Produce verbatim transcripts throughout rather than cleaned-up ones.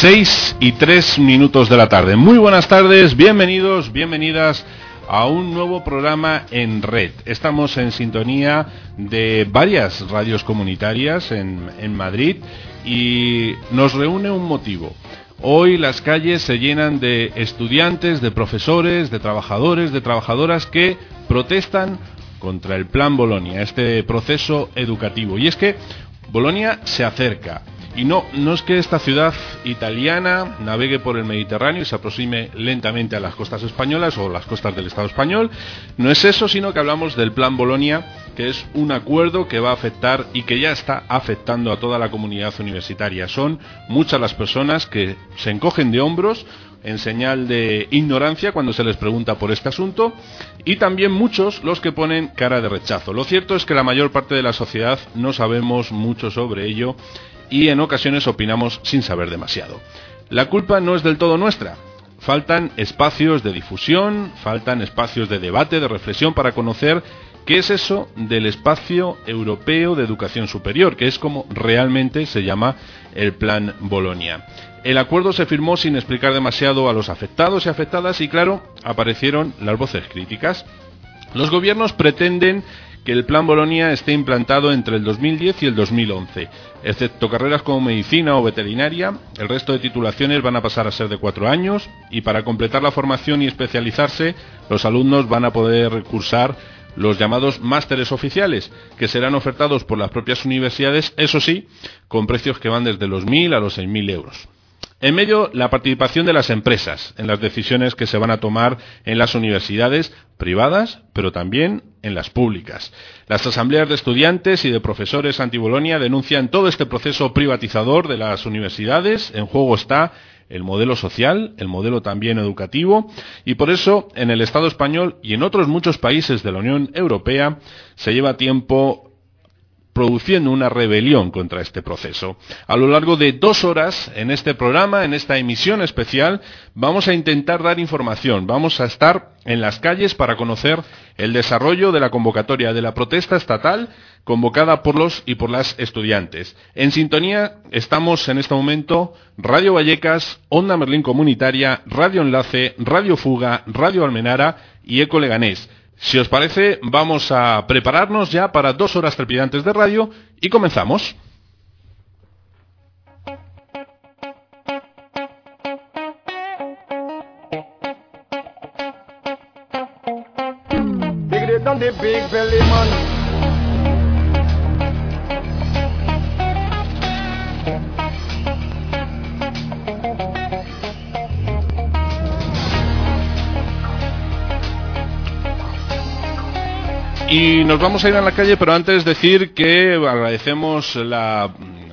seis y tres minutos de la tarde. Muy buenas tardes, bienvenidos, bienvenidas a un nuevo programa en red. Estamos en sintonía de varias radios comunitarias en, en Madrid y nos reúne un motivo. Hoy las calles se llenan de estudiantes, de profesores, de trabajadores, de trabajadoras que protestan contra el Plan Bolonia, este proceso educativo. Y es que Bolonia se acerca. Y no, no es que esta ciudad italiana navegue por el Mediterráneo y se aproxime lentamente a las costas españolas o las costas del Estado español. No es eso, sino que hablamos del Plan Bolonia, que es un acuerdo que va a afectar y que ya está afectando a toda la comunidad universitaria. Son muchas las personas que se encogen de hombros en señal de ignorancia cuando se les pregunta por este asunto, y también muchos los que ponen cara de rechazo. Lo cierto es que la mayor parte de la sociedad no sabemos mucho sobre ello y en ocasiones opinamos sin saber demasiado. La culpa no es del todo nuestra. Faltan espacios de difusión, faltan espacios de debate, de reflexión para conocer qué es eso del espacio europeo de educación superior, que es como realmente se llama el Plan Bolonia. El acuerdo se firmó sin explicar demasiado a los afectados y afectadas y, claro, aparecieron las voces críticas. Los gobiernos pretenden que el Plan Bolonia esté implantado entre el dos mil diez y el dos mil once. Excepto carreras como medicina o veterinaria, el resto de titulaciones van a pasar a ser de cuatro años y para completar la formación y especializarse, los alumnos van a poder cursar los llamados másteres oficiales, que serán ofertados por las propias universidades, eso sí, con precios que van desde los mil a los seis mil euros. En medio, la participación de las empresas en las decisiones que se van a tomar en las universidades privadas, pero también en las públicas. Las asambleas de estudiantes y de profesores anti-Bolonia denuncian todo este proceso privatizador de las universidades. En juego está el modelo social, el modelo también educativo, y por eso en el Estado español y en otros muchos países de la Unión Europea se lleva tiempo produciendo una rebelión contra este proceso. A lo largo de dos horas en este programa, en esta emisión especial, vamos a intentar dar información, vamos a estar en las calles para conocer el desarrollo de la convocatoria de la protesta estatal convocada por los y por las estudiantes. En sintonía estamos en este momento Radio Vallecas, Onda Merlín Comunitaria, Radio Enlace, Radio Fuga, Radio Almenara y Eco Leganés. Si os parece, vamos a prepararnos ya para dos horas trepidantes de radio y comenzamos. Y nos vamos a ir a la calle, pero antes decir que agradecemos la,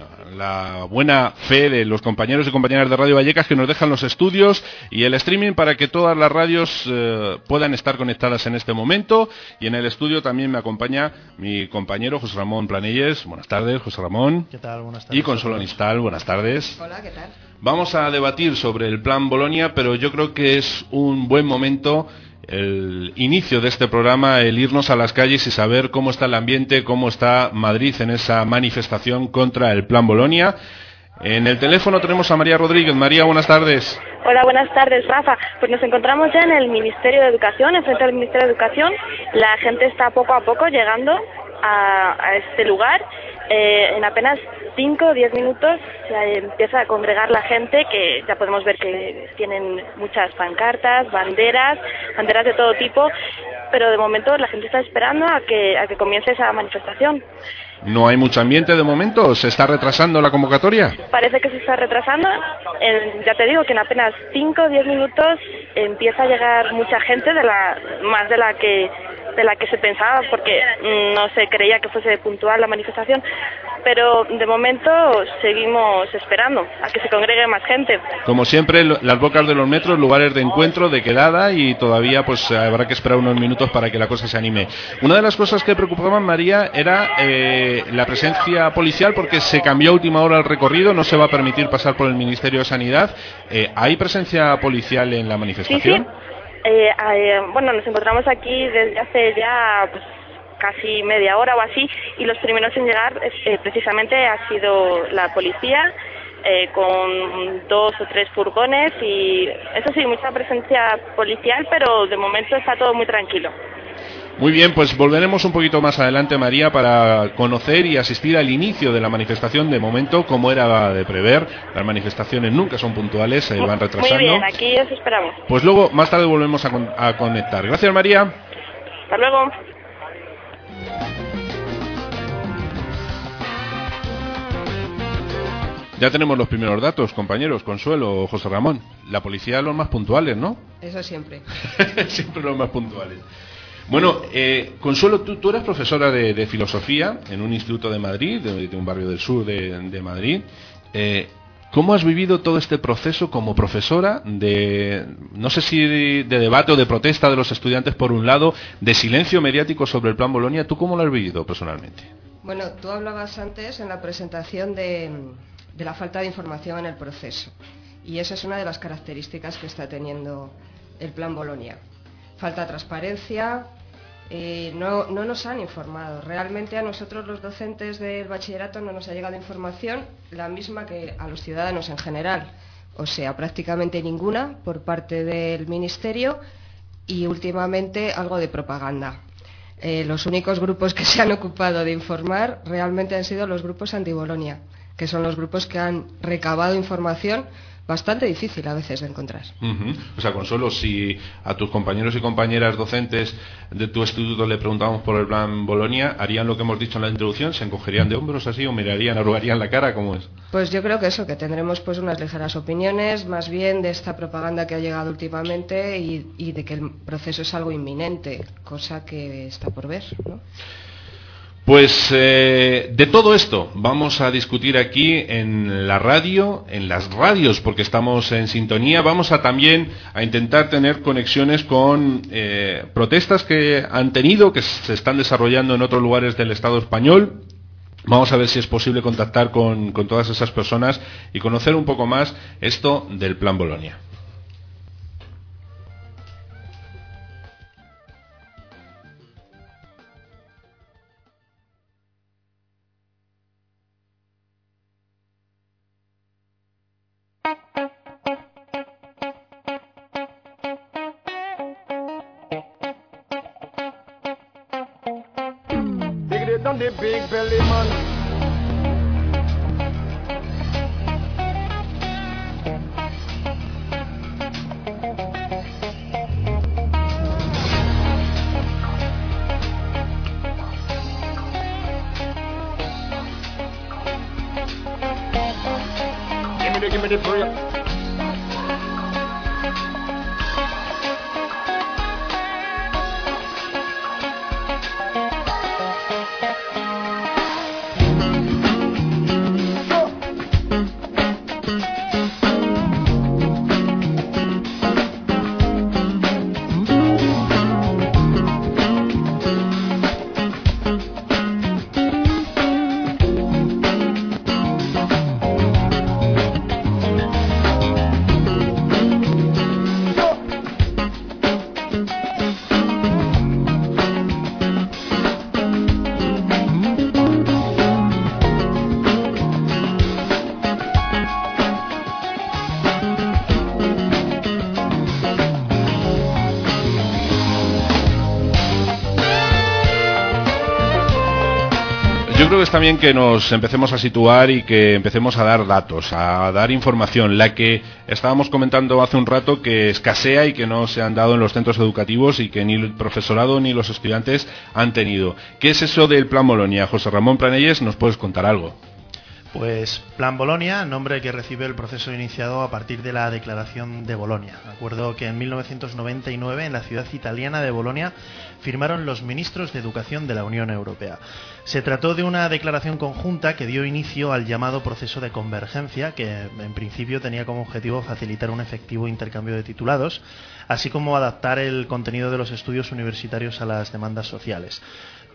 la buena fe de los compañeros y compañeras de Radio Vallecas que nos dejan los estudios y el streaming para que todas las radios eh, puedan estar conectadas en este momento. Y en el estudio también me acompaña mi compañero José Ramón Planelles. Buenas tardes, José Ramón. ¿Qué tal? Buenas tardes. Y Consuelo Nistal. Buenas tardes. Hola, ¿qué tal? Vamos a debatir sobre el Plan Bolonia, pero yo creo que es un buen momento el inicio de este programa, el irnos a las calles y saber cómo está el ambiente, cómo está Madrid en esa manifestación contra el Plan Bolonia. En el teléfono tenemos a María Rodríguez. María, buenas tardes. Hola, buenas tardes, Rafa. Pues nos encontramos ya en el Ministerio de Educación, enfrente del Ministerio de Educación. La gente está poco a poco llegando a, a este lugar. Eh, en apenas cinco o diez minutos se empieza a congregar la gente, que ya podemos ver que tienen muchas pancartas, banderas, banderas de todo tipo, pero de momento la gente está esperando a que, a que comience esa manifestación. ¿No hay mucho ambiente de momento? ¿Se está retrasando la convocatoria? Parece que se está retrasando. En, ya te digo que en apenas cinco o diez minutos empieza a llegar mucha gente, de la más de la que de la que se pensaba, porque no se creía que fuese puntual la manifestación, pero de momento seguimos esperando a que se congregue más gente. Como siempre, las bocas de los metros, lugares de encuentro, de quedada, y todavía pues habrá que esperar unos minutos para que la cosa se anime. Una de las cosas que preocupaban, María, era eh, la presencia policial, porque se cambió a última hora el recorrido, no se va a permitir pasar por el Ministerio de Sanidad. Eh, ¿Hay presencia policial en la manifestación? Sí, sí. Eh, eh, bueno, nos encontramos aquí desde hace ya pues, casi media hora o así, y los primeros en llegar eh, precisamente ha sido la policía eh, con dos o tres furgones y eso sí, mucha presencia policial, pero de momento está todo muy tranquilo. Muy bien, pues volveremos un poquito más adelante, María, para conocer y asistir al inicio de la manifestación. De momento, como era de prever, las manifestaciones nunca son puntuales, se van retrasando. Muy bien, aquí os esperamos. Pues luego, más tarde volvemos a, con a conectar. Gracias, María. Hasta luego. Ya tenemos los primeros datos, compañeros. Consuelo, José Ramón. La policía los más puntuales, ¿no? Eso siempre. Siempre los más puntuales. Bueno, eh, Consuelo, tú, tú eres profesora de, de filosofía en un instituto de Madrid, de, de un barrio del sur de, de Madrid. Eh, ¿Cómo has vivido todo este proceso como profesora de, no sé si de, de debate o de protesta de los estudiantes por un lado, de silencio mediático sobre el Plan Bolonia? ¿Tú cómo lo has vivido personalmente? Bueno, tú hablabas antes en la presentación de, de la falta de información en el proceso. Y esa es una de las características que está teniendo el Plan Bolonia. Falta transparencia. Eh, no, no nos han informado. Realmente a nosotros los docentes del bachillerato no nos ha llegado información, la misma que a los ciudadanos en general, o sea, prácticamente ninguna por parte del Ministerio y últimamente algo de propaganda. Eh, los únicos grupos que se han ocupado de informar realmente han sido los grupos anti-Bolonia, que son los grupos que han recabado información bastante difícil a veces de encontrar. Uh-huh. O sea, Consuelo, si a tus compañeros y compañeras docentes de tu instituto le preguntamos por el Plan Bolonia, ¿harían lo que hemos dicho en la introducción? ¿Se encogerían de hombros así o mirarían, arrugarían la cara? ¿Cómo es? Pues yo creo que eso, que tendremos pues unas ligeras opiniones, más bien de esta propaganda que ha llegado últimamente y, y de que el proceso es algo inminente, cosa que está por ver, ¿no? Pues eh, de todo esto vamos a discutir aquí en la radio, en las radios, porque estamos en sintonía. Vamos a también a intentar tener conexiones con eh, protestas que han tenido, que se están desarrollando en otros lugares del Estado español. Vamos a ver si es posible contactar con, con todas esas personas y conocer un poco más esto del Plan Bolonia. On the big belly man. Give me the, give me the prayer. Yo creo que es también que nos empecemos a situar y que empecemos a dar datos, a dar información, la que estábamos comentando hace un rato que escasea y que no se han dado en los centros educativos y que ni el profesorado ni los estudiantes han tenido. ¿Qué es eso del Plan Bolonia? José Ramón Planelles, ¿nos puedes contar algo? Pues Plan Bolonia, nombre que recibe el proceso iniciado a partir de la Declaración de Bolonia. Acuerdo que en mil novecientos noventa y nueve en la ciudad italiana de Bolonia firmaron los ministros de Educación de la Unión Europea. Se trató de una declaración conjunta que dio inicio al llamado proceso de convergencia, que en principio tenía como objetivo facilitar un efectivo intercambio de titulados, así como adaptar el contenido de los estudios universitarios a las demandas sociales.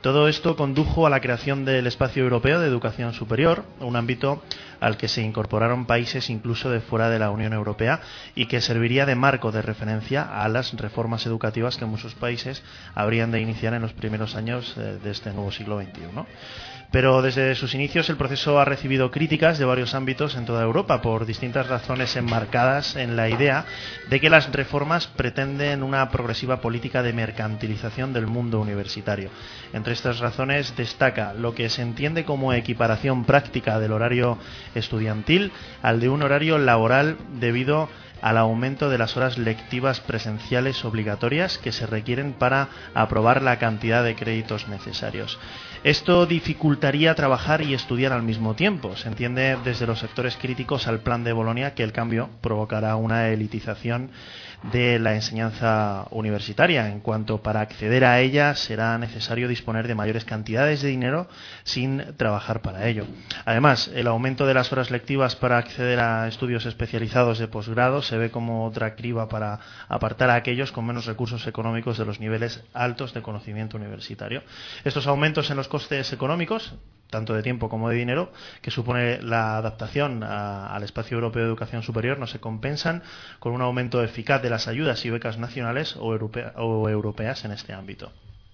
Todo esto condujo a la creación del Espacio Europeo de Educación Superior, un ámbito al que se incorporaron países incluso de fuera de la Unión Europea y que serviría de marco de referencia a las reformas educativas que muchos países habrían de iniciar en los primeros años de este nuevo siglo veintiuno. Pero desde sus inicios el proceso ha recibido críticas de varios ámbitos en toda Europa por distintas razones enmarcadas en la idea de que las reformas pretenden una progresiva política de mercantilización del mundo universitario. Entre estas razones destaca lo que se entiende como equiparación práctica del horario estudiantil al de un horario laboral debido al aumento de las horas lectivas presenciales obligatorias que se requieren para aprobar la cantidad de créditos necesarios. Esto dificultaría trabajar y estudiar al mismo tiempo. Se entiende desde los sectores críticos al Plan de Bolonia que el cambio provocará una elitización de la enseñanza universitaria, en cuanto para acceder a ella será necesario disponer de mayores cantidades de dinero sin trabajar para ello. Además, el aumento de las horas lectivas para acceder a estudios especializados de posgrado se ve como otra criba para apartar a aquellos con menos recursos económicos de los niveles altos de conocimiento universitario. Estos aumentos en los costes económicos, tanto de tiempo como de dinero, que supone la adaptación a, al Espacio Europeo de Educación Superior, no se compensan con un aumento eficaz de las ayudas y becas nacionales o, europea, o europeas en este ámbito.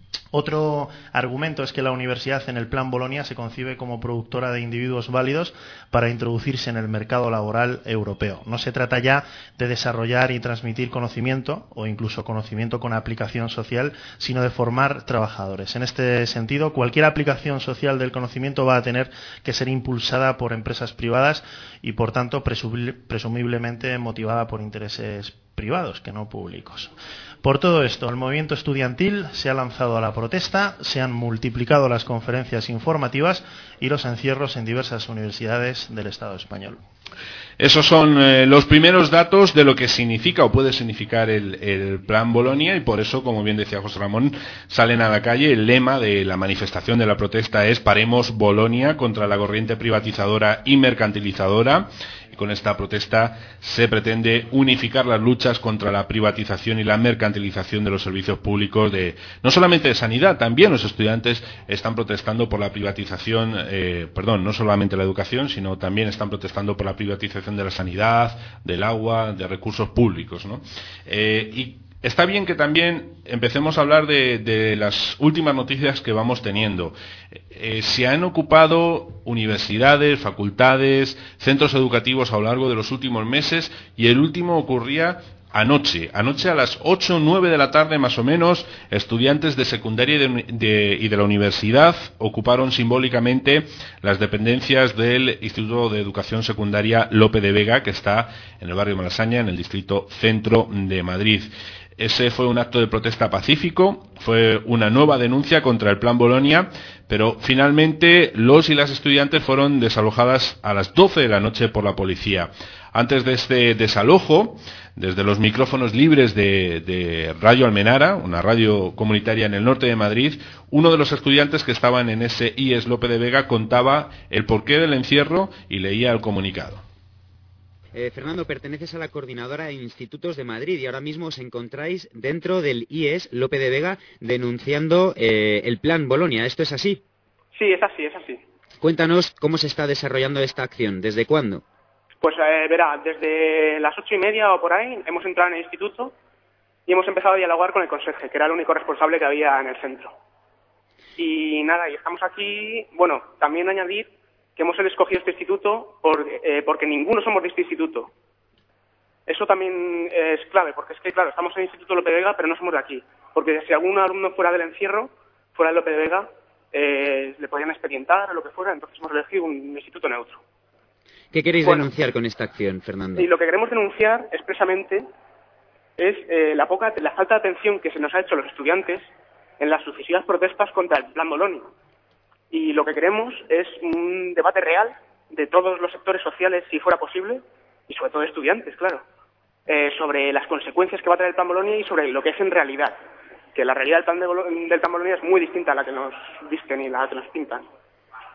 Otro argumento es que la universidad en el Plan Bolonia se concibe como productora de individuos válidos para introducirse en el mercado laboral europeo. No se trata ya de desarrollar y transmitir conocimiento o incluso conocimiento con aplicación social, sino de formar trabajadores. En este sentido, cualquier aplicación social del conocimiento va a tener que ser impulsada por empresas privadas y, por tanto, presumiblemente motivada por intereses privados que no públicos. Por todo esto, el movimiento estudiantil se ha lanzado a la protesta, se han multiplicado las conferencias informativas y los encierros en diversas universidades del Estado español. Esos son eh, los primeros datos de lo que significa o puede significar el, el Plan Bolonia, y por eso, como bien decía José Ramón, salen a la calle. El lema de la manifestación de la protesta es "Paremos Bolonia contra la corriente privatizadora y mercantilizadora". Con esta protesta se pretende unificar las luchas contra la privatización y la mercantilización de los servicios públicos, de no solamente de sanidad, también los estudiantes están protestando por la privatización, eh, perdón, no solamente la educación, sino también están protestando por la privatización de la sanidad, del agua, de recursos públicos, ¿no? Eh, y está bien que también empecemos a hablar de, de las últimas noticias que vamos teniendo. Eh, se han ocupado universidades, facultades, centros educativos a lo largo de los últimos meses, y el último ocurría anoche. Anoche a las ocho o nueve de la tarde más o menos, estudiantes de secundaria y de, de, y de la universidad ocuparon simbólicamente las dependencias del Instituto de Educación Secundaria Lope de Vega, que está en el barrio Malasaña, en el distrito centro de Madrid. Ese fue un acto de protesta pacífico, fue una nueva denuncia contra el Plan Bolonia, pero finalmente los y las estudiantes fueron desalojadas a las doce de la noche por la policía. Antes de este desalojo, desde los micrófonos libres de, de Radio Almenara, una radio comunitaria en el norte de Madrid, uno de los estudiantes que estaban en ese I E S Lope de Vega contaba el porqué del encierro y leía el comunicado. Eh, Fernando, perteneces a la Coordinadora de Institutos de Madrid y ahora mismo os encontráis dentro del I E S Lope de Vega denunciando eh, el Plan Bolonia. ¿Esto es así? Sí, es así, es así. Cuéntanos cómo se está desarrollando esta acción, ¿desde cuándo? Pues eh, verá, desde las ocho y media o por ahí hemos entrado en el instituto y hemos empezado a dialogar con el conserje, que era el único responsable que había en el centro. Y nada, y estamos aquí, bueno, también añadir que hemos escogido este instituto por, eh, porque ninguno somos de este instituto. Eso también es clave, porque es que, claro, estamos en el Instituto Lope de Vega, pero no somos de aquí. Porque si algún alumno fuera del encierro, fuera de Lope de Vega, eh, le podían expedientar o lo que fuera, entonces hemos elegido un instituto neutro. ¿Qué queréis bueno, denunciar con esta acción, Fernando? Y lo que queremos denunciar expresamente es eh, la poca, la falta de atención que se nos ha hecho a los estudiantes en las sucesivas protestas contra el Plan Bolonia. Y lo que queremos es un debate real de todos los sectores sociales, si fuera posible, y sobre todo de estudiantes, claro, eh, sobre las consecuencias que va a traer el Plan Bolonia y sobre lo que es en realidad. Que la realidad del Plan, de Bolo- del Plan Bolonia es muy distinta a la que nos visten y la que nos pintan.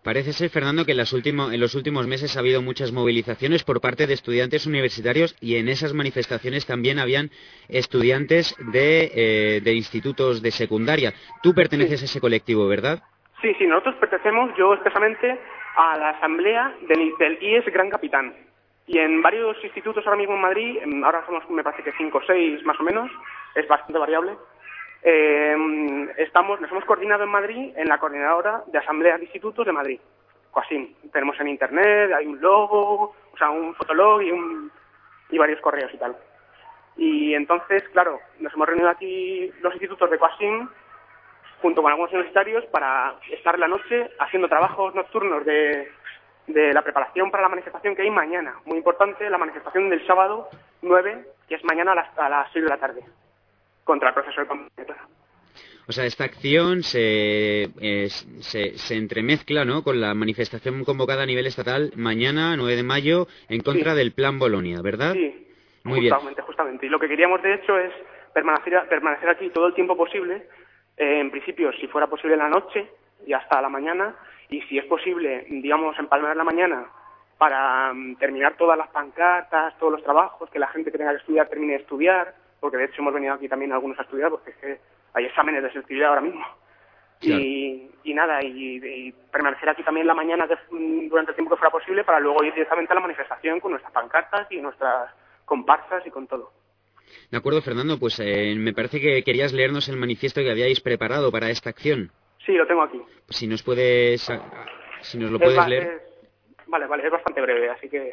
Parece ser, Fernando, que en, las último, en los últimos meses ha habido muchas movilizaciones por parte de estudiantes universitarios y en esas manifestaciones también habían estudiantes de, eh, de institutos de secundaria. Tú perteneces sí. a ese colectivo, ¿verdad? Sí, sí, nosotros pertenecemos, yo expresamente, a la asamblea del, del I E S Gran Capitán. Y en varios institutos ahora mismo en Madrid, ahora somos, me parece que cinco o seis más o menos, es bastante variable. Eh, estamos, nos hemos coordinado en Madrid en la coordinadora de asambleas de institutos de Madrid, COASIM. Tenemos en internet, hay un logo, o sea, un fotolog y, un, y varios correos y tal. Y entonces, claro, nos hemos reunido aquí los institutos de COASIM junto con algunos universitarios para estar la noche haciendo trabajos nocturnos de, de la preparación para la manifestación que hay mañana. Muy importante, la manifestación del sábado nueve, que es mañana a las, a las seis de la tarde. Contra el proceso de convivencia. O sea, esta acción se, eh, se, se entremezcla, ¿no?, con la manifestación convocada a nivel estatal mañana, nueve de mayo, en contra sí. del Plan Bolonia, ¿verdad? Sí, muy justamente, bien. justamente. Y lo que queríamos, de hecho, es permanecer, permanecer aquí todo el tiempo posible, eh, en principio, si fuera posible en la noche y hasta la mañana, y si es posible, digamos, empalmar la mañana para um, terminar todas las pancartas, todos los trabajos, que la gente que tenga que estudiar termine de estudiar, porque de hecho hemos venido aquí también algunos a estudiar, porque es que hay exámenes de selectividad ahora mismo. Claro. Y, y nada, y, y permanecer aquí también la mañana que, durante el tiempo que fuera posible para luego ir directamente a la manifestación con nuestras pancartas y nuestras comparsas y con todo. De acuerdo, Fernando, pues eh, me parece que querías leernos el manifiesto que habíais preparado para esta acción. Sí, lo tengo aquí. Si nos puedes, si nos lo puedes es, leer. Es, vale, vale, es bastante breve, así que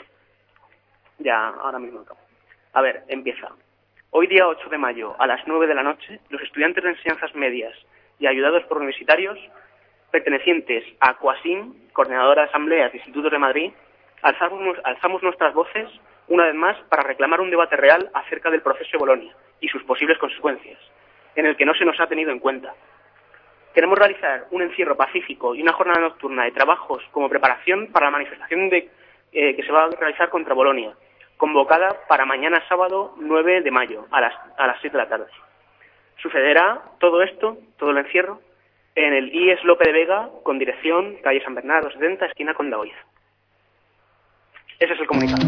ya ahora mismo acabo. A ver, empieza. Hoy día ocho de mayo, a las nueve de la noche, los estudiantes de enseñanzas medias y ayudados por universitarios pertenecientes a COASIM, Coordinadora de Asambleas de Institutos de Madrid, alzamos, alzamos nuestras voces una vez más para reclamar un debate real acerca del proceso de Bolonia y sus posibles consecuencias, en el que no se nos ha tenido en cuenta. Queremos realizar un encierro pacífico y una jornada nocturna de trabajos como preparación para la manifestación de, eh, que se va a realizar contra Bolonia, convocada para mañana sábado nueve de mayo a las, a las seis de la tarde. Sucederá todo esto, todo el encierro, en el I E S Lope de Vega, con dirección calle San Bernardo setenta, esquina con Daoiz. Ese es el comunicado.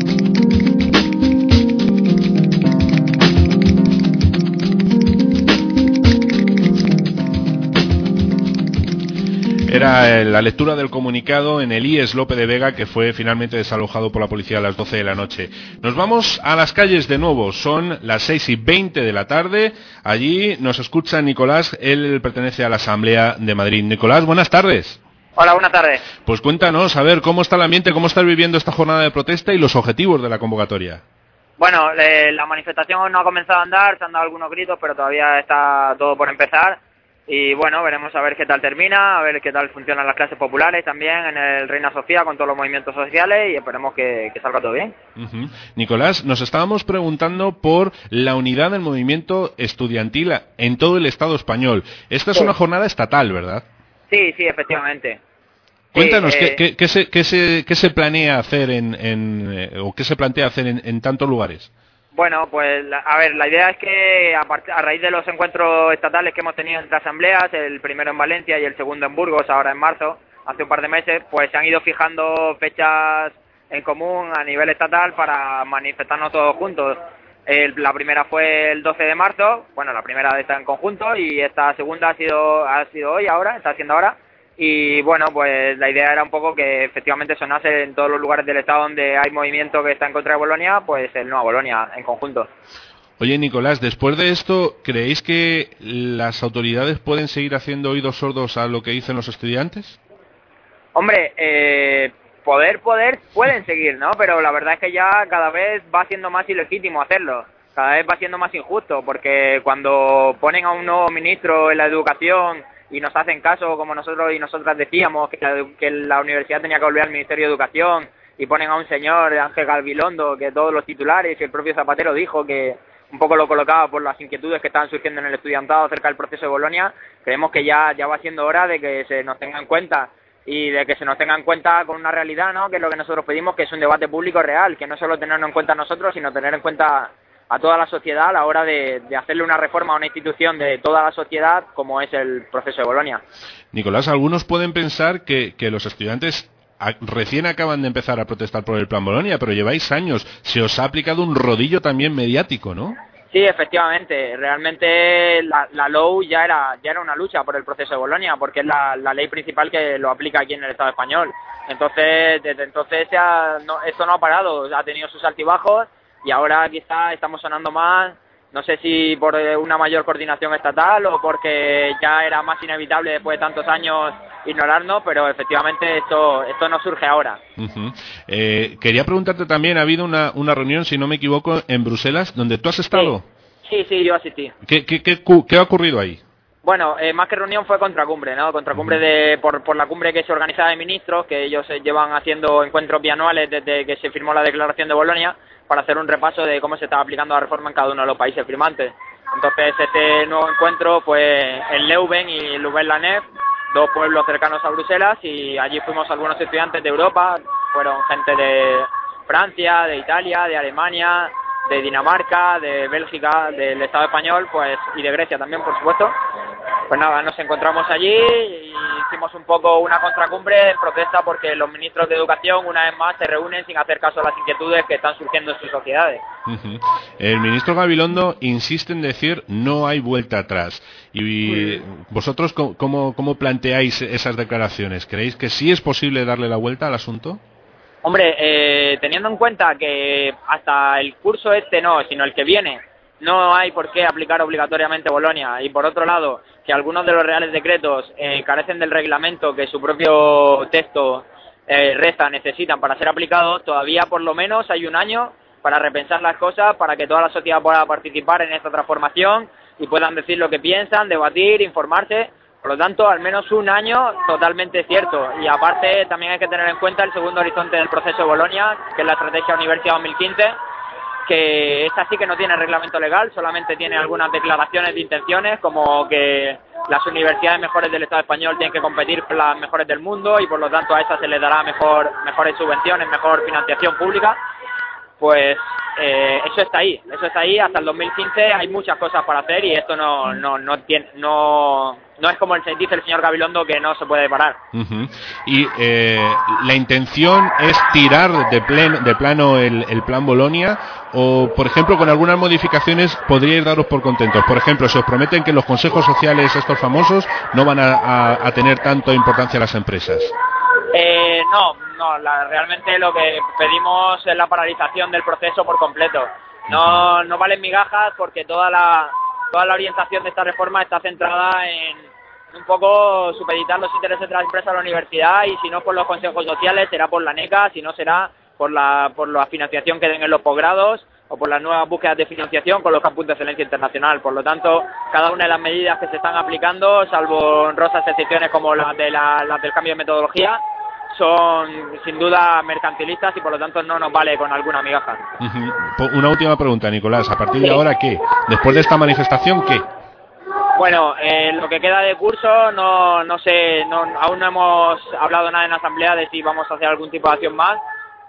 Era la lectura del comunicado en el I E S Lope de Vega, que fue finalmente desalojado por la policía a las doce de la noche. Nos vamos a las calles de nuevo. Son las seis y veinte de la tarde. Allí nos escucha Nicolás. Él pertenece a la Asamblea de Madrid. Nicolás, buenas tardes. Hola, buenas tardes. Pues cuéntanos, a ver, ¿cómo está el ambiente? ¿Cómo estás viviendo esta jornada de protesta y los objetivos de la convocatoria? Bueno, eh, la manifestación no ha comenzado a andar, se han dado algunos gritos, pero todavía está todo por empezar. Y bueno, veremos a ver qué tal termina, a ver qué tal funcionan las clases populares también en el Reina Sofía con todos los movimientos sociales y esperemos que, que salga todo bien. Uh-huh. Nicolás, nos estábamos preguntando por la unidad del movimiento estudiantil en todo el Estado español. Esta es sí. una jornada estatal, ¿verdad? Sí, sí, efectivamente. Cuéntanos, sí, eh... ¿qué, qué, qué, se, qué, se, ¿qué se planea hacer en, en eh, o qué se plantea hacer en, en tantos lugares? Bueno, pues a ver, la idea es que a, part- a raíz de los encuentros estatales que hemos tenido entre asambleas, el primero en Valencia y el segundo en Burgos, ahora en marzo, hace un par de meses, pues se han ido fijando fechas en común a nivel estatal para manifestarnos todos juntos. El, la primera fue el doce de marzo, bueno, la primera está en conjunto y esta segunda ha sido ha sido hoy, ahora, está haciendo ahora. Y bueno, pues la idea era un poco que efectivamente sonase en todos los lugares del Estado donde hay movimiento que está en contra de Bolonia, pues el no a Bolonia en conjunto. Oye, Nicolás, después de esto, ¿creéis que las autoridades pueden seguir haciendo oídos sordos a lo que dicen los estudiantes? Hombre, eh, poder, poder, pueden seguir, ¿no? Pero la verdad es que ya cada vez va siendo más ilegítimo hacerlo. Cada vez va siendo más injusto, porque cuando ponen a un nuevo ministro en la educación y nos hacen caso, como nosotros y nosotras decíamos, que la, que la universidad tenía que volver al Ministerio de Educación, y ponen a un señor, Ángel Galvilondo, que todos los titulares y el propio Zapatero dijo que un poco lo colocaba por las inquietudes que estaban surgiendo en el estudiantado acerca del proceso de Bolonia. Creemos que ya, ya va siendo hora de que se nos tenga en cuenta, y de que se nos tenga en cuenta con una realidad, ¿no?, que es lo que nosotros pedimos, que es un debate público real, que no solo tenerlo en cuenta nosotros, sino tener en cuenta a toda la sociedad a la hora de, de hacerle una reforma a una institución de toda la sociedad como es el proceso de Bolonia. Nicolás, algunos pueden pensar que, que los estudiantes a, recién acaban de empezar a protestar por el Plan Bolonia, pero lleváis años, se os ha aplicado un rodillo también mediático, ¿no? Sí, efectivamente. Realmente la, la L O U ya era ya era una lucha por el proceso de Bolonia, porque es la, la ley principal que lo aplica aquí en el Estado español. Entonces, desde entonces se ha, no, esto no ha parado, ha tenido sus altibajos y ahora quizá estamos sonando más, no sé si por una mayor coordinación estatal o porque ya era más inevitable después de tantos años ignorarnos, pero efectivamente esto esto no surge ahora. Uh-huh. Eh, quería preguntarte también, ha habido una, una reunión, si no me equivoco, en Bruselas, donde tú has estado. Sí, sí, sí yo asistí. ¿Qué, qué, qué, qué ha ocurrido ahí? Bueno, eh, más que reunión fue contracumbre, ¿no? Contracumbre de, por, por la cumbre que se organiza de ministros, que ellos eh, llevan haciendo encuentros bianuales desde que se firmó la Declaración de Bolonia, para hacer un repaso de cómo se estaba aplicando la reforma en cada uno de los países firmantes. Entonces, este nuevo encuentro fue en Leuven y Louvain-la-Neuve, dos pueblos cercanos a Bruselas, y allí fuimos algunos estudiantes de Europa, fueron gente de Francia, de Italia, de Alemania, de Dinamarca, de Bélgica, del Estado español, pues y de Grecia también, por supuesto. Pues nada, nos encontramos allí y hicimos un poco una contracumbre en protesta porque los ministros de Educación una vez más se reúnen sin hacer caso a las inquietudes que están surgiendo en sus sociedades. Uh-huh. El ministro Gabilondo insiste en decir no hay vuelta atrás. Y vosotros, ¿cómo, cómo planteáis esas declaraciones? ¿Creéis que sí es posible darle la vuelta al asunto? Hombre, eh, teniendo en cuenta que hasta el curso este no, sino el que viene, no hay por qué aplicar obligatoriamente Bolonia, y por otro lado, que algunos de los reales decretos eh, carecen del reglamento que su propio texto eh, reza, necesitan para ser aplicados, todavía por lo menos hay un año para repensar las cosas, para que toda la sociedad pueda participar en esta transformación y puedan decir lo que piensan, debatir, informarse. Por lo tanto, al menos un año totalmente cierto. Y aparte, también hay que tener en cuenta el segundo horizonte del proceso de Bolonia, que es la Estrategia Universidad dos mil quince, que esta sí que no tiene reglamento legal, solamente tiene algunas declaraciones de intenciones, como que las universidades mejores del Estado español tienen que competir con las mejores del mundo y por lo tanto a esas se les dará mejor, mejores subvenciones, mejor financiación pública. Pues eh, eso está ahí, eso está ahí hasta el dos mil quince, hay muchas cosas para hacer y esto no no no tiene no no es como el, dice el señor Gabilondo, que no se puede parar. Uh-huh. Y eh, la intención es tirar de pleno de plano el, el plan Bolonia, o por ejemplo con algunas modificaciones podríais daros por contentos. Por ejemplo, se os prometen que los consejos sociales estos famosos no van a, a, a tener tanto importancia las empresas. Eh, no, no, la, realmente lo que pedimos es la paralización del proceso por completo. No, no valen migajas porque toda la toda la orientación de esta reforma está centrada en un poco supeditar los intereses de las empresas a la universidad, y si no por los consejos sociales será por la NECA, si no será por la por la financiación que den en los posgrados o por las nuevas búsquedas de financiación con los campus de excelencia internacional. Por lo tanto, cada una de las medidas que se están aplicando, salvo honrosas excepciones como las de la, las del cambio de metodología, son sin duda mercantilistas y por lo tanto no nos vale con alguna migaja. Uh-huh. Una última pregunta, Nicolás. ¿A partir de ahora qué? Después de esta manifestación, ¿qué? Bueno, eh, lo que queda de curso, no no sé, no, aún no hemos hablado nada en la asamblea de si vamos a hacer algún tipo de acción más,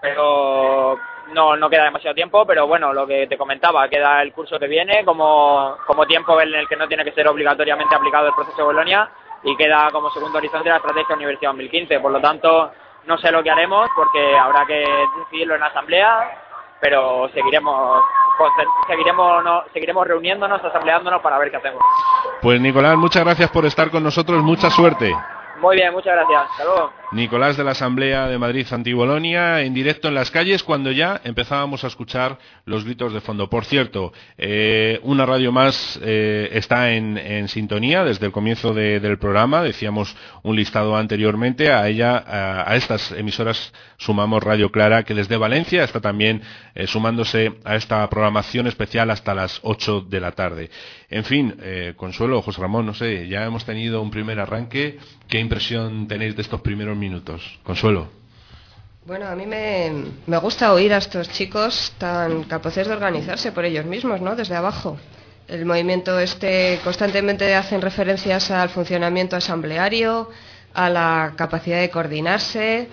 pero no no queda demasiado tiempo. Pero bueno, lo que te comentaba, queda el curso que viene como, como tiempo en el que no tiene que ser obligatoriamente aplicado el proceso de Bolonia, y queda como segundo horizonte la Estrategia Universidad dos mil quince. Por lo tanto, no sé lo que haremos porque habrá que decidirlo en la asamblea, pero seguiremos seguiremos no, seguiremos reuniéndonos, asambleándonos para ver qué hacemos. Pues Nicolás, muchas gracias por estar con nosotros, mucha suerte. Muy bien, muchas gracias. Hasta luego. Nicolás de la Asamblea de Madrid Anti-Bolonia, en directo en las calles, cuando ya empezábamos a escuchar los gritos de fondo. Por cierto, eh, una radio más eh, está en, en sintonía desde el comienzo de, del programa. Decíamos un listado anteriormente. A ella, a, a estas emisoras sumamos Radio Clara, que desde Valencia está también eh, sumándose a esta programación especial hasta las ocho de la tarde. En fin, eh, Consuelo, José Ramón, no sé, ya hemos tenido un primer arranque. ¿Qué impresión tenéis de estos primeros minutos? Consuelo. Bueno, a mí me, me gusta oír a estos chicos tan capaces de organizarse por ellos mismos, ¿no? Desde abajo. El movimiento este constantemente hacen referencias al funcionamiento asambleario, a la capacidad de coordinarse,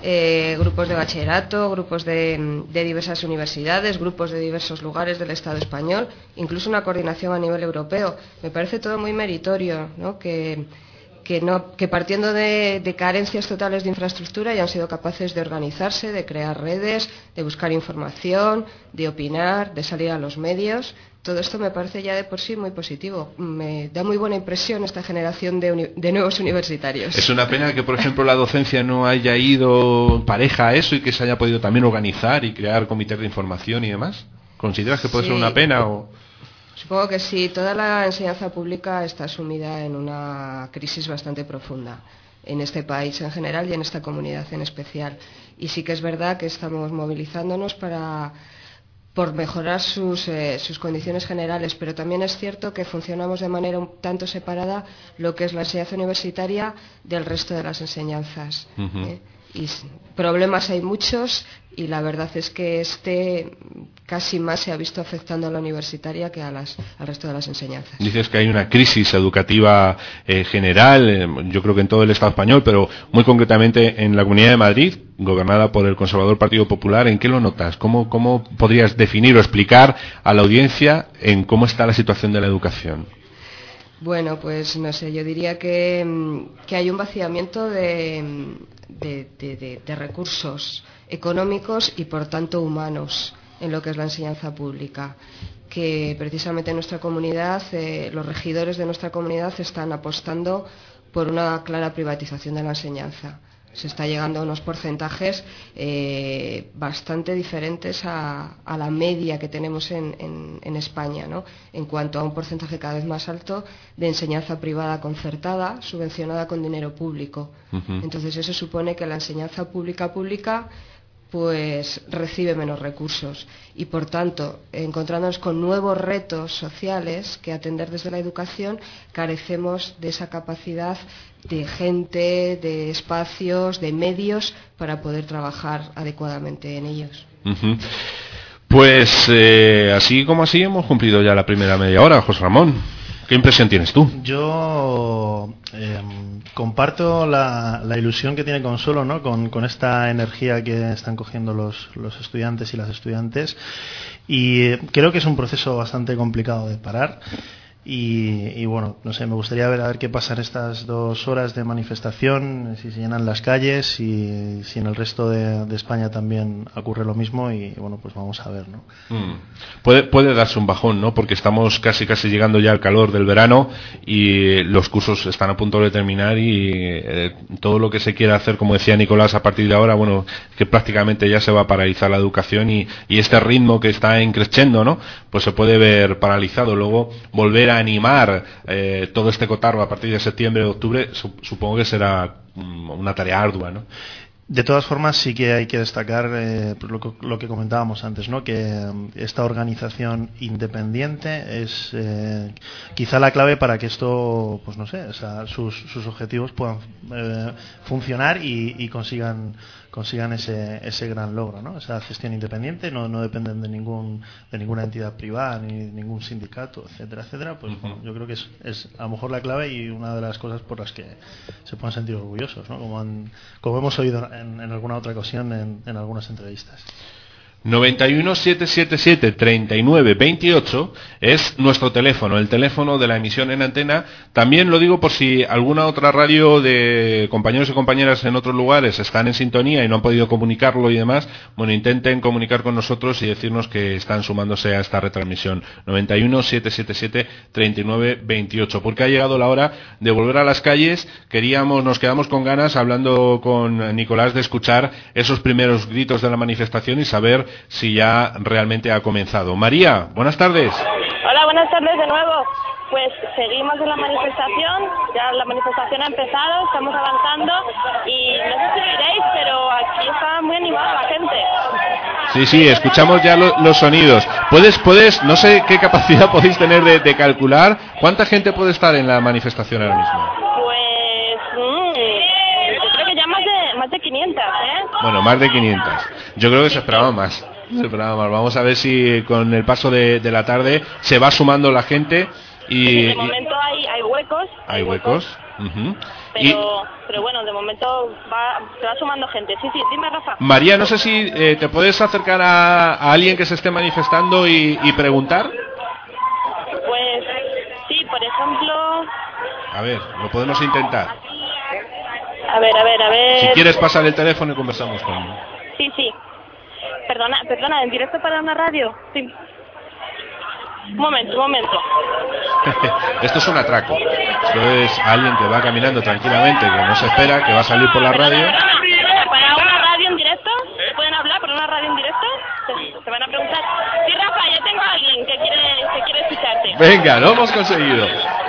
eh, grupos de bachillerato, grupos de, de diversas universidades, grupos de diversos lugares del Estado español, incluso una coordinación a nivel europeo. Me parece todo muy meritorio, ¿no? que, que, no, que partiendo de, de carencias totales de infraestructura hayan sido capaces de organizarse, de crear redes, de buscar información, de opinar, de salir a los medios. Todo esto me parece ya de por sí muy positivo. Me da muy buena impresión esta generación de, uni- de nuevos universitarios. Es una pena que, por ejemplo, la docencia no haya ido pareja a eso y que se haya podido también organizar y crear comités de información y demás. ¿Consideras que puede Sí. ser una pena o...? Supongo que sí. Toda la enseñanza pública está sumida en una crisis bastante profunda en este país en general y en esta comunidad en especial. Y sí que es verdad que estamos movilizándonos para... por mejorar sus, eh, sus condiciones generales, pero también es cierto que funcionamos de manera un tanto separada lo que es la enseñanza universitaria del resto de las enseñanzas. Uh-huh. ¿eh? Y problemas hay muchos y la verdad es que este casi más se ha visto afectando a la universitaria que a las, al resto de las enseñanzas. Dices que hay una crisis educativa eh, general, eh, yo creo que en todo el Estado español, pero muy concretamente en la Comunidad de Madrid, gobernada por el conservador Partido Popular. ¿En qué lo notas? ¿Cómo, cómo podrías definir o explicar a la audiencia en cómo está la situación de la educación? Bueno, pues no sé, yo diría que, que hay un vaciamiento de, de, de, de, de recursos económicos y por tanto humanos en lo que es la enseñanza pública, que precisamente en nuestra comunidad, eh, los regidores de nuestra comunidad están apostando por una clara privatización de la enseñanza. Se está llegando a unos porcentajes eh, bastante diferentes a, a la media que tenemos en, en, en España, ¿no? En cuanto a un porcentaje cada vez más alto de enseñanza privada concertada, subvencionada con dinero público. Uh-huh. Entonces eso supone que la enseñanza pública pública pues recibe menos recursos y por tanto, encontrándonos con nuevos retos sociales que atender desde la educación, carecemos de esa capacidad de gente, de espacios, de medios para poder trabajar adecuadamente en ellos. Uh-huh. Pues eh, así como así hemos cumplido ya la primera media hora, José Ramón. ¿Qué impresión tienes tú? Yo eh, comparto la, la ilusión que tiene Consuelo, ¿no? Con, con esta energía que están cogiendo los, los estudiantes y las estudiantes, y creo que es un proceso bastante complicado de parar. Y, y bueno, no sé, me gustaría ver a ver qué pasa en estas dos horas de manifestación, si se llenan las calles y si en el resto de, de España también ocurre lo mismo, y bueno, pues vamos a ver, ¿no? Mm. Puede, puede darse un bajón, ¿no? Porque estamos casi casi llegando ya al calor del verano y los cursos están a punto de terminar y eh, todo lo que se quiera hacer, como decía Nicolás, a partir de ahora, bueno, que prácticamente ya se va a paralizar la educación y, y este ritmo que está increciendo, ¿no? Pues se puede ver paralizado. Luego volver a animar eh, todo este cotarro a partir de septiembre o octubre, su, supongo que será um, una tarea ardua, ¿no? De todas formas, sí que hay que destacar eh, lo, que, lo que comentábamos antes, ¿no? Que eh, esta organización independiente es eh, quizá la clave para que esto, pues no sé, o sea, sus, sus objetivos puedan eh, funcionar y, y consigan consigan ese ese gran logro, ¿no? Esa gestión independiente, no no dependen de ningún de ninguna entidad privada ni ningún sindicato, etcétera, etcétera. Pues bueno, yo creo que es, es a lo mejor la clave y una de las cosas por las que se pueden sentir orgullosos, ¿no? Como han, como hemos oído en, en alguna otra ocasión en, en algunas entrevistas. noventa y uno, setecientos setenta y siete, treinta y nueve veintiocho es nuestro teléfono, el teléfono de la emisión en antena. También lo digo por si alguna otra radio de compañeros y compañeras en otros lugares están en sintonía y no han podido comunicarlo y demás, bueno, intenten comunicar con nosotros y decirnos que están sumándose a esta retransmisión. noventa y uno, setecientos setenta y siete, treinta y nueve veintiocho, porque ha llegado la hora de volver a las calles. Queríamos, nos quedamos con ganas, hablando con Nicolás, de escuchar esos primeros gritos de la manifestación y saber si ya realmente ha comenzado. María, buenas tardes. Hola, buenas tardes de nuevo. Pues seguimos en la manifestación, ya la manifestación ha empezado, estamos avanzando y no sé si lo diréis, pero aquí está muy animada la gente. Sí, sí, escuchamos ya lo, los sonidos. ¿Puedes, puedes, no sé qué capacidad podéis tener de, de calcular cuánta gente puede estar en la manifestación ahora mismo? Pues, mmm, yo creo que ya más de, más de quinientas, ¿eh? Bueno, más de quinientas. Yo creo que se esperaba más. Se esperaba más. Vamos a ver si con el paso de, de la tarde se va sumando la gente. Y, de momento hay, hay hueco. huecos. Hay huecos. Uh-huh. Pero, Y... pero bueno, de momento va, se va sumando gente. Sí, sí, dime, Rafa. María, no sé si eh, te puedes acercar a, a alguien que se esté manifestando y, y preguntar. Pues sí, por ejemplo... A ver, lo podemos intentar. A ver, a ver, a ver... Si quieres pasar el teléfono y conversamos con él. Sí, sí. Perdona, perdona, ¿en directo para una radio? Sí. Un momento, un momento. Esto es un atraco. Esto es alguien que va caminando tranquilamente, que no se espera, que va a salir por la radio. ¿Para una radio en directo? ¿Pueden hablar por una radio en directo? Te, te van a preguntar. Sí, Rafa, yo tengo a alguien que quiere, que quiere escucharte. Venga, lo hemos conseguido.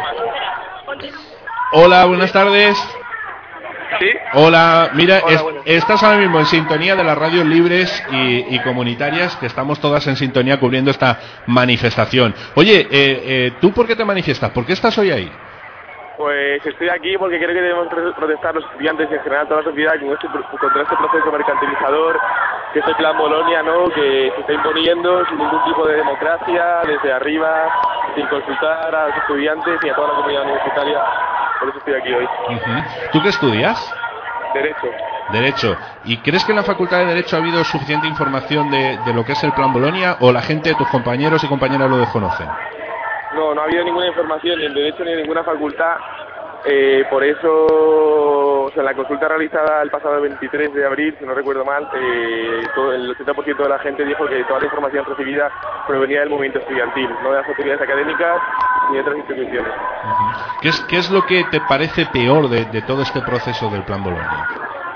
Hola, buenas tardes. ¿Sí? Hola, mira, Hola, es, bueno. estás ahora mismo en sintonía de las radios libres y, y comunitarias, que estamos todas en sintonía cubriendo esta manifestación. Oye, eh, eh, ¿tú por qué te manifiestas? ¿Por qué estás hoy ahí? Pues estoy aquí porque creo que debemos protestar los estudiantes y en general toda la sociedad con este, contra este proceso mercantilizador, que es el plan Bolonia, ¿no? Que se está imponiendo sin ningún tipo de democracia, desde arriba, sin consultar a los estudiantes y a toda la comunidad universitaria. Por eso estoy aquí hoy. Uh-huh. ¿Tú qué estudias? Derecho. Derecho. ¿Y crees que en la Facultad de Derecho ha habido suficiente información de, de lo que es el plan Bolonia, o la gente, tus compañeros y compañeras lo desconocen? No, no ha habido ninguna información ni en Derecho ni en ninguna facultad. Eh, por eso, o sea, en la consulta realizada el pasado veintitrés de abril, si no recuerdo mal, eh, todo, el ochenta por ciento de la gente dijo que toda la información recibida provenía del movimiento estudiantil, no de las autoridades académicas ni de otras instituciones. Uh-huh. ¿Qué es, qué es lo que te parece peor de, de todo este proceso del plan Bolonia?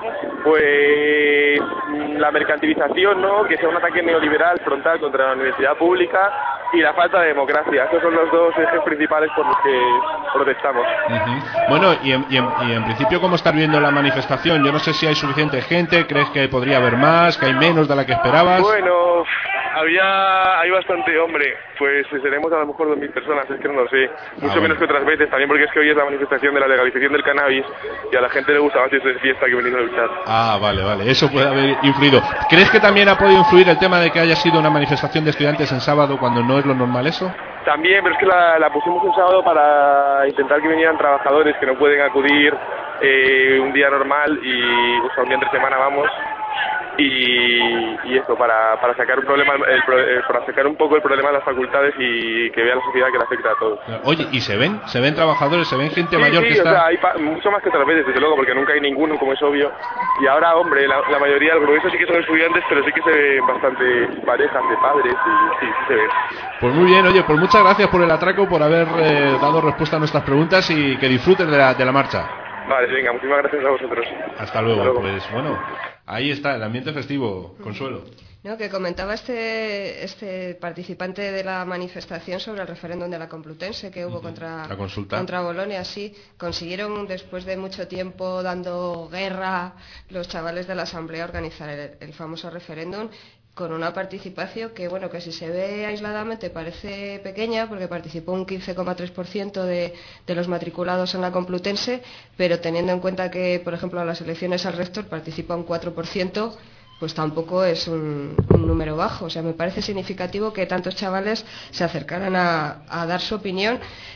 Pues la mercantilización, ¿no? Que sea un ataque neoliberal frontal contra la universidad pública, y la falta de democracia. Estos son los dos ejes principales por los que protestamos. Uh-huh. Bueno, y en, y, en, y en principio, ¿cómo estás viendo la manifestación? Yo no sé si hay suficiente gente, ¿crees que podría haber más, que hay menos de la que esperabas? Bueno, había hay bastante, hombre, pues seremos a lo mejor dos mil personas, es que no lo sé, mucho ah, menos bueno. que otras veces, también porque es que hoy es la manifestación de la legalización del cannabis y a la gente le gusta más irse de fiesta que venir a luchar. Ah, vale, vale, eso puede haber influido. ¿Crees que también ha podido influir el tema de que haya sido una manifestación de estudiantes en sábado cuando no es lo normal eso? También, pero es que la, la pusimos un sábado para intentar que vinieran trabajadores que no pueden acudir eh, un día normal, y o sea, un día entre semana vamos, y, y eso, para, para sacar un problema el, el, para sacar un poco el problema de las facultades y que vea la sociedad que le afecta a todos. Oye, ¿y se ven? ¿Se ven trabajadores? ¿Se ven gente sí, mayor sí, que está? O sea, hay pa mucho más que otras veces, desde luego, porque nunca hay ninguno, como es obvio. Y ahora, hombre, la, la mayoría, el grueso sí que son estudiantes, pero sí que se ven bastante parejas de padres y sí, sí se ven. Pues muy bien, oye, pues muchas gracias por el atraco, por haber eh, dado respuesta a nuestras preguntas, y que disfrutes de la, de la marcha. Vale, venga, muchísimas gracias a vosotros. Hasta luego. Hasta luego. Pues bueno, ahí está el ambiente festivo, Consuelo. No, que comentaba este este participante de la manifestación sobre el referéndum de la Complutense que hubo uh-huh. contra la consulta contra Bolonia. Sí, consiguieron después de mucho tiempo dando guerra los chavales de la Asamblea organizar el, el famoso referéndum, con una participación que, bueno, que si se ve aisladamente parece pequeña, porque participó un quince coma tres por ciento de, de los matriculados en la Complutense, pero teniendo en cuenta que, por ejemplo, a las elecciones al rector participa un cuatro por ciento, pues tampoco es un, un número bajo. O sea, me parece significativo que tantos chavales se acercaran a, a dar su opinión.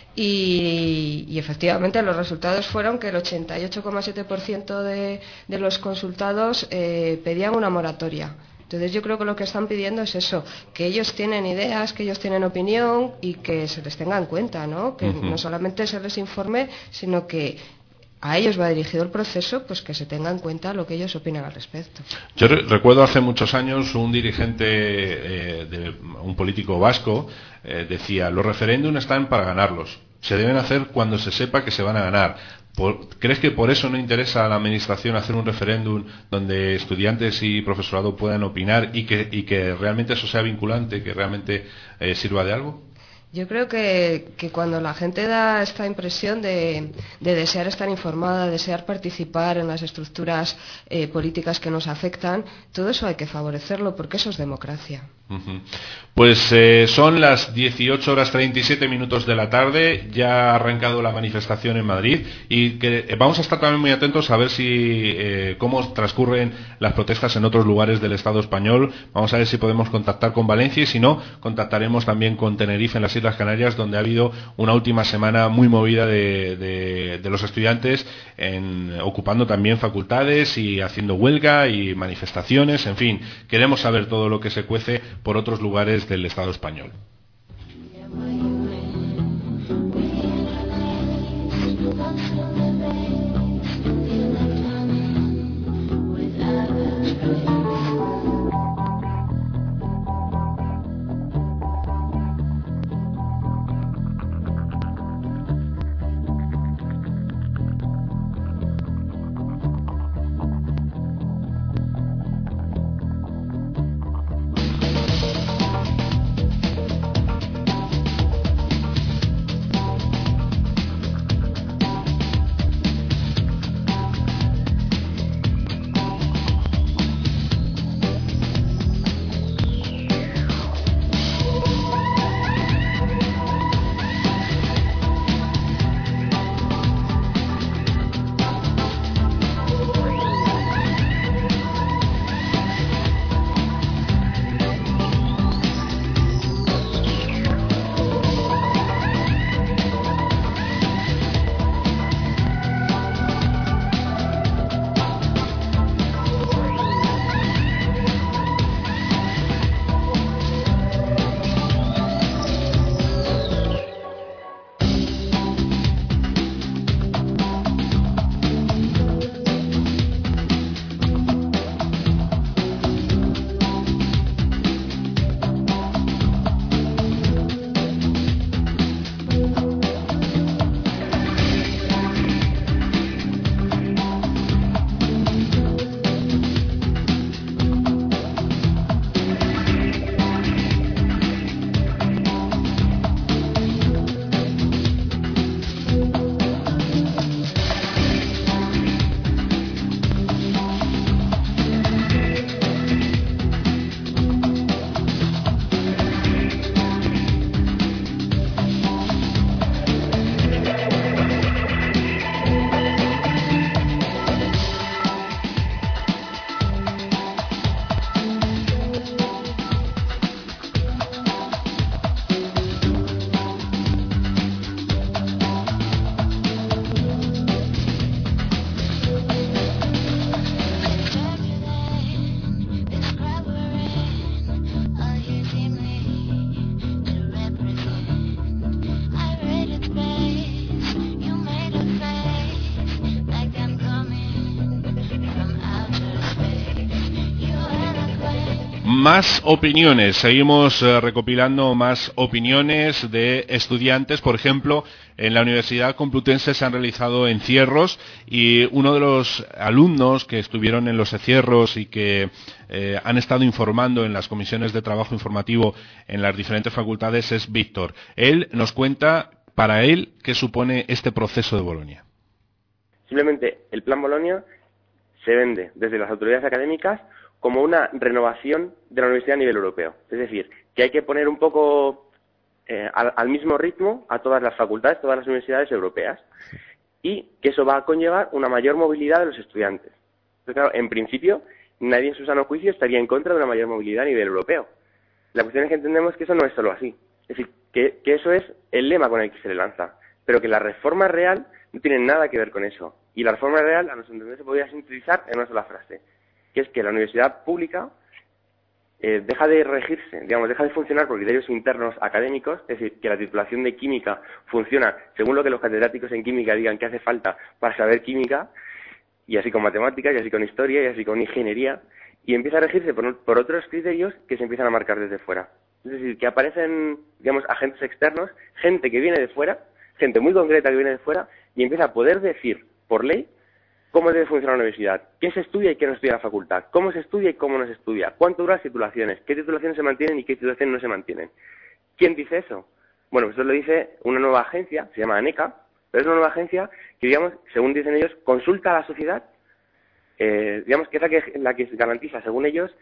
Y, y efectivamente los resultados fueron que el ochenta y ocho coma siete por ciento de, de los consultados eh, pedían una moratoria. Entonces yo creo que lo que están pidiendo es eso, que ellos tienen ideas, que ellos tienen opinión y que se les tenga en cuenta, ¿no? Que uh-huh. no solamente se les informe, sino que a ellos va dirigido el proceso, pues que se tenga en cuenta lo que ellos opinan al respecto. Yo re- recuerdo hace muchos años un dirigente, eh, de un político vasco, eh, decía, los referéndums están para ganarlos, se deben hacer cuando se sepa que se van a ganar. Por, ¿Crees que por eso no interesa a la Administración hacer un referéndum donde estudiantes y profesorado puedan opinar y que, y que realmente eso sea vinculante, que realmente eh, sirva de algo? Yo creo que, que cuando la gente da esta impresión de, de desear estar informada, de desear participar en las estructuras eh, políticas que nos afectan, todo eso hay que favorecerlo porque eso es democracia. Uh-huh. Pues eh, son las dieciocho horas treinta y siete minutos de la tarde, ya ha arrancado la manifestación en Madrid y que eh, vamos a estar también muy atentos a ver si eh, cómo transcurren las protestas en otros lugares del Estado español. Vamos a ver si podemos contactar con Valencia y si no, contactaremos también con Tenerife en las Islas Canarias, donde ha habido una última semana muy movida de, de, de los estudiantes en, ocupando también facultades y haciendo huelga y manifestaciones, en fin, queremos saber todo lo que se cuece por otros lugares del Estado español. Más opiniones, seguimos eh, recopilando más opiniones de estudiantes. Por ejemplo, en la Universidad Complutense se han realizado encierros y uno de los alumnos que estuvieron en los encierros y que eh, han estado informando en las comisiones de trabajo informativo en las diferentes facultades es Víctor. Él nos cuenta para él qué supone este proceso de Bolonia. Simplemente el Plan Bolonia se vende desde las autoridades académicas como una renovación de la universidad a nivel europeo. Es decir, que hay que poner un poco eh, al, al mismo ritmo a todas las facultades, todas las universidades europeas, y que eso va a conllevar una mayor movilidad de los estudiantes. Entonces, claro, en principio, nadie en su sano juicio estaría en contra de una mayor movilidad a nivel europeo. La cuestión es que entendemos que eso no es solo así. Es decir, que, que eso es el lema con el que se le lanza, pero que la reforma real no tiene nada que ver con eso. Y la reforma real, a nuestro entender, se podría sintetizar en una sola frase, que es que la universidad pública eh, deja de regirse, digamos, deja de funcionar por criterios internos académicos, es decir, que la titulación de química funciona según lo que los catedráticos en química digan que hace falta para saber química, y así con matemáticas, y así con historia, y así con ingeniería, y empieza a regirse por, por otros criterios que se empiezan a marcar desde fuera. Es decir, que aparecen, digamos, agentes externos, gente que viene de fuera, gente muy concreta que viene de fuera, y empieza a poder decir, por ley, cómo debe funcionar la universidad, qué se estudia y qué no estudia la facultad, cómo se estudia y cómo no se estudia, cuánto duran las titulaciones, qué titulaciones se mantienen y qué titulaciones no se mantienen. ¿Quién dice eso? Bueno, pues eso lo dice una nueva agencia, se llama ANECA, pero es una nueva agencia que, digamos, según dicen ellos, consulta a la sociedad, eh, digamos que es la que, la que garantiza, según ellos,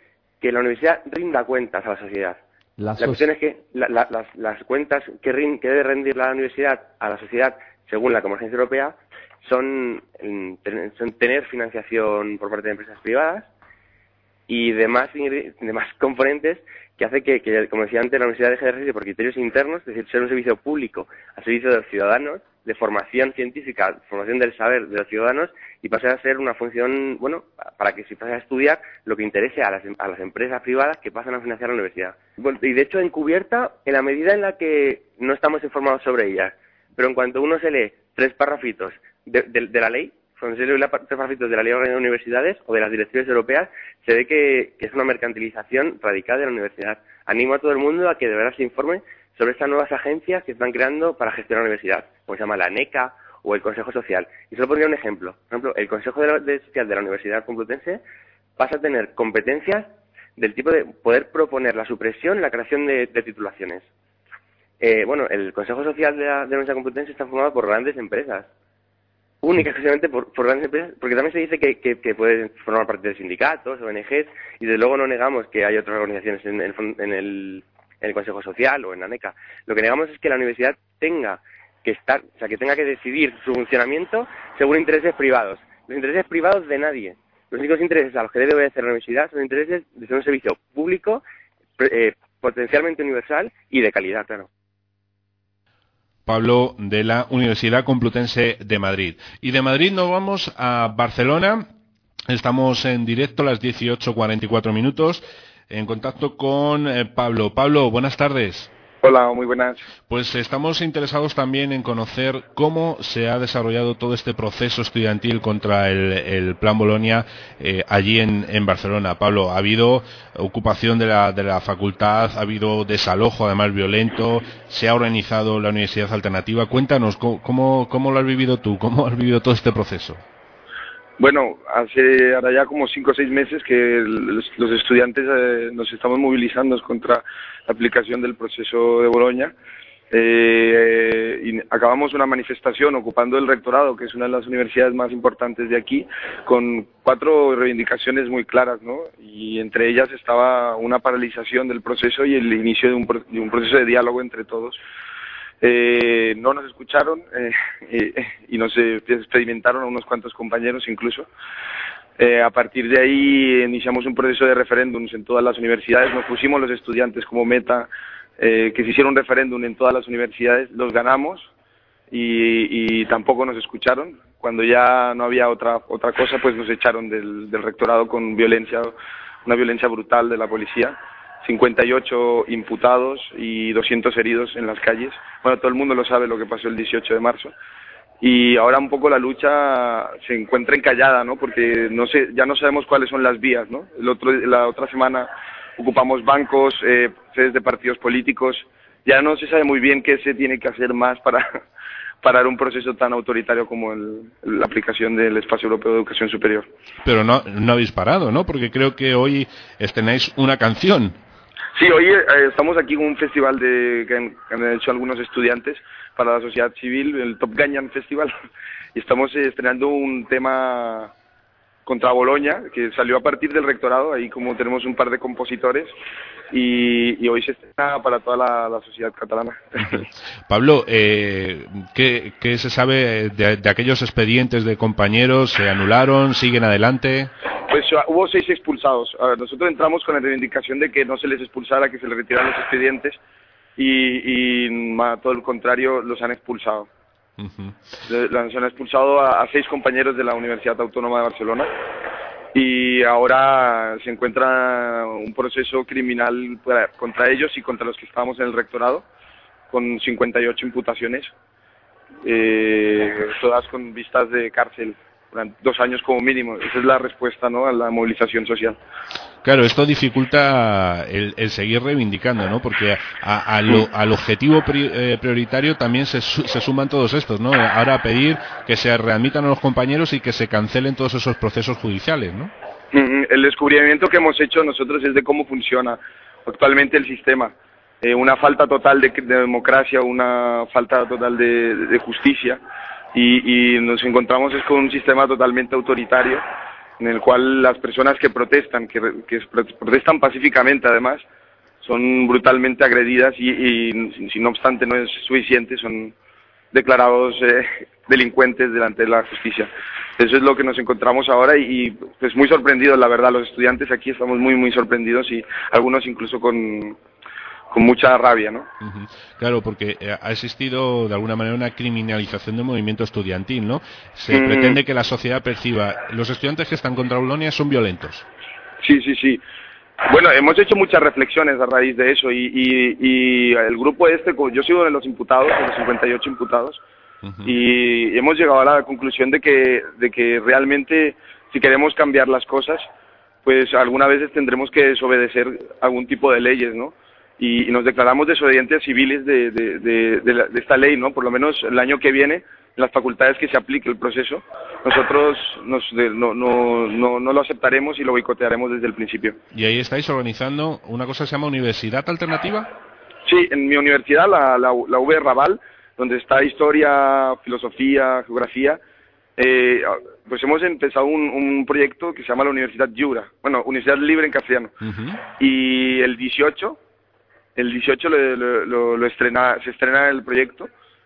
que la universidad rinda cuentas a la sociedad. La, la cuestión es que la, la, las, las cuentas que, rin, que debe rendir la universidad a la sociedad, según la Convergencia Europea, son, son tener financiación por parte de empresas privadas y demás, demás componentes que hace que, que, como decía antes, la universidad deje de regirse por criterios internos, es decir, ser un servicio público al servicio de los ciudadanos, de formación científica, formación del saber de los ciudadanos, y pase a ser una función, bueno, para que se pase a estudiar lo que interese a las, a las empresas privadas que pasan a financiar la universidad. Bueno, y de hecho encubierta en la medida en la que no estamos informados sobre ellas, pero en cuanto uno se lee tres párrafitos de, de, de la ley, cuando se lee tres párrafitos de la ley de universidades o de las directrices europeas, se ve que, que es una mercantilización radical de la universidad. Animo a todo el mundo a que de verdad se informe sobre estas nuevas agencias que están creando para gestionar la universidad, como se llama la NECA o el Consejo Social. Y solo pondría un ejemplo. Por ejemplo, el Consejo de, la, de Social de la Universidad Complutense pasa a tener competencias del tipo de poder proponer la supresión y la creación de, de titulaciones. Eh, bueno, el Consejo Social de la, de la Universidad Complutense está formado por grandes empresas, única exclusivamente por, por grandes empresas, porque también se dice que, que, que pueden formar parte de sindicatos, O N Ges, y desde luego no negamos que hay otras organizaciones en el, en el, en el Consejo Social o en la NECA. Lo que negamos es que la universidad tenga que estar, o sea, que tenga que decidir su funcionamiento según intereses privados. Los intereses privados de nadie. Los únicos intereses a los que debe obedecer la universidad son intereses de ser un servicio público, eh, potencialmente universal y de calidad, claro. Pablo, de la Universidad Complutense de Madrid. Y de Madrid nos vamos a Barcelona. Estamos en directo a las dieciocho cuarenta y cuatro minutos en contacto con eh, Pablo. Pablo, buenas tardes. Hola, muy buenas. Pues estamos interesados también en conocer cómo se ha desarrollado todo este proceso estudiantil contra el, el Plan Bolonia eh, allí en, en Barcelona. Pablo, ha habido ocupación de la, de la facultad, ha habido desalojo además violento, se ha organizado la Universidad Alternativa. Cuéntanos, ¿cómo, cómo lo has vivido tú? ¿Cómo has vivido todo este proceso? Bueno, hace ahora ya como cinco o seis meses que los, los estudiantes eh, nos estamos movilizando contra la aplicación del proceso de Bolonia. Eh, y acabamos una manifestación ocupando el rectorado, que es una de las universidades más importantes de aquí, con cuatro reivindicaciones muy claras, ¿no? Y entre ellas estaba una paralización del proceso y el inicio de un, de un proceso de diálogo entre todos. Eh, no nos escucharon eh, eh, y nos eh, experimentaron a unos cuantos compañeros incluso. Eh, a partir de ahí iniciamos un proceso de referéndums en todas las universidades. Nos pusimos los estudiantes como meta eh, que se hiciera un referéndum en todas las universidades. Los ganamos y, y tampoco nos escucharon. Cuando ya no había otra otra cosa, pues nos echaron del, del rectorado con violencia, una violencia brutal de la policía. cincuenta y ocho imputados y doscientos heridos en las calles. Bueno, todo el mundo lo sabe lo que pasó el dieciocho de marzo. Y ahora un poco la lucha se encuentra encallada, ¿no? Porque no sé, ya no sabemos cuáles son las vías, ¿no? El otro, la otra semana ocupamos bancos, eh, sedes de partidos políticos. Ya no se sabe muy bien qué se tiene que hacer más para parar un proceso tan autoritario como el, la aplicación del Espacio Europeo de Educación Superior. Pero no, no habéis parado, ¿no? Porque creo que hoy estrenáis una canción. Sí, hoy eh, estamos aquí con un festival de, que, han, que han hecho algunos estudiantes para la sociedad civil, el Top Ganyan Festival, y estamos eh, estrenando un tema contra Bolonia, que salió a partir del rectorado, ahí como tenemos un par de compositores, y, y hoy se estrena para toda la, la sociedad catalana. Pablo, eh, ¿qué, ¿qué se sabe de, de aquellos expedientes de compañeros? ¿Se anularon? ¿Siguen adelante? Pues hubo seis expulsados. A ver, nosotros entramos con la reivindicación de que no se les expulsara, que se les retiraran los expedientes, y, y a todo el contrario, los han expulsado. Uh-huh. Se han expulsado a, a seis compañeros de la Universidad Autónoma de Barcelona, y ahora se encuentra un proceso criminal para, contra ellos y contra los que estábamos en el rectorado, con cincuenta y ocho imputaciones, eh, todas con vistas de cárcel. Dos años como mínimo. Esa es la respuesta, ¿no?, a la movilización social. Claro, esto dificulta el, el seguir reivindicando, ¿no? Porque a, a lo, al objetivo pri, eh, prioritario también se, se suman todos estos, ¿no? Ahora pedir que se readmitan a los compañeros y que se cancelen todos esos procesos judiciales, ¿no? El descubrimiento que hemos hecho nosotros es de cómo funciona actualmente el sistema. Eh, una falta total de, de democracia, una falta total de, de justicia. Y, y nos encontramos es con un sistema totalmente autoritario en el cual las personas que protestan, que, que protestan pacíficamente además, son brutalmente agredidas y, y si no obstante no es suficiente, son declarados eh, delincuentes delante de la justicia. Eso es lo que nos encontramos ahora y, y pues muy sorprendidos, la verdad, los estudiantes aquí estamos muy muy sorprendidos y algunos incluso con, con mucha rabia, ¿no? Uh-huh. Claro, porque ha existido de alguna manera una criminalización del movimiento estudiantil, ¿no? Se mm. pretende que la sociedad perciba los estudiantes que están contra Bolonia son violentos. Sí, sí, sí. Bueno, hemos hecho muchas reflexiones a raíz de eso y, y, y el grupo este, yo sigo de los imputados, de los cincuenta y ocho imputados, uh-huh. y hemos llegado a la conclusión de que, de que realmente si queremos cambiar las cosas, pues algunas veces tendremos que desobedecer algún tipo de leyes, ¿no? Y, y nos declaramos desobedientes civiles de, de, de, de, la, de esta ley, ¿no? Por lo menos el año que viene, en las facultades que se aplique el proceso, nosotros nos, de, no, no, no, no lo aceptaremos y lo boicotearemos desde el principio. ¿Y ahí estáis organizando una cosa que se llama Universidad Alternativa? Sí, en mi universidad, la, la, la U B Raval, donde está Historia, Filosofía, Geografía, eh, pues hemos empezado un, un proyecto que se llama la Universidad Lliure, bueno, Universidad Libre en castellano, uh-huh. y el dieciocho, el dieciocho lo, lo, lo, lo estrena, se estrena el proyecto.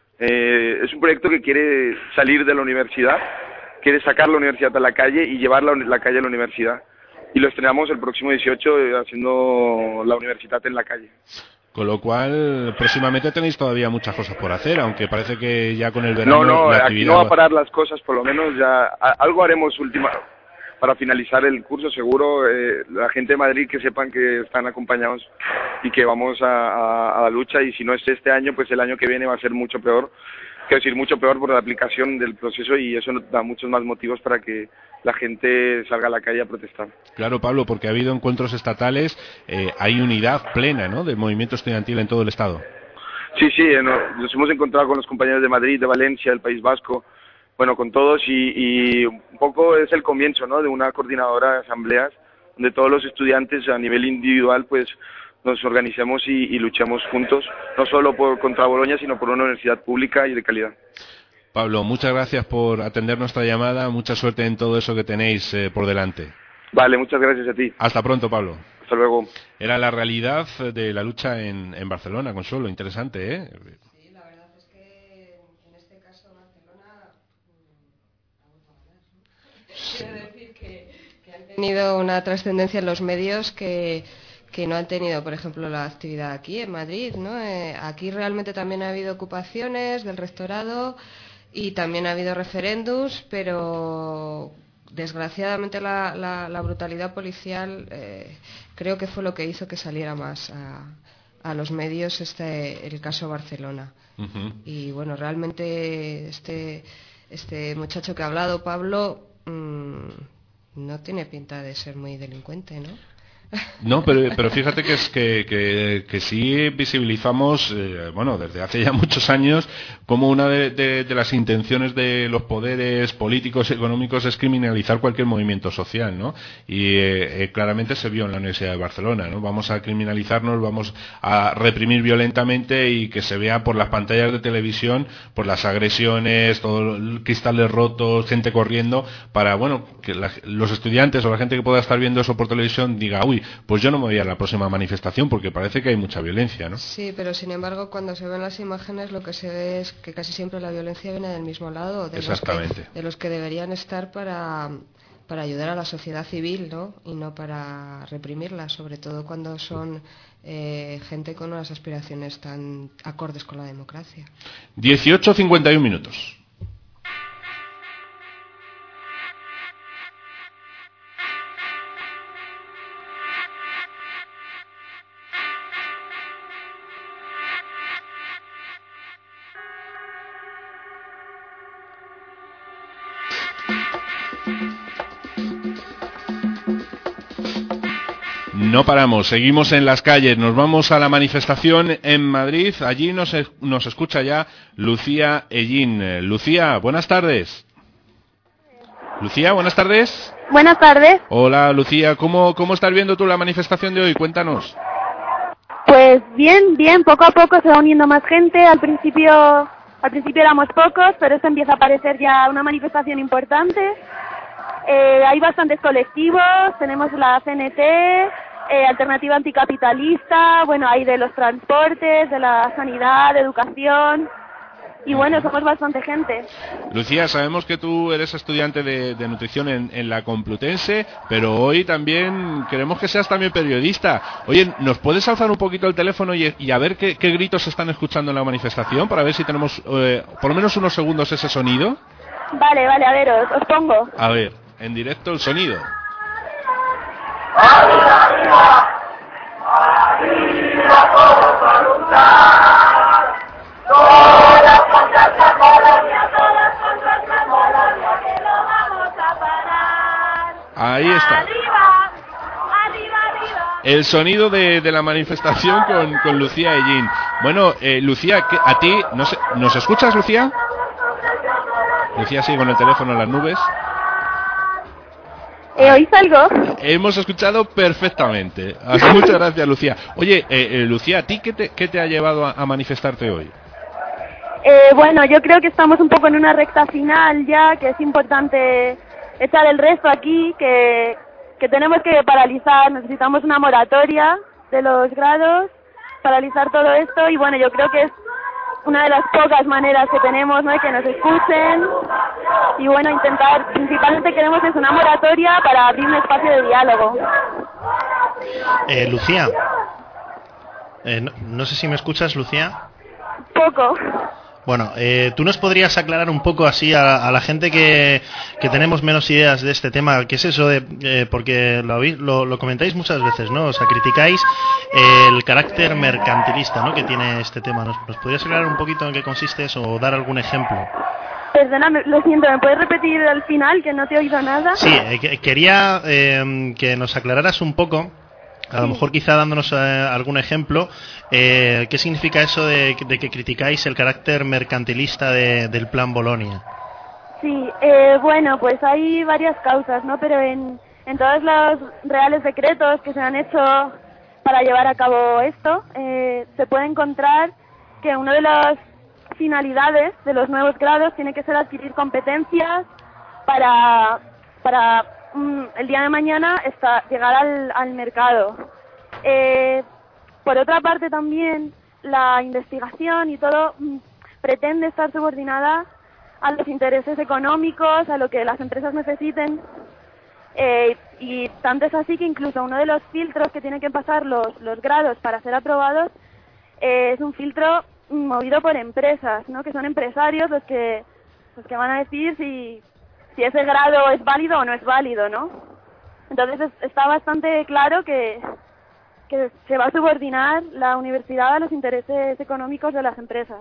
Eh, es un proyecto que quiere salir de la universidad, quiere sacar la universidad a la calle y llevar la, la calle a la universidad. Y lo estrenamos el próximo dieciocho eh, haciendo la universidad en la calle. Con lo cual, próximamente tenéis todavía muchas cosas por hacer, aunque parece que ya con el verano... No, no, la aquí actividad no va a parar las cosas, por lo menos ya a, algo haremos última para finalizar el curso, seguro. Eh, la gente de Madrid que sepan que están acompañados y que vamos a, a, a la lucha, y si no es este año, pues el año que viene va a ser mucho peor, quiero decir, mucho peor por la aplicación del proceso, y eso nos da muchos más motivos para que la gente salga a la calle a protestar. Claro, Pablo, porque ha habido encuentros estatales, eh, hay unidad plena, ¿no?, del movimiento estudiantil en todo el Estado. Sí, sí, eh, no, nos hemos encontrado con los compañeros de Madrid, de Valencia, del País Vasco, bueno, con todos, y, y un poco es el comienzo, ¿no?, de una coordinadora de asambleas donde todos los estudiantes a nivel individual pues nos organicemos y, y luchemos juntos, no solo por contra Bolonia, sino por una universidad pública y de calidad. Pablo, muchas gracias por atender nuestra llamada, mucha suerte en todo eso que tenéis eh, por delante. Vale, muchas gracias a ti. Hasta pronto, Pablo. Hasta luego. Era la realidad de la lucha en, en Barcelona, Consuelo, interesante, ¿eh? Sí, la verdad es que en este caso Barcelona sí. Quiero decir que, que han tenido una trascendencia en los medios que que no han tenido, por ejemplo, la actividad aquí en Madrid, ¿no? Eh, aquí realmente también ha habido ocupaciones del rectorado y también ha habido referéndums, pero desgraciadamente la, la, la brutalidad policial eh, creo que fue lo que hizo que saliera más a, a los medios este el caso Barcelona. Uh-huh. Y bueno, realmente este, este muchacho que ha hablado, Pablo, mmm, no tiene pinta de ser muy delincuente, ¿no? No, pero, pero fíjate que es que, que, que sí visibilizamos, eh, bueno, desde hace ya muchos años, como una de, de, de las intenciones de los poderes políticos y económicos es criminalizar cualquier movimiento social, ¿no? Y eh, eh, claramente se vio en la Universidad de Barcelona, ¿no? Vamos a criminalizarnos, vamos a reprimir violentamente y que se vea por las pantallas de televisión, por las agresiones, todos los cristales rotos, gente corriendo, para, bueno, que la, los estudiantes o la gente que pueda estar viendo eso por televisión diga, uy, pues yo no me voy a la próxima manifestación porque parece que hay mucha violencia, ¿no? Sí, pero sin embargo cuando se ven las imágenes lo que se ve es que casi siempre la violencia viene del mismo lado, de, Exactamente. Los, que, de los que deberían estar para, para ayudar a la sociedad civil, ¿no? Y no para reprimirla, sobre todo cuando son eh, gente con unas aspiraciones tan acordes con la democracia. dieciocho cincuenta y uno minutos. No paramos, seguimos en las calles, nos vamos a la manifestación en Madrid, allí nos, nos escucha ya Lucía Ellín. Lucía, buenas tardes. Lucía, buenas tardes. Buenas tardes. Hola Lucía, ¿cómo, cómo estás viendo tú la manifestación de hoy? Cuéntanos. Pues bien, bien, poco a poco se va uniendo más gente, al principio, al principio éramos pocos, pero esto empieza a parecer ya una manifestación importante. Eh, hay bastantes colectivos, tenemos la C N T, eh, Alternativa Anticapitalista, bueno, hay de los transportes, de la sanidad, de educación, y bueno, somos bastante gente. Lucía, sabemos que tú eres estudiante de, de nutrición en, en la Complutense, pero hoy también queremos que seas también periodista. Oye, ¿nos puedes alzar un poquito el teléfono y, y a ver qué, qué gritos se están escuchando en la manifestación, para ver si tenemos eh, por lo menos unos segundos ese sonido? Vale, vale, a ver, os, os pongo. A ver, en directo el sonido. ¡Arriba, arriba! ¡Arriba todos a luchar! ¡Todas contra esta colonia! ¡Todas contra esta colonia! ¡Que lo vamos a parar! Ahí está. ¡Arriba! ¡Arriba, arriba! El sonido de, de la manifestación con, con Lucía Ellín. Bueno, eh, Lucía, ¿qué, a ti, no sé, ¿nos escuchas, Lucía? Lucía sigue con el teléfono en las nubes. ¿Eh, ¿Oís algo? Hemos escuchado perfectamente. Muchas gracias, Lucía. Oye, eh, eh, Lucía, ¿a ti qué te, qué te ha llevado a, a manifestarte hoy? Eh, bueno, yo creo que estamos un poco en una recta final ya, que es importante echar el resto aquí, que, que tenemos que paralizar, necesitamos una moratoria de los grados, paralizar todo esto, y bueno, yo creo que es una de las pocas maneras que tenemos, ¿no?, de que nos escuchen, y bueno, intentar, principalmente queremos es una moratoria para abrir un espacio de diálogo. Eh, Lucía, eh, no, no sé si me escuchas, Lucía. Poco. Bueno, eh, ¿tú nos podrías aclarar un poco así a, a la gente que, que tenemos menos ideas de este tema? ¿Qué es eso de...? Eh, porque lo, lo, lo comentáis muchas veces, ¿no? O sea, criticáis eh, el carácter mercantilista, ¿no?, que tiene este tema. ¿Nos, ¿Nos podrías aclarar un poquito en qué consiste eso o dar algún ejemplo? Perdóname, lo siento, ¿me puedes repetir al final, que no te he oído nada? Sí, eh, que, quería eh, que nos aclararas un poco, a lo mejor quizá dándonos eh, algún ejemplo, eh, ¿qué significa eso de, de que criticáis el carácter mercantilista de, del Plan Bolonia? Sí, eh, bueno, pues hay varias causas, ¿no? Pero en, en todos los reales decretos que se han hecho para llevar a cabo esto, eh, se puede encontrar que una de las finalidades de los nuevos grados tiene que ser adquirir competencias para... para el día de mañana está llegar al, al mercado. Eh, por otra parte también la investigación y todo mm, pretende estar subordinada a los intereses económicos, a lo que las empresas necesiten, eh, y tanto es así que incluso uno de los filtros que tienen que pasar los, los grados para ser aprobados eh, es un filtro movido por empresas, ¿no?, que son empresarios los que, los que van a decir si si ese grado es válido o no es válido, ¿no? Entonces es, está bastante claro que, que se va a subordinar la universidad a los intereses económicos de las empresas.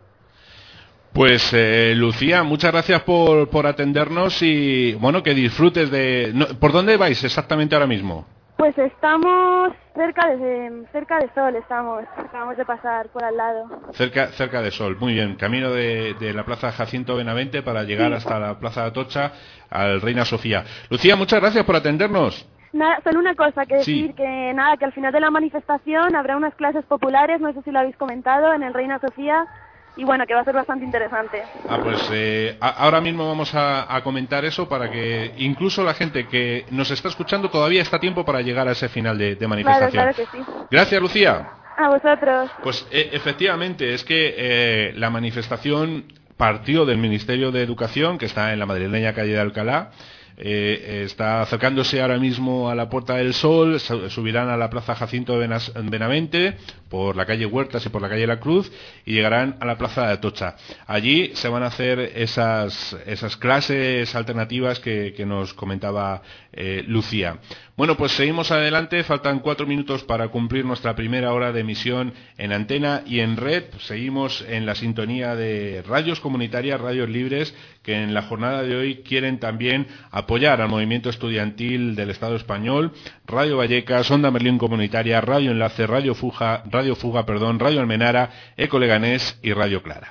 Pues eh, Lucía, muchas gracias por, por atendernos y bueno, que disfrutes de... No, ¿por dónde vais exactamente ahora mismo? Pues estamos cerca de cerca de Sol, estamos acabamos de pasar por al lado. Cerca cerca de Sol, muy bien. Camino de, de la Plaza Jacinto Benavente para llegar sí. hasta la Plaza de Atocha, al Reina Sofía. Lucía, muchas gracias por atendernos. Nada, solo una cosa que decir, sí. que nada, que al final de la manifestación habrá unas clases populares, no sé si lo habéis comentado, en el Reina Sofía. Y bueno, que va a ser bastante interesante. Ah, pues eh, a, ahora mismo vamos a, a comentar eso para que incluso la gente que nos está escuchando todavía está a tiempo para llegar a ese final de, de manifestación. Claro, claro que sí. Gracias, Lucía. A vosotros. Pues eh, efectivamente, es que eh, la manifestación partió del Ministerio de Educación, que está en la madrileña calle de Alcalá. Eh, está acercándose ahora mismo a la Puerta del Sol, subirán a la Plaza Jacinto Benavente, por la calle Huertas y por la calle La Cruz, y llegarán a la Plaza de Atocha. Allí se van a hacer esas, esas clases alternativas que, que nos comentaba eh, Lucía. Bueno, pues seguimos adelante, faltan cuatro minutos para cumplir nuestra primera hora de emisión en antena y en red. Seguimos en la sintonía de radios comunitarias, radios libres, que en la jornada de hoy quieren también apoyar al movimiento estudiantil del Estado español. Radio Vallecas, Onda Merlín Comunitaria, Radio Enlace, Radio Fuga, Radio Fuga, perdón, Radio Almenara, Eco Leganés y Radio Clara.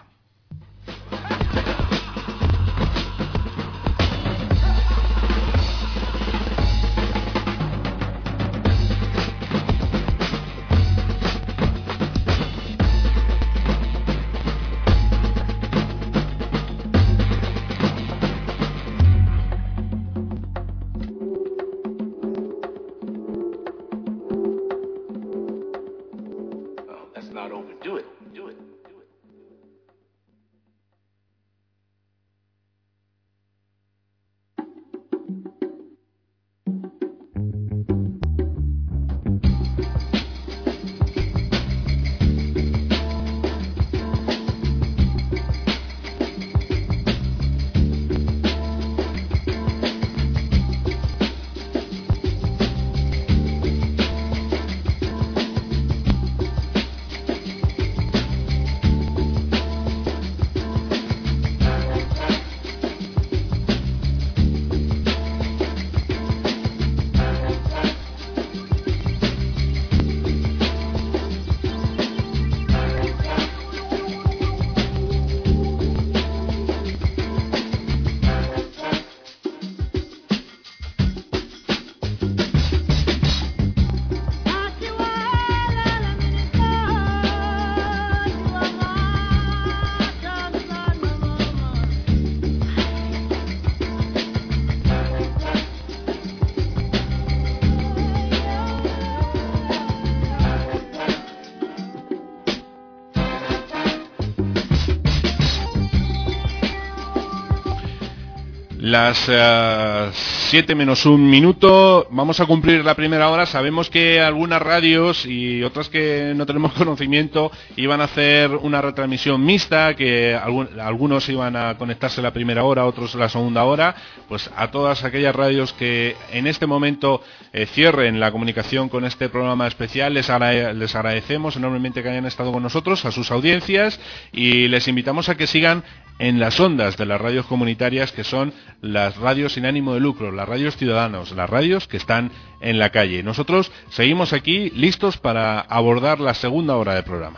las uh, siete menos un minuto. Vamos a cumplir la primera hora. Sabemos que algunas radios y otras que no tenemos conocimiento iban a hacer una retransmisión mixta, que algún, algunos iban a conectarse la primera hora, otros la segunda hora. Pues a todas aquellas radios que en este momento eh, cierren la comunicación con este programa especial, les, agra- les agradecemos enormemente que hayan estado con nosotros, a sus audiencias, y les invitamos a que sigan en las ondas de las radios comunitarias, que son las radios sin ánimo de lucro, las radios ciudadanos, las radios que están en la calle. Nosotros seguimos aquí listos para abordar la segunda hora del programa.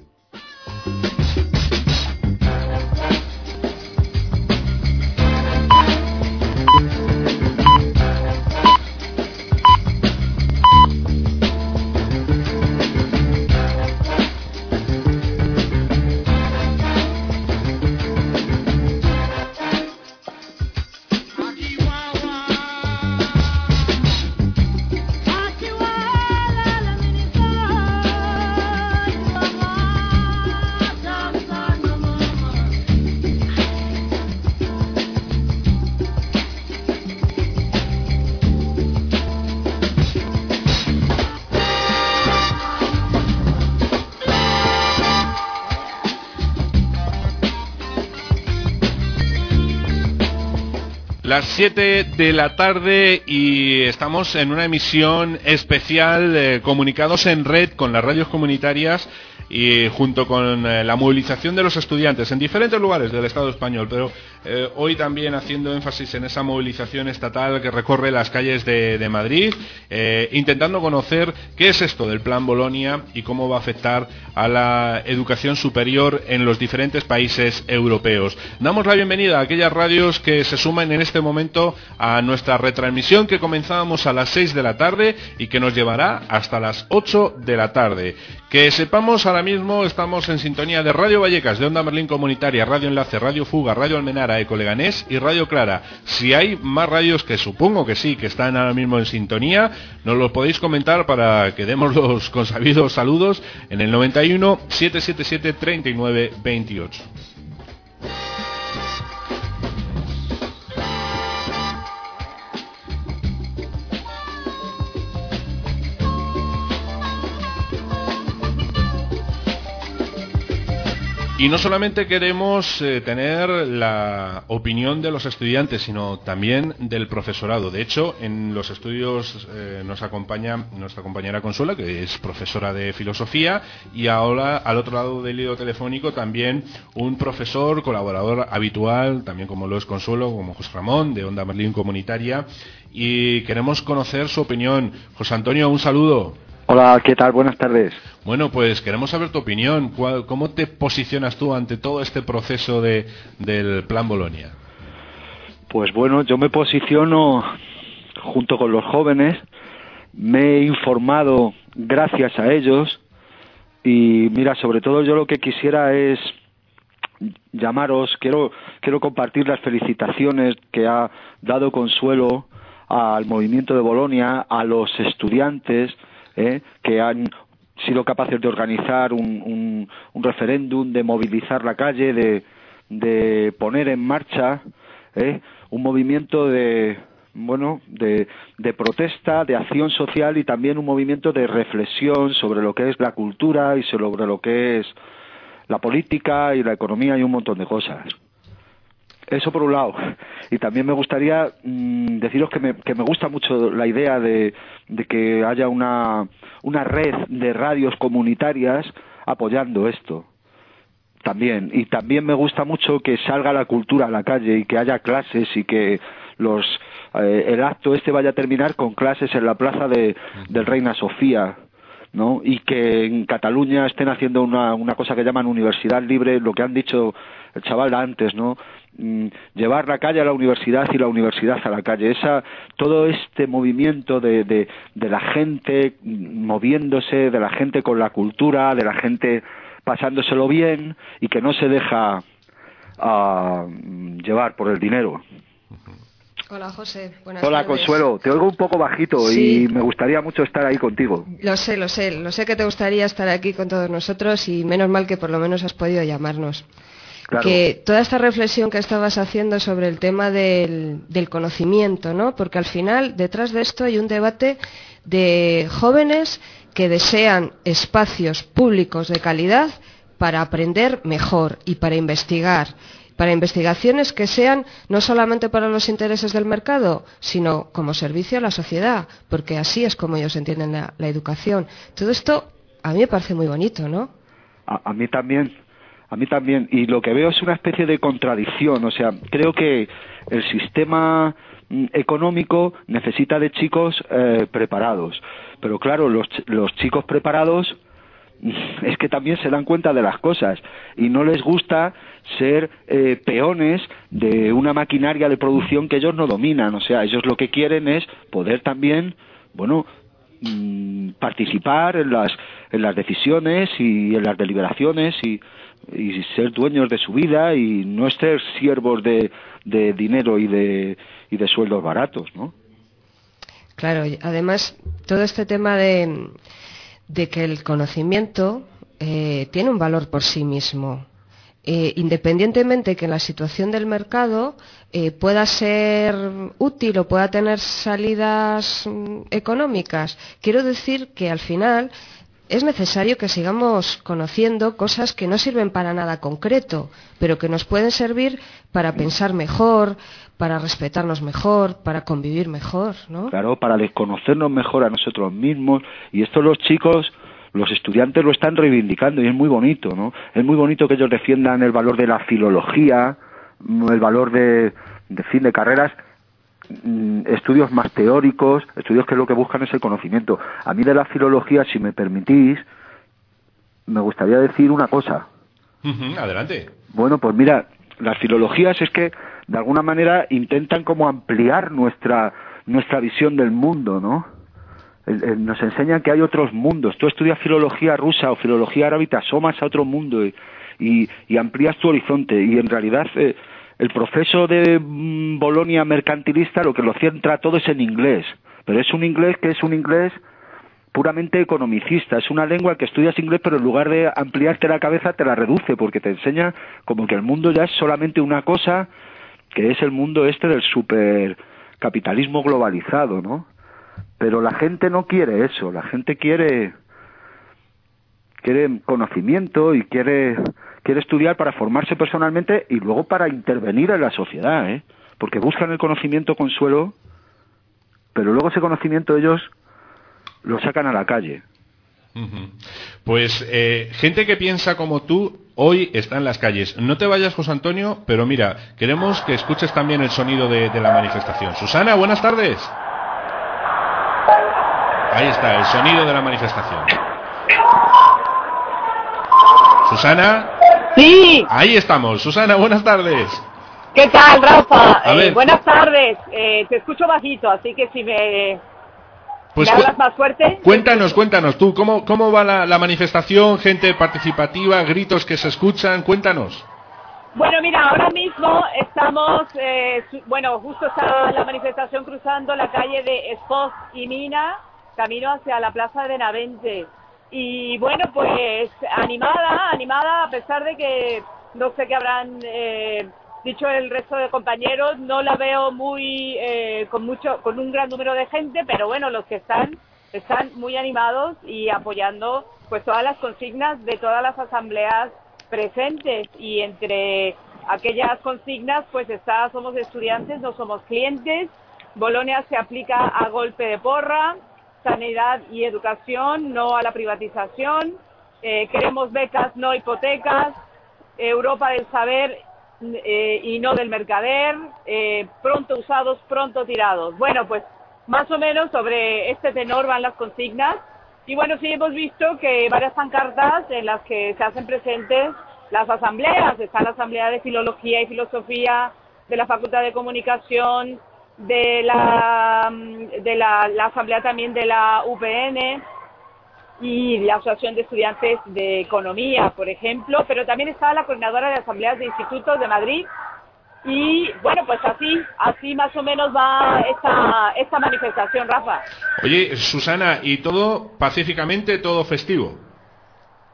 Las siete de la tarde y estamos en una emisión especial, eh, comunicados en red con las radios comunitarias y junto con eh, la movilización de los estudiantes en diferentes lugares del Estado español, pero eh, hoy también haciendo énfasis en esa movilización estatal que recorre las calles de, de Madrid, eh, intentando conocer qué es esto del Plan Bolonia y cómo va a afectar a la educación superior en los diferentes países europeos. Damos la bienvenida a aquellas radios que se suman en este momento a nuestra retransmisión, que comenzábamos a las seis de la tarde y que nos llevará hasta las ocho de la tarde. Que sepamos, ahora mismo estamos en sintonía de Radio Vallecas, de Onda Merlín Comunitaria, Radio Enlace, Radio Fuga, Radio Almenara, Eco Leganés y Radio Clara. Si hay más radios, que supongo que sí, que están ahora mismo en sintonía, nos lo podéis comentar para que demos los consabidos saludos en el noventa y uno, setecientos setenta y siete, treinta y nueve, veintiocho. Y no solamente queremos eh, tener la opinión de los estudiantes, sino también del profesorado. De hecho, en los estudios eh, nos acompaña nuestra compañera Consuela, que es profesora de filosofía, y ahora al otro lado del hilo telefónico también un profesor, colaborador habitual, también como lo es Consuelo, como José Ramón, de Onda Merlín Comunitaria, y queremos conocer su opinión. José Antonio, un saludo. Hola, ¿qué tal? Buenas tardes. Bueno, pues queremos saber tu opinión. ¿Cómo te posicionas tú ante todo este proceso de, del Plan Bolonia? Pues bueno, yo me posiciono junto con los jóvenes, me he informado gracias a ellos y mira, sobre todo yo lo que quisiera es llamaros, quiero, quiero compartir las felicitaciones que ha dado Consuelo al movimiento de Bolonia, a los estudiantes, ¿Eh? que han sido capaces de organizar un, un, un referéndum, de movilizar la calle, de, de poner en marcha ¿eh? un movimiento de bueno de, de protesta, de acción social y también un movimiento de reflexión sobre lo que es la cultura y sobre lo que es la política y la economía y un montón de cosas. Eso por un lado. Y también me gustaría mmm, deciros que me, que me gusta mucho la idea de, de que haya una, una red de radios comunitarias apoyando esto. También. Y también me gusta mucho que salga la cultura a la calle y que haya clases y que los eh, el acto este vaya a terminar con clases en la plaza de, del Reina Sofía, ¿no? Y que en Cataluña estén haciendo una, una cosa que llaman universidad libre, lo que han dicho el chaval antes, ¿no? Mm, llevar la calle a la universidad y la universidad a la calle. Esa, todo este movimiento de, de, de la gente moviéndose, de la gente con la cultura, de la gente pasándoselo bien y que no se deja uh, llevar por el dinero. Hola, José. Buenas Hola, tardes. Consuelo. Te oigo un poco bajito sí. y me gustaría mucho estar ahí contigo. Lo sé, lo sé. Lo sé que te gustaría estar aquí con todos nosotros y menos mal que por lo menos has podido llamarnos. Claro. que toda esta reflexión que estabas haciendo sobre el tema del, del conocimiento, ¿no? Porque al final, detrás de esto hay un debate de jóvenes que desean espacios públicos de calidad para aprender mejor y para investigar, para investigaciones que sean no solamente para los intereses del mercado, sino como servicio a la sociedad, porque así es como ellos entienden la, la educación. Todo esto a mí me parece muy bonito, ¿no? A, a mí también, a mí también. Y lo que veo es una especie de contradicción. O sea, creo que el sistema mm, económico necesita de chicos eh, preparados. Pero claro, los, los chicos preparados es que también se dan cuenta de las cosas y no les gusta ser eh, peones de una maquinaria de producción que ellos no dominan. O sea, ellos lo que quieren es poder también, bueno, mmm, participar en las en las decisiones y en las deliberaciones y, y ser dueños de su vida y no ser siervos de, de dinero y de y de sueldos baratos, ¿no? Claro, además todo este tema de, de que el conocimiento eh, tiene un valor por sí mismo, eh, independientemente que en la situación del mercado eh, pueda ser útil o pueda tener salidas mm, económicas. Quiero decir que al final es necesario que sigamos conociendo cosas que no sirven para nada concreto, pero que nos pueden servir para pensar mejor, para respetarnos mejor, para convivir mejor, ¿no? Claro, para desconocernos mejor a nosotros mismos. Y esto los chicos, los estudiantes lo están reivindicando y es muy bonito, ¿no? Es muy bonito que ellos defiendan el valor de la filología, el valor de, de fin de carreras, estudios más teóricos, estudios que lo que buscan es el conocimiento. A mí de la filología, si me permitís, me gustaría decir una cosa. Uh-huh, adelante. Bueno, pues mira, las filologías es que de alguna manera intentan como ampliar nuestra nuestra visión del mundo, ¿no? El, el, nos enseñan que hay otros mundos. Tú estudias filología rusa o filología árabe y te asomas a otro mundo y, y, y amplías tu horizonte. Y en realidad eh, el proceso de mm, Bolonia mercantilista lo que lo centra todo es en inglés. Pero es un inglés que es un inglés puramente economicista. Es una lengua que estudias inglés, pero en lugar de ampliarte la cabeza te la reduce, porque te enseña como que el mundo ya es solamente una cosa, que es el mundo este del supercapitalismo globalizado, ¿no? Pero la gente no quiere eso, la gente quiere quiere conocimiento y quiere quiere estudiar para formarse personalmente y luego para intervenir en la sociedad, ¿eh? Porque buscan el conocimiento consuelo, pero luego ese conocimiento ellos lo sacan a la calle. Uh-huh. Pues eh, gente que piensa como tú hoy está en las calles. No te vayas, José Antonio, pero mira, queremos que escuches también el sonido de, de la manifestación. Susana, buenas tardes. Ahí está, el sonido de la manifestación. Susana. Sí. Ahí estamos. Susana, buenas tardes. ¿Qué tal, Rafa? A Eh, ver. buenas tardes. Eh, te escucho bajito, así que si me, Pues me cu- hablas más fuerte. Cuéntanos, cuéntanos tú, ¿cómo, cómo va la, la manifestación? Gente participativa, gritos que se escuchan, cuéntanos. Bueno, mira, ahora mismo estamos, eh, su- bueno, justo está la manifestación cruzando la calle de Espoz y Mina, camino hacia la Plaza de Benavente. Y bueno, pues animada, animada, a pesar de que no sé qué habrán eh, dicho el resto de compañeros, no la veo muy, eh, con mucho, con un gran número de gente, pero bueno, los que están, están muy animados y apoyando pues todas las consignas de todas las asambleas presentes, y entre aquellas consignas pues está: somos estudiantes, no somos clientes, Bolonia se aplica a golpe de porra, sanidad y educación, no a la privatización, eh, queremos becas, no hipotecas, Europa del saber eh, y no del mercader, eh, pronto usados, pronto tirados. Bueno, pues más o menos sobre este tenor van las consignas. Y bueno, sí hemos visto que varias pancartas en las que se hacen presentes las asambleas. Está la Asamblea de Filología y Filosofía, de la Facultad de Comunicación, de la de la, la Asamblea también de la U P N y la Asociación de Estudiantes de Economía, por ejemplo, pero también está la Coordinadora de Asambleas de Institutos de Madrid. Y bueno, pues así, así más o menos va esta, esta manifestación, Rafa. Oye, Susana, ¿y todo pacíficamente, todo festivo?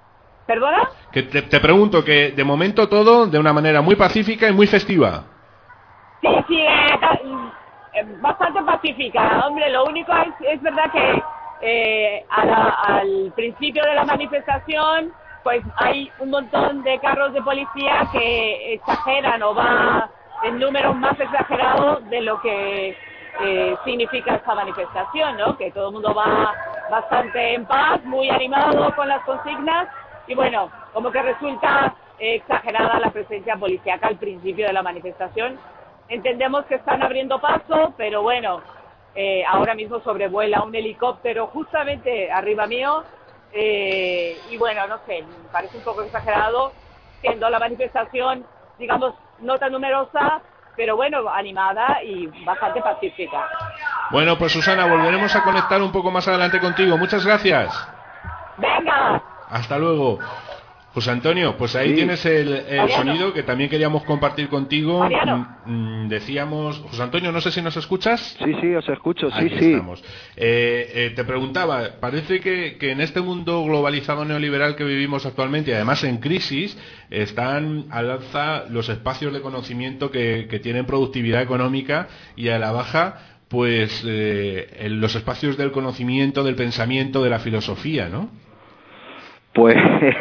¿Perdona? Que te, te pregunto que de momento todo de una manera muy pacífica y muy festiva. Sí, sí, eh, eh, bastante pacífica. Hombre, lo único es, es verdad que eh, a la, al principio de la manifestación pues hay un montón de carros de policía que exageran o va en números más exagerados de lo que eh, significa esta manifestación, ¿no? Que todo el mundo va bastante en paz, muy animado con las consignas y bueno, como que resulta eh, exagerada la presencia policíaca al principio de la manifestación. Entendemos que están abriendo paso, pero bueno, eh, ahora mismo sobrevuela un helicóptero justamente arriba mío. Eh, y bueno, no sé, me parece un poco exagerado, siendo la manifestación, digamos, no tan numerosa, pero bueno, animada y bastante pacífica. Bueno, pues Susana, volveremos a conectar un poco más adelante contigo. Muchas gracias. ¡Venga! Hasta luego. José Antonio, pues ahí sí. Tienes el, el sonido que también queríamos compartir contigo. Mm, decíamos, José Antonio, no sé si nos escuchas. Sí, sí, os escucho, sí, Aquí sí. Estamos. Eh, eh, te preguntaba, parece que, que en este mundo globalizado neoliberal que vivimos actualmente y además en crisis, están al alza los espacios de conocimiento que, que tienen productividad económica y a la baja, pues, eh, en los espacios del conocimiento, del pensamiento, de la filosofía, ¿no? Pues...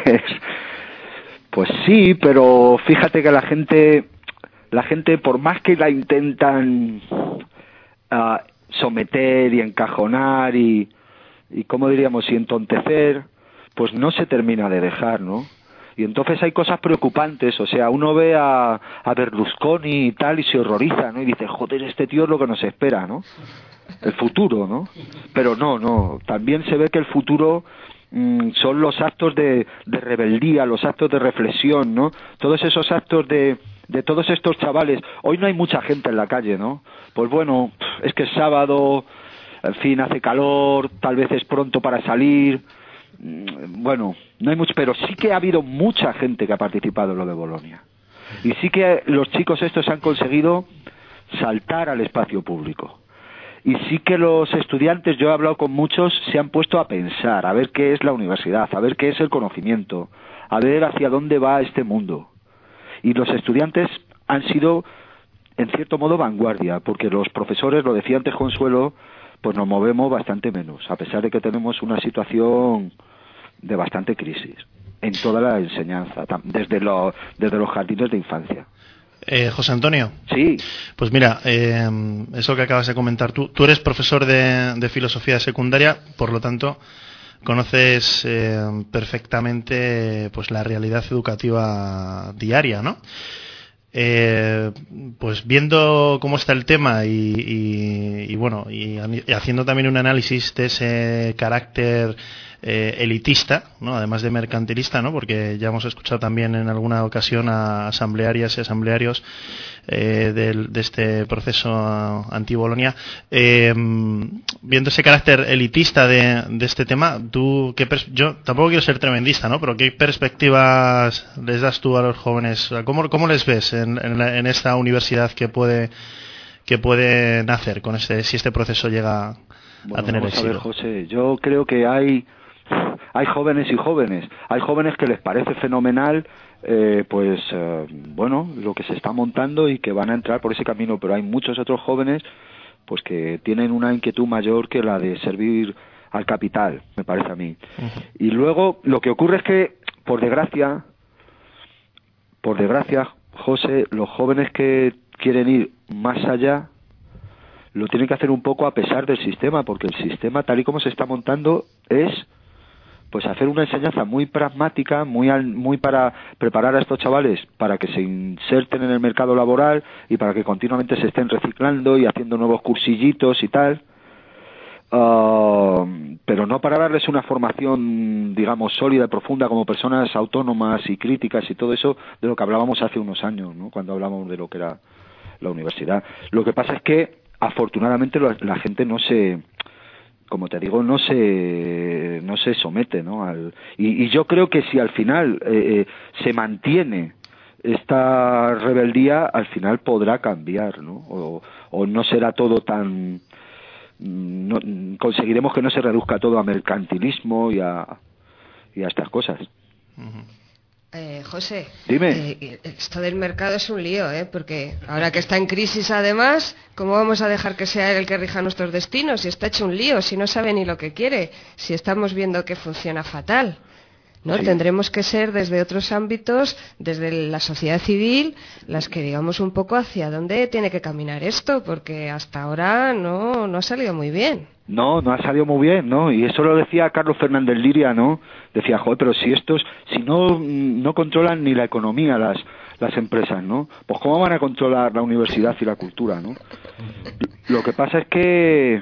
Pues sí, pero fíjate que la gente, la gente por más que la intentan uh, someter y encajonar y, y cómo diríamos, y entontecer, pues no se termina de dejar, ¿no? Y entonces hay cosas preocupantes, o sea, uno ve a, a Berlusconi y tal y se horroriza, ¿no? Y dice, joder, este tío es lo que nos espera, ¿no? El futuro, ¿no? Pero no, no, también se ve que el futuro son los actos de, de rebeldía, los actos de reflexión, ¿no? Todos esos actos de, de todos estos chavales. Hoy no hay mucha gente en la calle, ¿no? Pues bueno, es que es sábado, en fin, hace calor, tal vez es pronto para salir. Bueno, no hay mucho, pero sí que ha habido mucha gente que ha participado en lo de Bolonia. Y sí que los chicos estos han conseguido saltar al espacio público. Y sí que los estudiantes, yo he hablado con muchos, se han puesto a pensar, a ver qué es la universidad, a ver qué es el conocimiento, a ver hacia dónde va este mundo. Y los estudiantes han sido, en cierto modo, vanguardia, porque los profesores, lo decía antes Consuelo, pues nos movemos bastante menos, a pesar de que tenemos una situación de bastante crisis en toda la enseñanza, desde, lo, desde los jardines de infancia. Eh, José Antonio. Sí. Pues mira, eh, eso que acabas de comentar tú, tú eres profesor de, de filosofía secundaria, por lo tanto, conoces eh, perfectamente pues la realidad educativa diaria, ¿no? Eh, pues viendo cómo está el tema y, y, y bueno, y, y haciendo también un análisis de ese carácter eh, elitista, ¿no? Además de mercantilista, ¿no? Porque ya hemos escuchado también en alguna ocasión a asamblearias y asamblearios eh, del, de este proceso anti-Bolonia. Eh, viendo ese carácter elitista de, de este tema, tú, ¿qué pers- yo tampoco quiero ser tremendista, ¿no? Pero ¿qué perspectivas les das tú a los jóvenes? ¿Cómo, cómo les ves en, en, la, en esta universidad que puede que puede nacer con este, si este proceso llega bueno, a tener vamos éxito? A ver, José, yo creo que hay hay jóvenes y jóvenes. Hay jóvenes que les parece fenomenal, eh, pues eh, bueno, lo que se está montando y que van a entrar por ese camino, pero hay muchos otros jóvenes pues que tienen una inquietud mayor que la de servir al capital, me parece a mí. Uh-huh. Y luego lo que ocurre es que, por desgracia, por desgracia, José, los jóvenes que quieren ir más allá lo tienen que hacer un poco a pesar del sistema, porque el sistema tal y como se está montando es pues hacer una enseñanza muy pragmática, muy al, muy para preparar a estos chavales para que se inserten en el mercado laboral y para que continuamente se estén reciclando y haciendo nuevos cursillitos y tal, uh, pero no para darles una formación, digamos, sólida y profunda como personas autónomas y críticas y todo eso de lo que hablábamos hace unos años, ¿no? Cuando hablábamos de lo que era la universidad. Lo que pasa es que afortunadamente la, la gente no se, como te digo, no se no se somete, ¿no? Al, y, y yo creo que si al final eh, eh, se mantiene esta rebeldía, al final podrá cambiar, ¿no? O, o no será todo tan, no, conseguiremos que no se reduzca todo a mercantilismo y a, y a estas cosas. Uh-huh. Eh, José, Dime. Eh, esto del mercado es un lío, ¿eh? Porque ahora que está en crisis además, ¿cómo vamos a dejar que sea él el que rija nuestros destinos? Si está hecho un lío, si no sabe ni lo que quiere, si estamos viendo que funciona fatal, ¿no? Sí. Tendremos que ser desde otros ámbitos, desde la sociedad civil, las que digamos un poco hacia dónde tiene que caminar esto, porque hasta ahora no, no ha salido muy bien. No, no ha salido muy bien, ¿no? Y eso lo decía Carlos Fernández Liria, ¿no? Decía, joder, pero si estos, si no, no controlan ni la economía las, las empresas, ¿no? Pues ¿cómo van a controlar la universidad y la cultura, ¿no? Lo que pasa es que,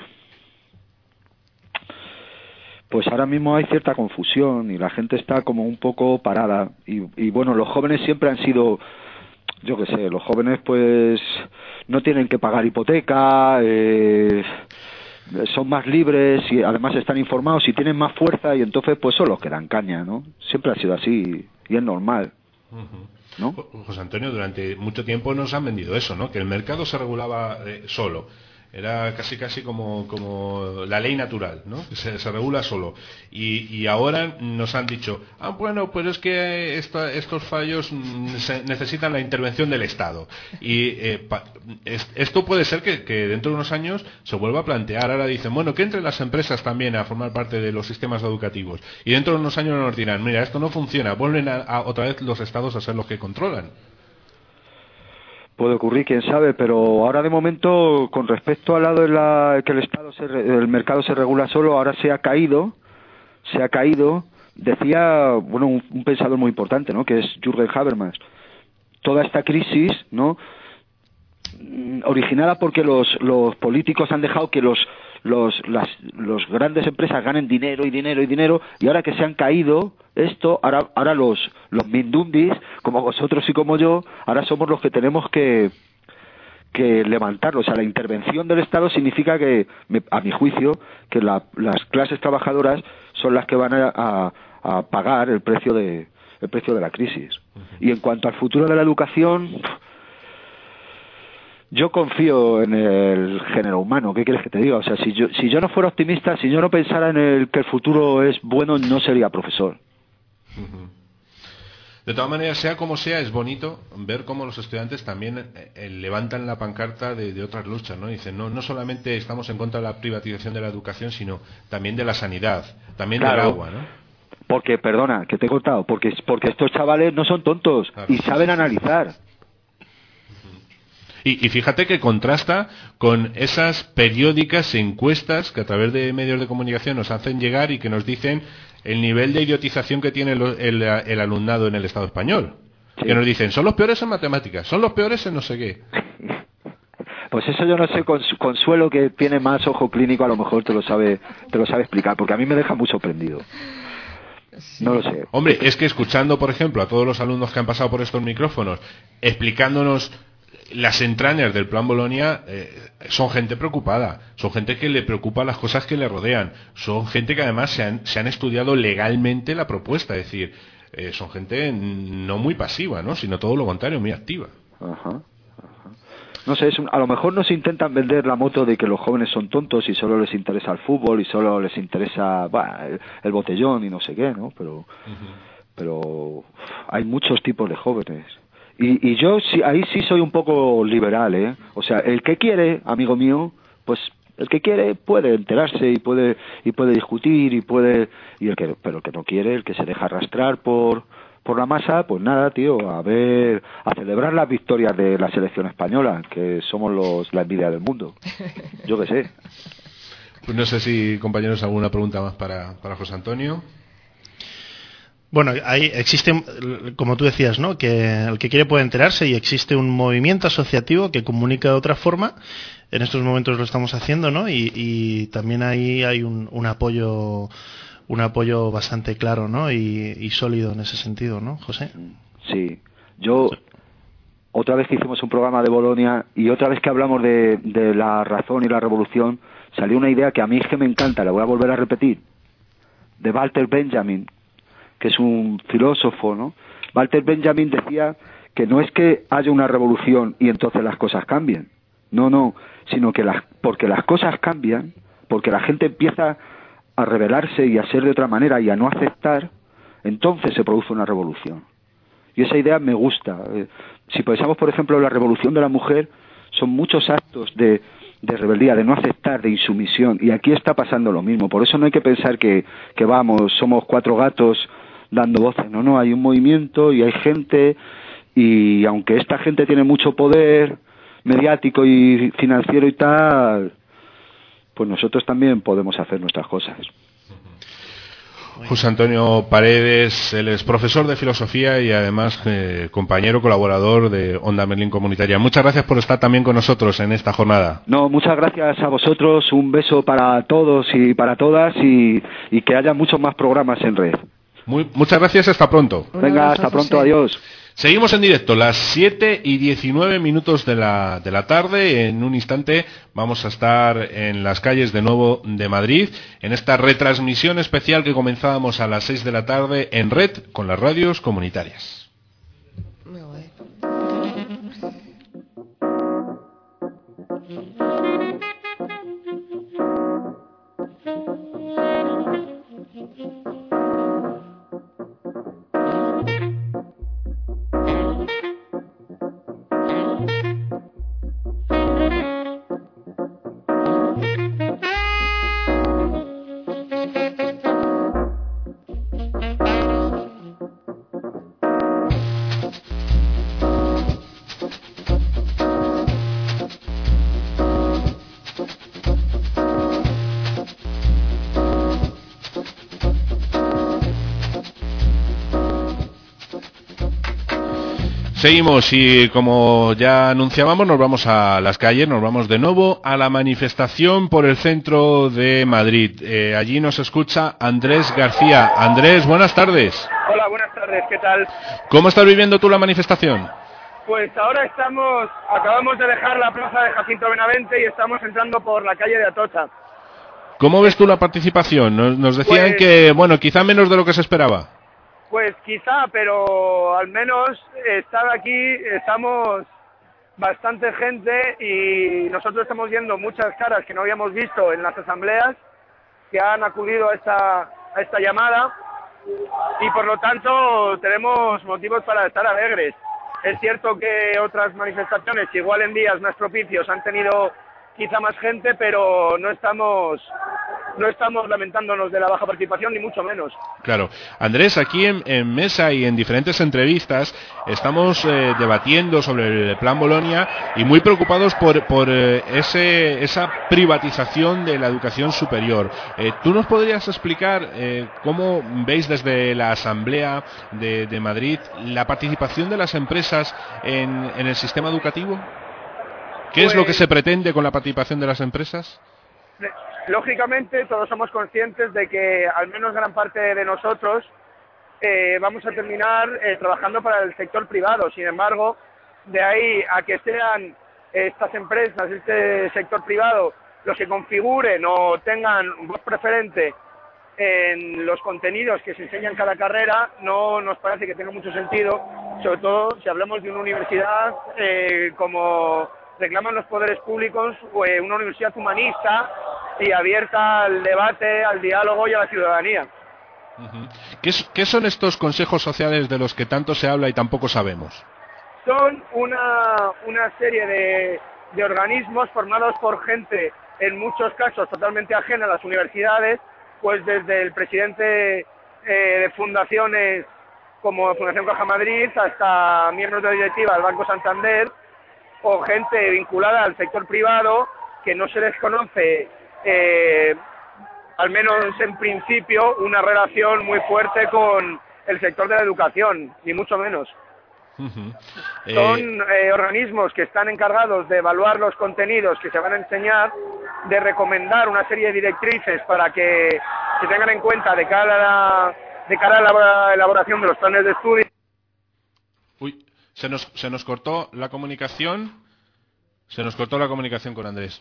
pues ahora mismo hay cierta confusión y la gente está como un poco parada. Y, y bueno, los jóvenes siempre han sido, yo qué sé, los jóvenes pues no tienen que pagar hipoteca, eh... son más libres y además están informados y tienen más fuerza y entonces pues son los que dan caña, ¿no? Siempre ha sido así y es normal, ¿no? José Antonio, durante mucho tiempo nos han vendido eso, ¿no? Que el mercado se regulaba eh, solo. Era casi casi como, como la ley natural, ¿no? Que se, se regula solo. Y, y ahora nos han dicho, ah, bueno, pues es que esta, estos fallos necesitan la intervención del Estado. Y eh, pa, es, esto puede ser que, que dentro de unos años se vuelva a plantear. Ahora dicen, bueno, que entren las empresas también a formar parte de los sistemas educativos. Y dentro de unos años nos dirán, mira, esto no funciona, vuelven a, a otra vez los Estados a ser los que controlan. Puede ocurrir, quién sabe, pero ahora de momento, con respecto al lado de la, que el Estado, se, el mercado se regula solo, ahora se ha caído, se ha caído, decía, bueno, un, un pensador muy importante, ¿no? Que es Jürgen Habermas. Toda esta crisis, ¿no? Originada porque los, los políticos han dejado que los, los, las los grandes empresas ganen dinero y dinero y dinero, y ahora que se han caído esto, ahora, ahora los, los mindundis, como vosotros y como yo, ahora somos los que tenemos que, que levantarlo. O sea, la intervención del Estado significa que, a mi juicio, que la, las clases trabajadoras son las que van a, a, a pagar el precio de, el precio de la crisis. Y en cuanto al futuro de la educación, yo confío en el género humano. ¿Qué quieres que te diga? O sea, si yo, si yo no fuera optimista, si yo no pensara en el que el futuro es bueno, no sería profesor. De todas maneras, sea como sea, es bonito ver cómo los estudiantes también eh, levantan la pancarta de, de otras luchas, ¿no? Dicen, no, no solamente estamos en contra de la privatización de la educación, sino también de la sanidad, también claro, del agua, ¿no? Porque, perdona, que te he cortado, porque, porque estos chavales no son tontos, claro, y saben analizar. Y, y fíjate que contrasta con esas periódicas encuestas que a través de medios de comunicación nos hacen llegar y que nos dicen el nivel de idiotización que tiene el, el, el alumnado en el Estado español. Sí. Que nos dicen, son los peores en matemáticas, son los peores en no sé qué. Pues eso yo no sé, Consuelo, que tiene más ojo clínico, a lo mejor te lo sabe, te lo sabe explicar, porque a mí me deja muy sorprendido. Sí. No lo sé. Hombre, es que escuchando, por ejemplo, a todos los alumnos que han pasado por estos micrófonos, explicándonos las entrañas del Plan Bolonia, eh, son gente preocupada, son gente que le preocupa las cosas que le rodean, son gente que además se han, se han estudiado legalmente la propuesta, es decir, eh, son gente no muy pasiva, ¿no? Sino todo lo contrario, muy activa. Ajá, ajá. No sé, es un, a lo mejor nos intentan vender la moto de que los jóvenes son tontos y solo les interesa el fútbol y solo les interesa bah, el, el botellón y no sé qué, ¿no? Pero, uh-huh. pero hay muchos tipos de jóvenes. Y, y yo sí, ahí sí soy un poco liberal, ¿eh? O sea, el que quiere, amigo mío, pues el que quiere puede enterarse y puede y puede discutir y puede y el que pero el que no quiere, el que se deja arrastrar por por la masa, pues nada, tío, a ver, a celebrar las victorias de la selección española, que somos los la envidia del mundo. Yo qué sé. Pues no sé si, compañeros, alguna pregunta más para para José Antonio. Bueno, ahí existe, como tú decías, ¿no? Que el que quiere puede enterarse y existe un movimiento asociativo que comunica de otra forma. En estos momentos lo estamos haciendo, ¿no? Y, y también ahí hay un, un apoyo, un apoyo bastante claro, ¿no? Y, y sólido en ese sentido, ¿no, José? Sí. Yo otra vez que hicimos un programa de Bolonia y otra vez que hablamos de, de la razón y la revolución, salió una idea que a mí es que me encanta, la voy a volver a repetir, de Walter Benjamin, que es un filósofo, ¿no? Walter Benjamin decía que no es que haya una revolución y entonces las cosas cambien. No, no, sino que las, porque las cosas cambian, porque la gente empieza a rebelarse y a ser de otra manera y a no aceptar, entonces se produce una revolución. Y esa idea me gusta. Eh, si pensamos, por ejemplo, en la revolución de la mujer, son muchos actos de, de rebeldía, de no aceptar, de insumisión, y aquí está pasando lo mismo. Por eso no hay que pensar que, que vamos, somos cuatro gatos dando voces. No, no, hay un movimiento y hay gente, y aunque esta gente tiene mucho poder mediático y financiero y tal, pues nosotros también podemos hacer nuestras cosas. José Antonio Paredes, él es profesor de filosofía y además eh, compañero colaborador de Onda Merlín Comunitaria. Muchas gracias por estar también con nosotros en esta jornada. No, muchas gracias a vosotros, un beso para todos y para todas, y, y que haya muchos más programas en red. Muy, muchas gracias, hasta pronto. Venga, hasta pronto, adiós. Seguimos en directo, las siete y diecinueve minutos de la, de la tarde. En un instante vamos a estar en las calles de nuevo de Madrid, en esta retransmisión especial que comenzábamos a las seis de la tarde en red con las radios comunitarias. Seguimos y como ya anunciábamos nos vamos a las calles, nos vamos de nuevo a la manifestación por el centro de Madrid. Eh, allí nos escucha Andrés García. Andrés, buenas tardes. Hola, buenas tardes, ¿qué tal? ¿Cómo estás viviendo tú la manifestación? Pues ahora estamos, acabamos de dejar la plaza de Jacinto Benavente y estamos entrando por la calle de Atocha. ¿Cómo ves tú la participación? Nos, nos decían Pues- que, bueno, quizá menos de lo que se esperaba. Pues quizá, pero al menos estar aquí, estamos bastante gente y nosotros estamos viendo muchas caras que no habíamos visto en las asambleas que han acudido a esta, a esta llamada y por lo tanto tenemos motivos para estar alegres. Es cierto que otras manifestaciones, igual en días más propicios, han tenido quizá más gente, pero no estamos no estamos lamentándonos de la baja participación, ni mucho menos. Claro. Andrés, aquí en, en mesa y en diferentes entrevistas estamos eh, debatiendo sobre el Plan Bolonia y muy preocupados por, por eh, ese, esa privatización de la educación superior. Eh, ¿Tú nos podrías explicar eh, cómo veis desde la Asamblea de, de Madrid la participación de las empresas en, en el sistema educativo? ¿Qué Pues- es lo que se pretende con la participación de las empresas? Lógicamente, todos somos conscientes de que al menos gran parte de nosotros eh, vamos a terminar eh, trabajando para el sector privado. Sin embargo, de ahí a que sean estas empresas, este sector privado, los que configuren o tengan voz preferente en los contenidos que se enseñan en cada carrera, no nos parece que tenga mucho sentido, sobre todo si hablamos de una universidad eh, como reclaman los poderes públicos, eh, una universidad humanista y abierta al debate, al diálogo y a la ciudadanía. Uh-huh. ¿Qué, es- ¿Qué son estos consejos sociales de los que tanto se habla y tampoco sabemos? Son una, una serie de, de organismos formados por gente, en muchos casos totalmente ajena a las universidades, pues desde el presidente eh, de fundaciones como Fundación Caja Madrid hasta miembros de la directiva del Banco Santander, o gente vinculada al sector privado que no se les conoce, eh, al menos en principio, una relación muy fuerte con el sector de la educación, ni mucho menos. Uh-huh. Eh, Son eh, organismos que están encargados de evaluar los contenidos que se van a enseñar, de recomendar una serie de directrices para que se tengan en cuenta de cara a la, de cara a la elaboración de los planes de estudio. Uy, se nos, se nos cortó la comunicación. Se nos cortó la comunicación con Andrés.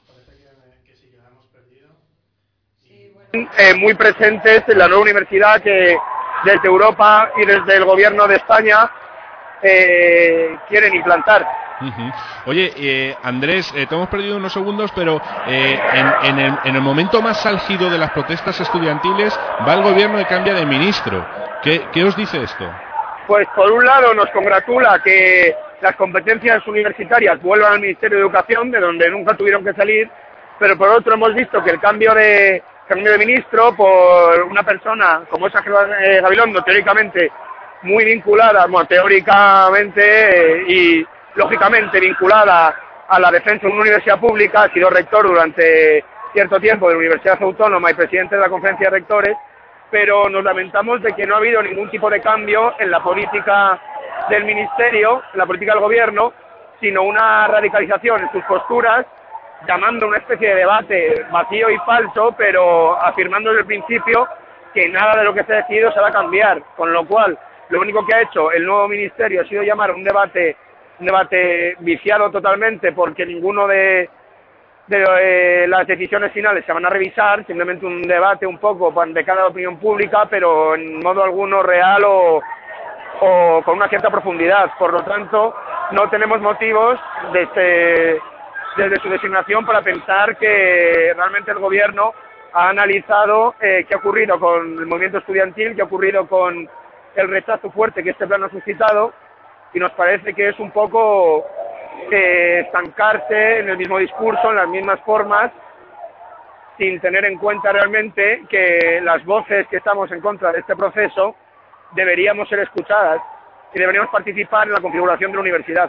Eh, muy presentes en la nueva universidad que desde Europa y desde el gobierno de España eh, quieren implantar. Uh-huh. Oye, eh, Andrés, eh, te hemos perdido unos segundos, pero eh, en, en, el, en el momento más álgido de las protestas estudiantiles va el gobierno y cambia de ministro. ¿Qué, qué os dice esto? Pues por un lado nos congratula que las competencias universitarias vuelvan al Ministerio de Educación, de donde nunca tuvieron que salir, pero por otro hemos visto que el cambio de cambio de ministro por una persona como es Ángel Gabilondo, teóricamente muy vinculada, bueno, teóricamente eh, y lógicamente vinculada a la defensa de una universidad pública, ha sido rector durante cierto tiempo de la Universidad Autónoma y presidente de la Conferencia de Rectores, pero nos lamentamos de que no ha habido ningún tipo de cambio en la política del Ministerio, en la política del Gobierno, sino una radicalización en sus posturas, llamando a una especie de debate vacío y falso, pero afirmando desde el principio que nada de lo que se ha decidido se va a cambiar, con lo cual lo único que ha hecho el nuevo Ministerio ha sido llamar a un debate, un debate viciado totalmente, porque ninguno de de eh, las decisiones finales se van a revisar, simplemente un debate un poco de cada opinión pública, pero en modo alguno real o, o con una cierta profundidad. Por lo tanto, no tenemos motivos desde, desde su designación para pensar que realmente el gobierno ha analizado eh, qué ha ocurrido con el movimiento estudiantil, qué ha ocurrido con el rechazo fuerte que este plan ha suscitado, y nos parece que es un poco eh, estancarse en el mismo discurso, en las mismas formas, sin tener en cuenta realmente que las voces que estamos en contra de este proceso deberíamos ser escuchadas y deberíamos participar en la configuración de la universidad.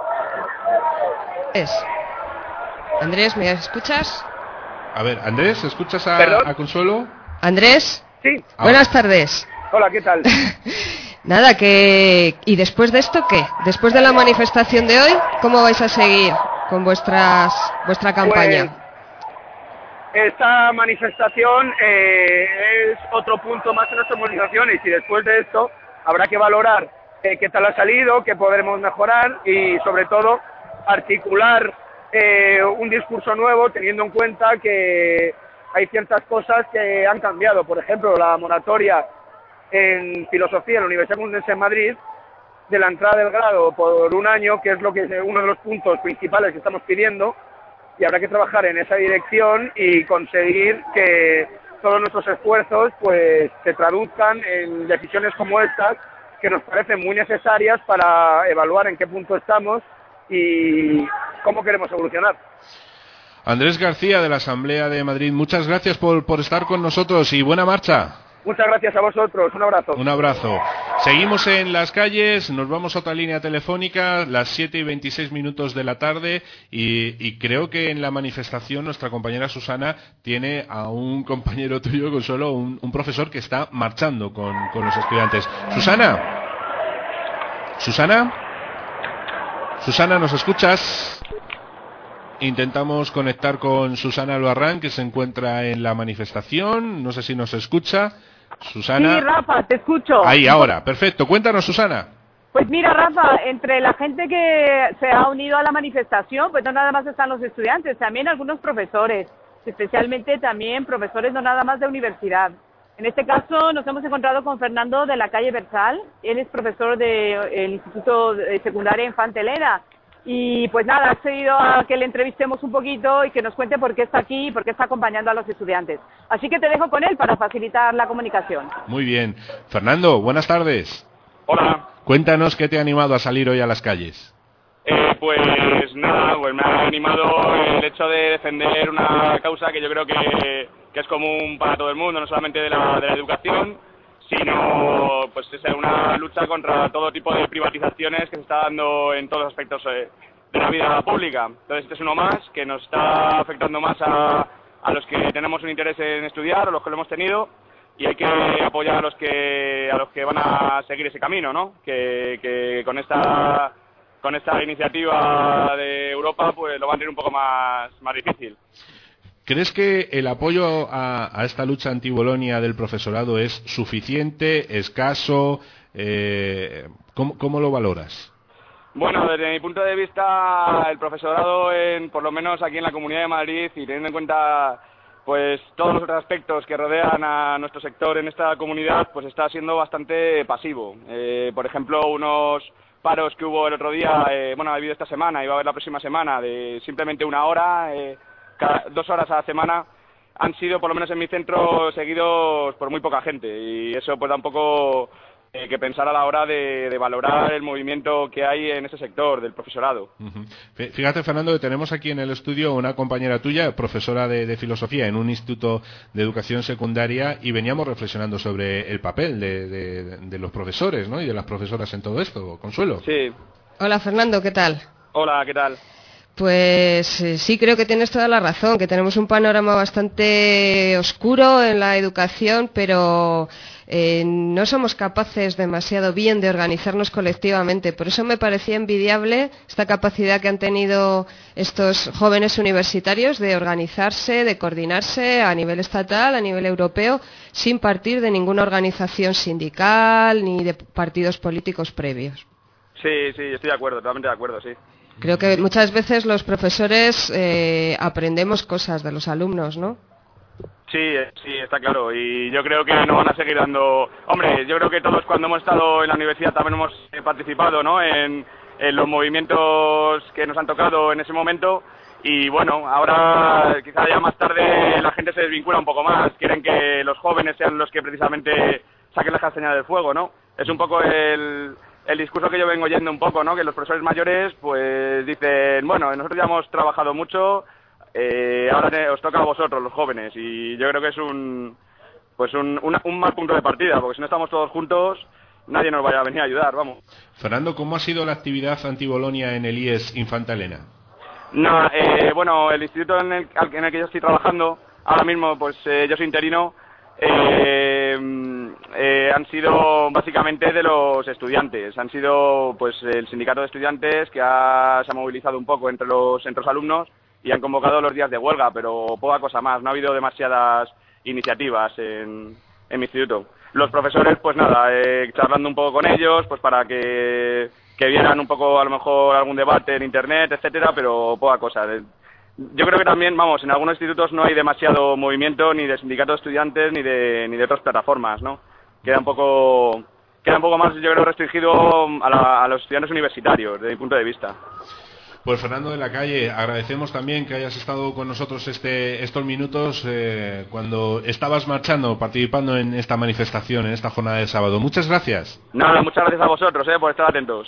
Es. Andrés, ¿me escuchas? A ver, Andrés, ¿escuchas a, a Consuelo? Andrés. Sí. Ah. Buenas tardes. Hola, ¿qué tal? Nada, que... ¿Y después de esto qué? Después de la manifestación de hoy, ¿cómo vais a seguir con vuestras vuestra campaña? Pues, esta manifestación eh, es otro punto más en nuestras movilizaciones, y después de esto habrá que valorar eh, qué tal ha salido, qué podremos mejorar y sobre todo articular eh, un discurso nuevo, teniendo en cuenta que hay ciertas cosas que han cambiado. Por ejemplo, la moratoria en filosofía en la Universidad Complutense de Madrid de la entrada del grado por un año, que es lo que es uno de los puntos principales que estamos pidiendo, y habrá que trabajar en esa dirección y conseguir que todos nuestros esfuerzos pues se traduzcan en decisiones como estas, que nos parecen muy necesarias para evaluar en qué punto estamos y cómo queremos evolucionar. Andrés García, de la Asamblea de Madrid, muchas gracias por, por estar con nosotros y buena marcha. Muchas gracias a vosotros, un abrazo. Un abrazo. Seguimos en las calles, nos vamos a otra línea telefónica, las siete y veintiséis minutos de la tarde, y, y creo que en la manifestación nuestra compañera Susana tiene a un compañero tuyo, Consuelo, un, un profesor que está marchando con, con los estudiantes. Susana. Susana. Susana, ¿nos escuchas? Intentamos conectar con Susana Loarrán, que se encuentra en la manifestación. No sé si nos escucha. Susana. Sí, Rafa, te escucho. Ahí, ahora. Perfecto. Cuéntanos, Susana. Pues mira, Rafa, entre la gente que se ha unido a la manifestación, pues no nada más están los estudiantes, también algunos profesores, especialmente también profesores no nada más de universidad. En este caso nos hemos encontrado con Fernando de la calle Bersal. Él es profesor del Instituto de Secundaria Infante Elena. Y pues nada, ha accedido a que le entrevistemos un poquito y que nos cuente por qué está aquí y por qué está acompañando a los estudiantes. Así que te dejo con él para facilitar la comunicación. Muy bien. Fernando, buenas tardes. Hola. Cuéntanos qué te ha animado a salir hoy a las calles. Eh, pues nada, pues me ha animado el hecho de defender una causa que yo creo que, que es común para todo el mundo, no solamente de la, de la educación, sino pues es una lucha contra todo tipo de privatizaciones que se está dando en todos los aspectos eh, de la vida pública. Entonces este es uno más que nos está afectando más a, a los que tenemos un interés en estudiar, a los que lo hemos tenido, y hay que apoyar a los que a los que van a seguir ese camino, ¿no? Que, que con esta con esta iniciativa de Europa pues lo van a tener un poco más más difícil. ¿Crees que el apoyo a, a esta lucha anti-Bolonia del profesorado es suficiente, escaso? Eh, ¿cómo, ¿Cómo lo valoras? Bueno, desde mi punto de vista, el profesorado, en, por lo menos aquí en la Comunidad de Madrid, y teniendo en cuenta pues todos los otros aspectos que rodean a nuestro sector en esta comunidad, pues está siendo bastante pasivo. Eh, por ejemplo, unos paros que hubo el otro día, eh, bueno, ha habido esta semana y va a haber la próxima semana, de simplemente una hora, eh, cada, dos horas a la semana, han sido, por lo menos en mi centro, seguidos por muy poca gente, y eso pues da un poco eh, que pensar a la hora de, de valorar el movimiento que hay en ese sector del profesorado. Uh-huh. Fíjate, Fernando, que tenemos aquí en el estudio una compañera tuya, profesora de, de filosofía en un instituto de educación secundaria, y veníamos reflexionando sobre el papel de, de, de los profesores, ¿no? Y de las profesoras en todo esto. Consuelo. Sí. Hola, Fernando, ¿qué tal? Hola, ¿qué tal? Pues eh, sí, creo que tienes toda la razón, que tenemos un panorama bastante oscuro en la educación, pero eh, no somos capaces demasiado bien de organizarnos colectivamente. Por eso me parecía envidiable esta capacidad que han tenido estos jóvenes universitarios de organizarse, de coordinarse a nivel estatal, a nivel europeo, sin partir de ninguna organización sindical ni de partidos políticos previos. Sí, sí, estoy de acuerdo, totalmente de acuerdo, sí. Creo que muchas veces los profesores eh, aprendemos cosas de los alumnos, ¿no? Sí, sí, está claro. Y yo creo que no van a seguir dando... Hombre, yo creo que todos cuando hemos estado en la universidad también hemos participado, ¿no? En, en los movimientos que nos han tocado en ese momento. Y bueno, ahora quizá ya más tarde la gente se desvincula un poco más. Quieren que los jóvenes sean los que precisamente saquen la castaña del fuego, ¿no? Es un poco el... el discurso que yo vengo oyendo un poco, ¿no? Que los profesores mayores pues dicen, bueno, nosotros ya hemos trabajado mucho, eh, ahora te, os toca a vosotros, los jóvenes, y yo creo que es un pues un, un, un mal punto de partida, porque si no estamos todos juntos, nadie nos vaya a venir a ayudar, vamos. Fernando, ¿cómo ha sido la actividad anti-Bolonia en el I E S Infanta Elena? No, eh, bueno, el instituto en el, en el que yo estoy trabajando, ahora mismo, pues eh, yo soy interino, eh, eh, han sido básicamente de los estudiantes, han sido pues el sindicato de estudiantes que ha, se ha movilizado un poco entre los, entre los alumnos y han convocado los días de huelga, pero poca cosa más, no ha habido demasiadas iniciativas en, en mi instituto. Los profesores, pues nada, eh, charlando un poco con ellos, pues para que, que vieran un poco a lo mejor algún debate en internet, etcétera, pero poca cosa. Yo creo que también, vamos, en algunos institutos no hay demasiado movimiento ni de sindicatos de estudiantes ni de, ni de otras plataformas, ¿no? Queda un poco, queda un poco más, yo creo, restringido a, la, a los estudiantes universitarios, desde mi punto de vista. Pues Fernando de la Calle, agradecemos también que hayas estado con nosotros este, estos minutos eh, cuando estabas marchando, participando en esta manifestación, en esta jornada de sábado. Muchas gracias. Nada, muchas gracias a vosotros eh, por estar atentos.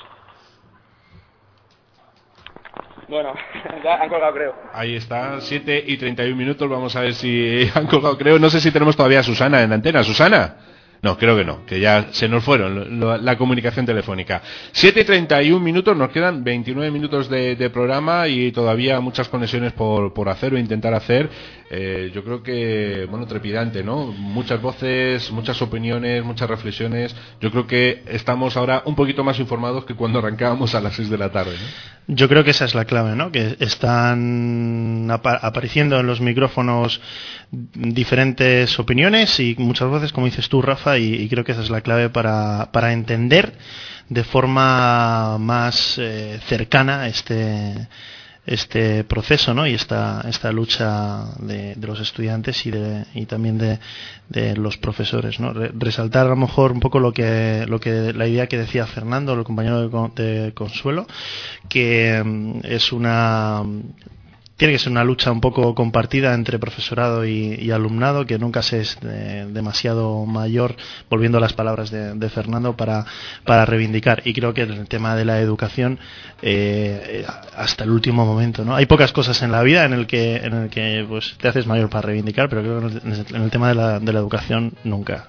Bueno, ya han colgado, creo. Ahí está, siete y treinta y un minutos, vamos a ver si han colgado, creo. No sé si tenemos todavía a Susana en antena. ¿Susana? No, creo que no, que ya se nos fueron lo, lo, la comunicación telefónica. siete y treinta y un minutos, nos quedan veintinueve minutos de, de programa y todavía muchas conexiones por, por hacer o intentar hacer. Eh, yo creo que, bueno, trepidante, ¿no? Muchas voces, muchas opiniones, muchas reflexiones. Yo creo que estamos ahora un poquito más informados que cuando arrancábamos a las seis de la tarde, ¿no? Yo creo que esa es la clave, ¿no? Que están apa- apareciendo en los micrófonos diferentes opiniones y muchas voces, como dices tú, Rafa, y, y creo que esa es la clave para, para entender de forma más eh, cercana este este proceso, ¿no? Y esta esta lucha de, de los estudiantes y de y también de, de los profesores, ¿no? Re- resaltar a lo mejor un poco lo que lo que la idea que decía Fernando, el compañero de, de Consuelo, que mm, es una tiene que ser una lucha un poco compartida entre profesorado y, y alumnado, que nunca se es de, demasiado mayor, volviendo a las palabras de, de Fernando, para, para reivindicar. Y creo que en el tema de la educación, eh, hasta el último momento, ¿no? Hay pocas cosas en la vida en el que, en el que pues, te haces mayor para reivindicar, pero creo que en el, en el tema de la, de la educación, nunca.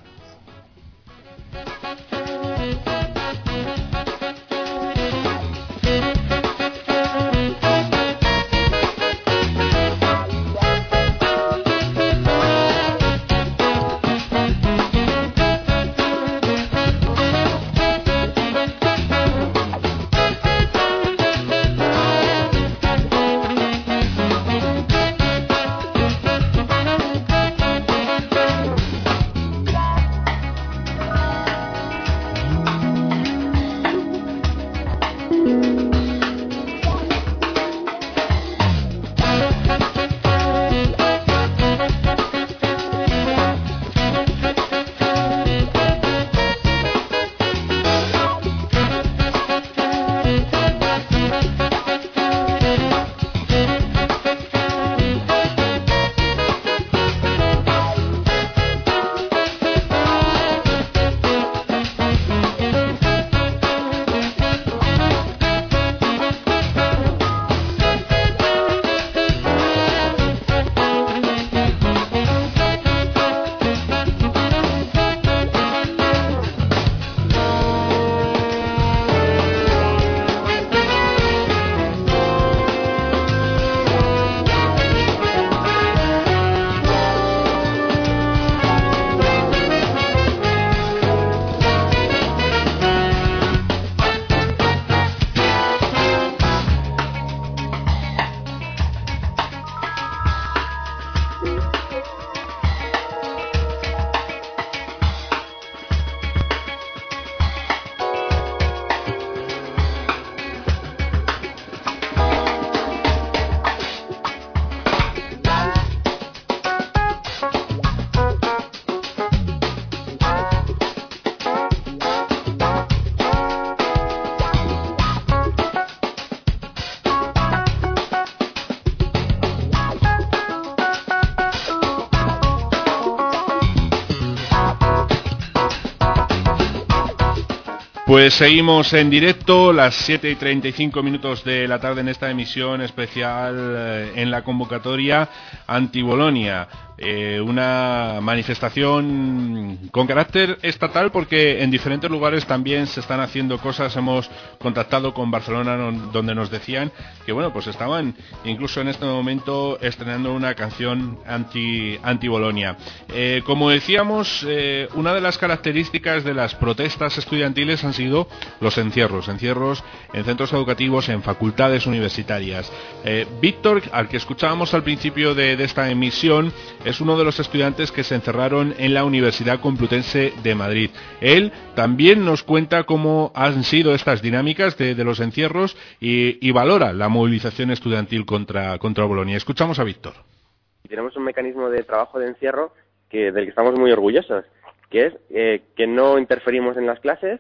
Pues seguimos en directo, las siete y treinta y cinco minutos de la tarde en esta emisión especial eh, en la convocatoria anti-Bolonia. Eh, una manifestación con carácter estatal porque en diferentes lugares también se están haciendo cosas. Hemos contactado con Barcelona donde nos decían que bueno, pues estaban incluso en este momento estrenando una canción anti, anti-Bolonia. Eh, como decíamos, eh, una de las características de las protestas estudiantiles han sido los encierros, encierros en centros educativos, en facultades universitarias. Eh, Víctor, al que escuchábamos al principio de, de esta emisión, es uno de los estudiantes que se encerraron en la Universidad Complutense de Madrid. Él también nos cuenta cómo han sido estas dinámicas de, de los encierros y, y valora la movilización estudiantil contra, contra Bolonia. Escuchamos a Víctor. Tenemos un mecanismo de trabajo de encierro que, del que estamos muy orgullosos, que es eh, que no interferimos en las clases,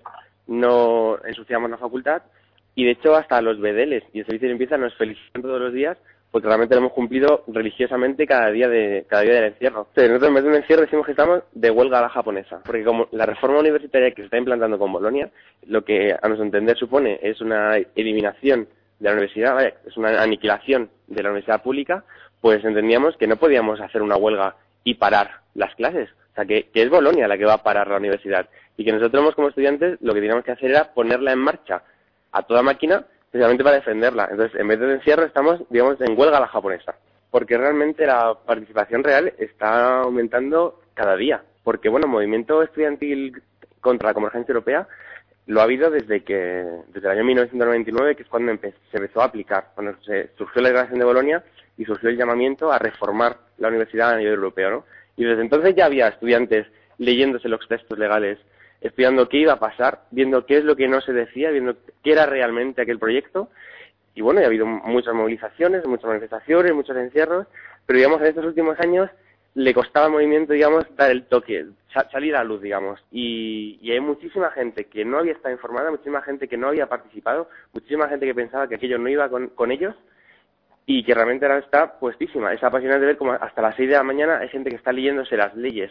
no ensuciamos la facultad y de hecho hasta los bedeles y el servicio de limpieza nos felicitan todos los días porque realmente lo hemos cumplido religiosamente cada día de cada día del encierro. Entonces, nosotros en vez de un encierro decimos que estamos de huelga a la japonesa, porque como la reforma universitaria que se está implantando con Bolonia, lo que a nuestro entender supone es una eliminación de la universidad, vaya, es una aniquilación de la universidad pública, pues entendíamos que no podíamos hacer una huelga y parar las clases. O sea, que, que es Bolonia la que va a parar la universidad y que nosotros como estudiantes lo que teníamos que hacer era ponerla en marcha a toda máquina precisamente para defenderla. Entonces, en vez de encierro, estamos, digamos, en huelga a la japonesa, porque realmente la participación real está aumentando cada día, porque, bueno, movimiento estudiantil contra la convergencia europea lo ha habido desde que desde el año mil novecientos noventa y nueve, que es cuando empe- se empezó a aplicar, cuando se surgió la Declaración de Bolonia y surgió el llamamiento a reformar la universidad a nivel europeo, ¿no? Y desde entonces ya había estudiantes leyéndose los textos legales, estudiando qué iba a pasar, viendo qué es lo que no se decía, viendo qué era realmente aquel proyecto. Y bueno, ha habido muchas movilizaciones, muchas manifestaciones, muchos encierros, pero digamos en estos últimos años le costaba al movimiento, digamos, dar el toque, salir a la luz, digamos. Y, y hay muchísima gente que no había estado informada, muchísima gente que no había participado, muchísima gente que pensaba que aquello no iba con, con ellos y que realmente ahora está puestísima. Es apasionante ver cómo hasta las seis de la mañana hay gente que está leyéndose las leyes.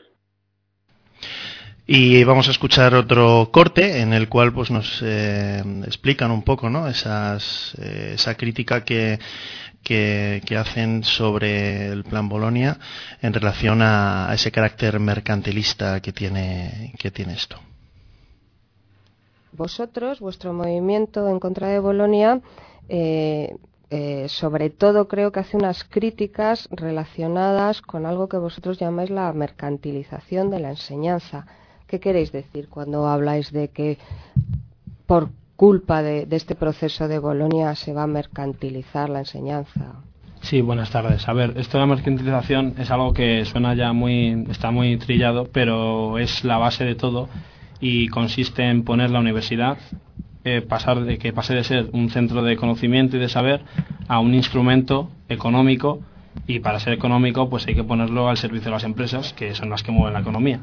Y vamos a escuchar otro corte en el cual pues nos eh, explican un poco, ¿no? Esas, eh, esa crítica que, que, que hacen sobre el Plan Bolonia en relación a, a ese carácter mercantilista que tiene, que tiene esto. Vosotros, vuestro movimiento en contra de Bolonia, eh, eh, sobre todo creo que hace unas críticas relacionadas con algo que vosotros llamáis la mercantilización de la enseñanza. ¿Qué queréis decir cuando habláis de que por culpa de, de este proceso de Bolonia se va a mercantilizar la enseñanza? Sí, buenas tardes. A ver, esto de la mercantilización es algo que suena ya muy, está muy trillado, pero es la base de todo y consiste en poner la universidad, eh, pasar de que pase de ser un centro de conocimiento y de saber a un instrumento económico, y para ser económico pues hay que ponerlo al servicio de las empresas, que son las que mueven la economía.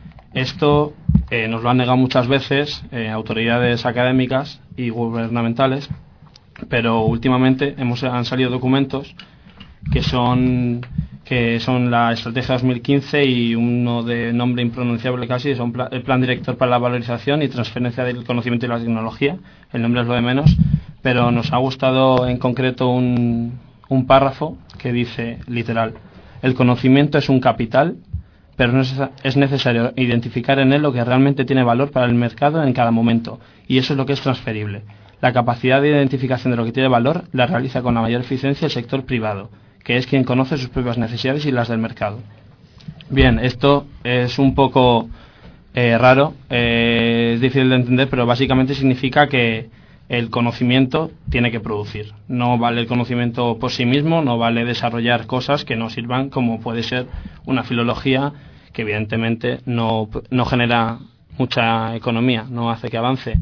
Esto eh, nos lo han negado muchas veces eh, autoridades académicas y gubernamentales, pero últimamente hemos, han salido documentos que son que son la Estrategia dos mil quince y uno de nombre impronunciable casi, son el Plan Director para la Valorización y Transferencia del Conocimiento y la Tecnología. El nombre es lo de menos, pero nos ha gustado en concreto un, un párrafo que dice, literal, el conocimiento es un capital, pero es necesario identificar en él lo que realmente tiene valor para el mercado en cada momento, y eso es lo que es transferible. La capacidad de identificación de lo que tiene valor la realiza con la mayor eficiencia el sector privado, que es quien conoce sus propias necesidades y las del mercado. Bien, esto es un poco eh, raro, eh, es difícil de entender, pero básicamente significa que el conocimiento tiene que producir. No vale el conocimiento por sí mismo, no vale desarrollar cosas que no sirvan, como puede ser una filología que evidentemente no, no genera mucha economía, no hace que avance.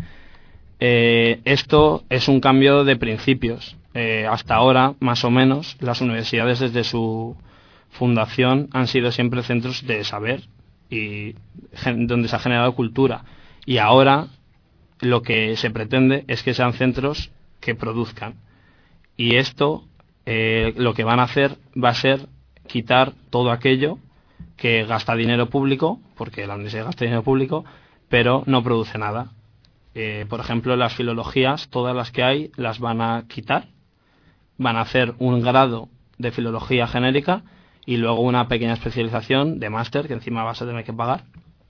Eh, esto es un cambio de principios. Eh, hasta ahora, más o menos, las universidades desde su fundación han sido siempre centros de saber y gen- donde se ha generado cultura. Y ahora lo que se pretende es que sean centros que produzcan. Y esto eh, lo que van a hacer va a ser quitar todo aquello que gasta dinero público, porque la universidad gasta dinero público, pero no produce nada. Eh, por ejemplo, las filologías, todas las que hay, las van a quitar, van a hacer un grado de filología genérica y luego una pequeña especialización de máster que encima vas a tener que pagar.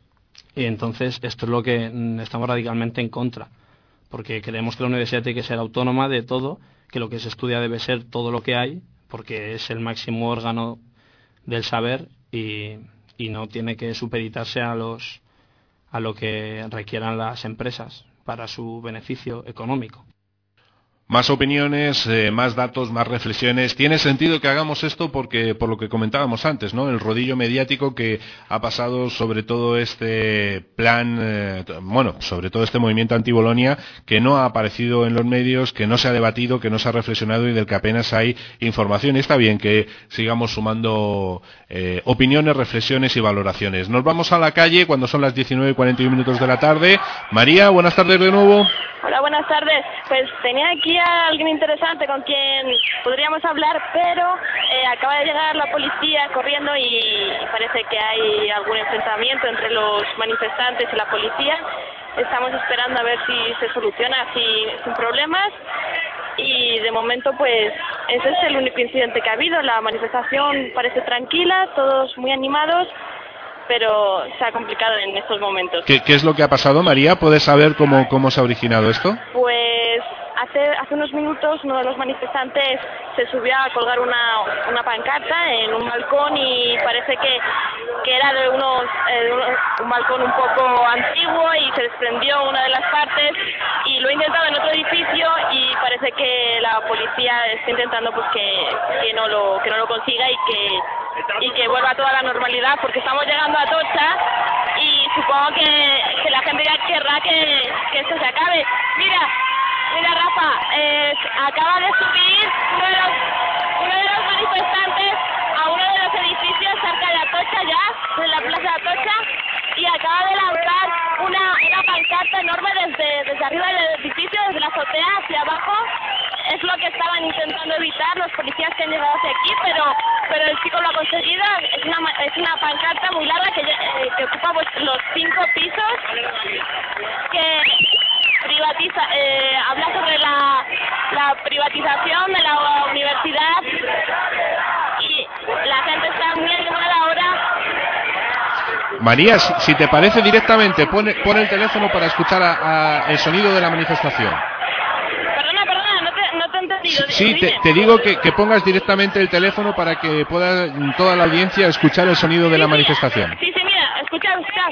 Y entonces esto es lo que mm, estamos radicalmente en contra, porque creemos que la universidad tiene que ser autónoma de todo, que lo que se estudia debe ser todo lo que hay, porque es el máximo órgano del saber y, y no tiene que supeditarse a los a lo que requieran las empresas para su beneficio económico. Más opiniones, eh, más datos, más reflexiones. Tiene sentido que hagamos esto porque, por lo que comentábamos antes, ¿no? El rodillo mediático que ha pasado sobre todo este plan, eh, bueno, sobre todo este movimiento anti-Bolonia, que no ha aparecido en los medios, que no se ha debatido, que no se ha reflexionado y del que apenas hay información. Y está bien que sigamos sumando eh, opiniones, reflexiones y valoraciones. Nos vamos a la calle cuando son las diecinueve y cuarenta y uno minutos de la tarde. María, buenas tardes de nuevo. Hola, buenas tardes. Pues tenía aquí a alguien interesante con quien podríamos hablar, pero eh, acaba de llegar la policía corriendo y parece que hay algún enfrentamiento entre los manifestantes y la policía. Estamos esperando a ver si se soluciona sin, sin problemas y de momento pues ese es el único incidente que ha habido. La manifestación parece tranquila, todos muy animados, pero se ha complicado en estos momentos. ¿Qué, qué es lo que ha pasado, María? ¿Puedes saber cómo, cómo se ha originado esto? Pues hace hace unos minutos uno de los manifestantes se subió a colgar una, una pancarta en un balcón y parece que, que era de, unos, eh, de unos, un balcón un poco antiguo y se desprendió una de las partes y lo ha intentado en otro edificio y parece que la policía está intentando pues que, que no lo que no lo consiga y que y que vuelva a toda la normalidad porque estamos llegando a Atocha y supongo que, que la gente ya querrá que, que esto se acabe. Mira, mira Rafa, eh, acaba de subir uno de, los, uno de los manifestantes a uno de los edificios cerca de Atocha ya, de la plaza de Atocha, y acaba de lanzar una, una pancarta enorme desde, desde arriba del edificio, desde la azotea hacia abajo. Es lo que estaban intentando evitar los policías que han llegado hacia aquí, pero pero el chico lo ha conseguido. Es una es una pancarta muy larga que, eh, que ocupa pues, los cinco pisos, que privatiza, eh, habla sobre la, la privatización de la universidad y la gente está muy animada ahora. María, si, si te parece directamente, pon, pon el teléfono para escuchar a, a el sonido de la manifestación. Sí, te, te digo que, que pongas directamente el teléfono para que pueda toda la audiencia escuchar el sonido de la manifestación. Sí, sí, mira, escucha, escucha.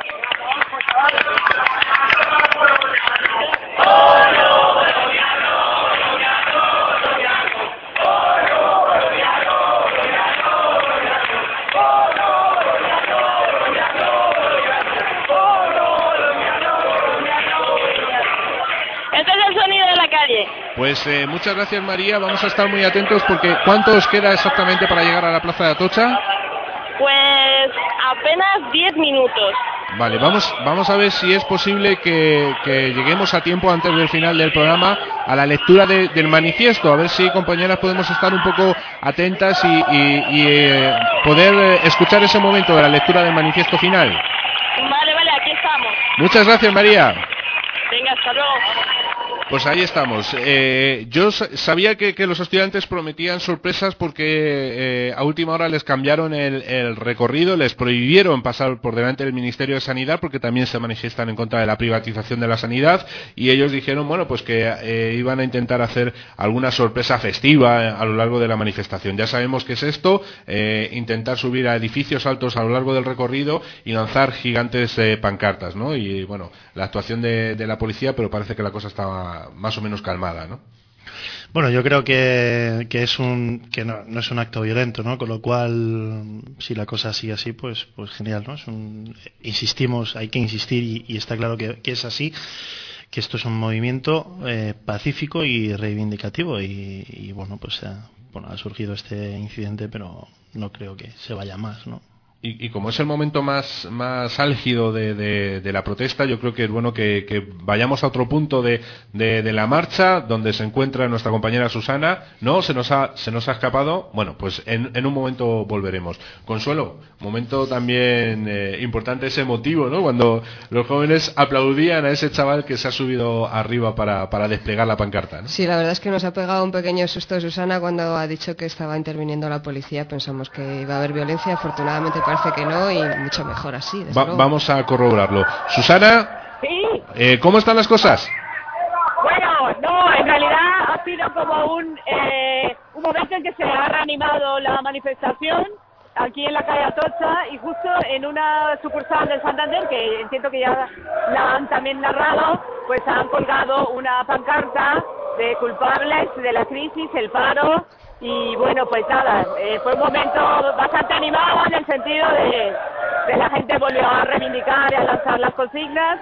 Este es el sonido de la calle. Pues eh, muchas gracias, María. Vamos a estar muy atentos porque ¿cuánto os queda exactamente para llegar a la plaza de Atocha? Pues apenas diez minutos. Vale, vamos, vamos a ver si es posible que, que lleguemos a tiempo antes del final del programa a la lectura de, del manifiesto. A ver si, compañeras, podemos estar un poco atentas y, y, y eh, poder escuchar ese momento de la lectura del manifiesto final. Vale, vale, aquí estamos. Muchas gracias, María. Venga, hasta luego. Pues ahí estamos. Eh, yo sabía que, que los estudiantes prometían sorpresas porque eh, a última hora les cambiaron el, el recorrido, les prohibieron pasar por delante del Ministerio de Sanidad porque también se manifiestan en contra de la privatización de la sanidad y ellos dijeron, bueno, pues que eh, iban a intentar hacer alguna sorpresa festiva a lo largo de la manifestación. Ya sabemos qué es esto, eh, intentar subir a edificios altos a lo largo del recorrido y lanzar gigantes eh, pancartas, ¿no? Y bueno, la actuación de, de la policía, pero parece que la cosa estaba más o menos calmada, ¿no? Bueno, yo creo que, que es un que no, no es un acto violento, ¿no? Con lo cual, si la cosa sigue así, pues pues genial, ¿no? Es un, insistimos, hay que insistir y, y está claro que, que es así, que esto es un movimiento eh, pacífico y reivindicativo y, y bueno, pues eh, bueno, ha surgido este incidente, pero no creo que se vaya más, ¿no? Y, y como es el momento más, más álgido de, de, de la protesta, yo creo que es bueno que, que vayamos a otro punto de, de, de la marcha, donde se encuentra nuestra compañera Susana. No, se nos ha, se nos ha escapado. Bueno, pues en, en un momento volveremos. Consuelo, momento también eh, importante, ese motivo, ¿no? Cuando los jóvenes aplaudían a ese chaval que se ha subido arriba para, para desplegar la pancarta, ¿no? Sí, la verdad es que nos ha pegado un pequeño susto Susana cuando ha dicho que estaba interviniendo la policía. Pensamos que iba a haber violencia, afortunadamente parece que no, y mucho mejor así. Va, vamos a corroborarlo. Susana, sí. eh, ¿cómo están las cosas? Bueno, no, en realidad ha sido como un, eh, un momento en que se ha reanimado la manifestación aquí en la calle Atocha y justo en una sucursal del Santander, que entiendo que ya la han también narrado, pues han colgado una pancarta de culpables de la crisis, el paro. Y bueno, pues nada, eh, fue un momento bastante animado en el sentido de, de la gente volvió a reivindicar y a lanzar las consignas.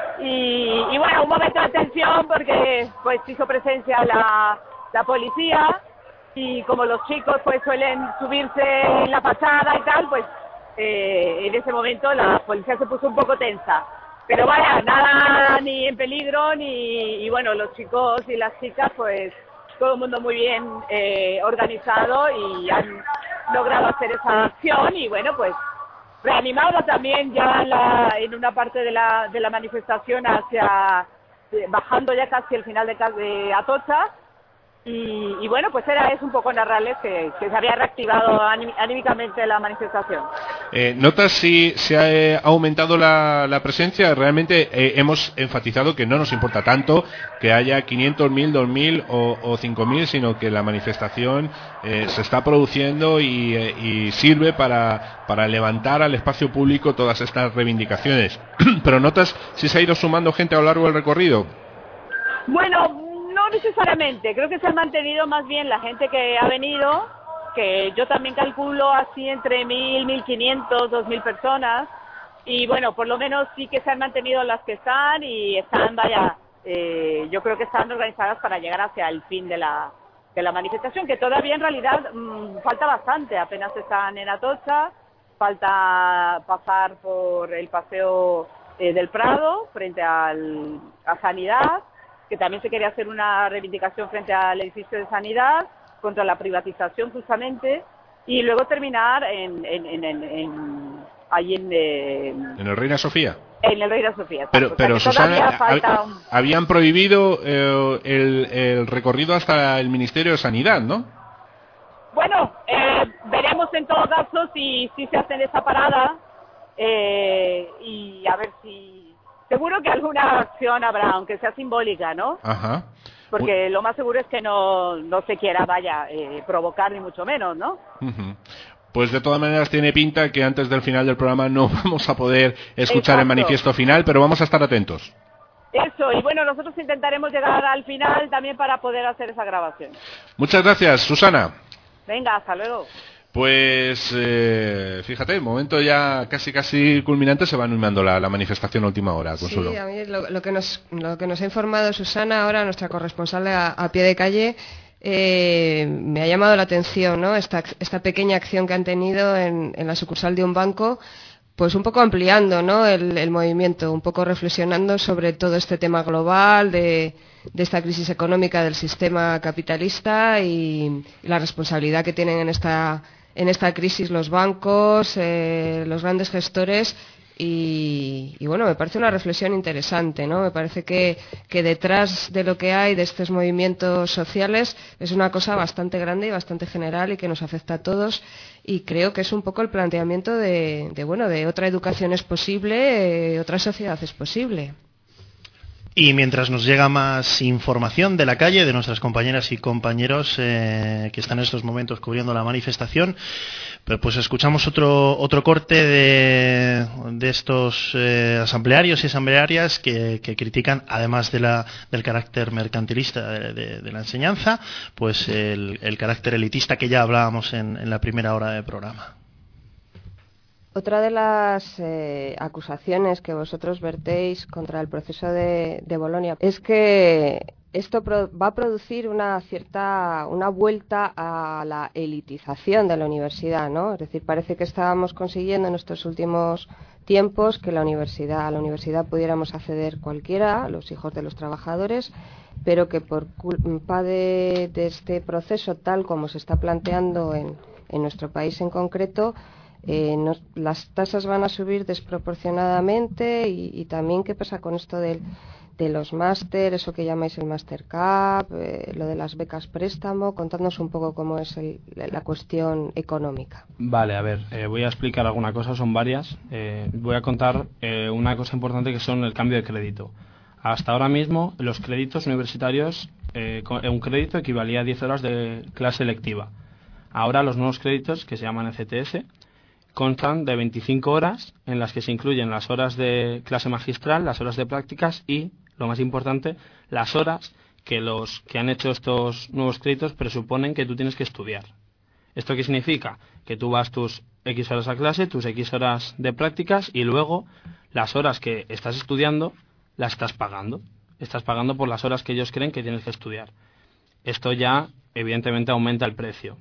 Y, y bueno, un momento de tensión porque pues hizo presencia la, la policía y como los chicos pues suelen subirse en la fachada y tal, pues eh, en ese momento la policía se puso un poco tensa. Pero vaya, nada ni en peligro ni, y bueno, los chicos y las chicas pues todo el mundo muy bien eh, organizado y han logrado hacer esa acción y bueno, pues reanimado también ya en, la, en una parte de la, de la manifestación hacia, eh, bajando ya casi el final de, de Atocha y, y bueno, pues era es un poco narrarles que, que se había reactivado aní, anímicamente la manifestación. Eh, ¿Notas si se ha eh, aumentado la, la presencia? Realmente eh, hemos enfatizado que no nos importa tanto que haya quinientos, mil, dos mil o, o cinco mil, sino que la manifestación eh, se está produciendo y, eh, y sirve para, para levantar al espacio público todas estas reivindicaciones. ¿Pero notas si se ha ido sumando gente a lo largo del recorrido? Bueno, no necesariamente. Creo que se ha mantenido más bien la gente que ha venido, que yo también calculo así entre mil, mil quinientos, dos mil personas. Y bueno, por lo menos sí que se han mantenido las que están y están, vaya, eh, yo creo que están organizadas para llegar hacia el fin de la, de la manifestación, que todavía en realidad mmm, falta bastante. Apenas están en Atocha, falta pasar por el paseo eh, del Prado frente al, a Sanidad, que también se quería hacer una reivindicación frente al edificio de Sanidad contra la privatización justamente y luego terminar en, en, en, en, en ahí en, en en el Reina Sofía. En el Reina Sofía. Pero, o sea, pero Susana, falta un... habían prohibido eh, el, el recorrido hasta el Ministerio de Sanidad, ¿no? Bueno, eh, veremos en todo caso si, si se hacen esa parada eh, y a ver si seguro que alguna acción habrá, aunque sea simbólica, ¿no? Ajá. Porque lo más seguro es que no, no se quiera, vaya, eh, provocar ni mucho menos, ¿no? Uh-huh. Pues de todas maneras tiene pinta que antes del final del programa no vamos a poder escuchar Exacto. el manifiesto final, pero vamos a estar atentos. Eso, y bueno, nosotros intentaremos llegar al final también para poder hacer esa grabación. Muchas gracias, Susana. Venga, hasta luego. Pues eh, fíjate, el momento ya casi casi culminante, se va animando la, la manifestación a última hora, Consuelo. Sí, a mí lo, lo, que nos, lo que nos ha informado Susana, ahora nuestra corresponsal a, a pie de calle, eh, me ha llamado la atención, ¿no? Esta, esta pequeña acción que han tenido en, en la sucursal de un banco, pues un poco ampliando, ¿no? el, el movimiento, un poco reflexionando sobre todo este tema global de, de esta crisis económica del sistema capitalista y, y la responsabilidad que tienen en esta en esta crisis los bancos, eh, los grandes gestores y, y bueno, me parece una reflexión interesante, ¿no? Me parece que, que detrás de lo que hay de estos movimientos sociales es una cosa bastante grande y bastante general y que nos afecta a todos y creo que es un poco el planteamiento de, de bueno, de otra educación es posible, eh, otra sociedad es posible. Y mientras nos llega más información de la calle, de nuestras compañeras y compañeros eh, que están en estos momentos cubriendo la manifestación, pues escuchamos otro otro corte de, de estos eh, asamblearios y asamblearias que, que critican, además de la, del carácter mercantilista de, de, de la enseñanza, pues el, el carácter elitista que ya hablábamos en, en la primera hora del programa. Otra de las eh, acusaciones que vosotros vertéis contra el proceso de, de Bolonia es que esto pro, va a producir una cierta una vuelta a la elitización de la universidad, ¿no? Es decir, parece que estábamos consiguiendo en estos últimos tiempos que la universidad a la universidad pudiéramos acceder cualquiera, los hijos de los trabajadores, pero que por culpa de, de este proceso tal como se está planteando en, en nuestro país en concreto, Eh, nos, las tasas van a subir desproporcionadamente y, y también qué pasa con esto del, de los máster, eso que llamáis el Master Cap, eh, lo de las becas préstamo. Contadnos un poco cómo es el, la cuestión económica. Vale, a ver, eh, voy a explicar alguna cosa, son varias. Eh, voy a contar eh, una cosa importante que son el cambio de crédito. Hasta ahora mismo los créditos universitarios, eh, un crédito equivalía a diez horas de clase lectiva. Ahora los nuevos créditos, que se llaman E C T S, constan de veinticinco horas en las que se incluyen las horas de clase magistral, las horas de prácticas y, lo más importante, las horas que los que han hecho estos nuevos créditos presuponen que tú tienes que estudiar. ¿Esto qué significa? Que tú vas tus X horas a clase, tus X horas de prácticas y luego las horas que estás estudiando las estás pagando. Estás pagando por las horas que ellos creen que tienes que estudiar. Esto ya, evidentemente, aumenta el precio.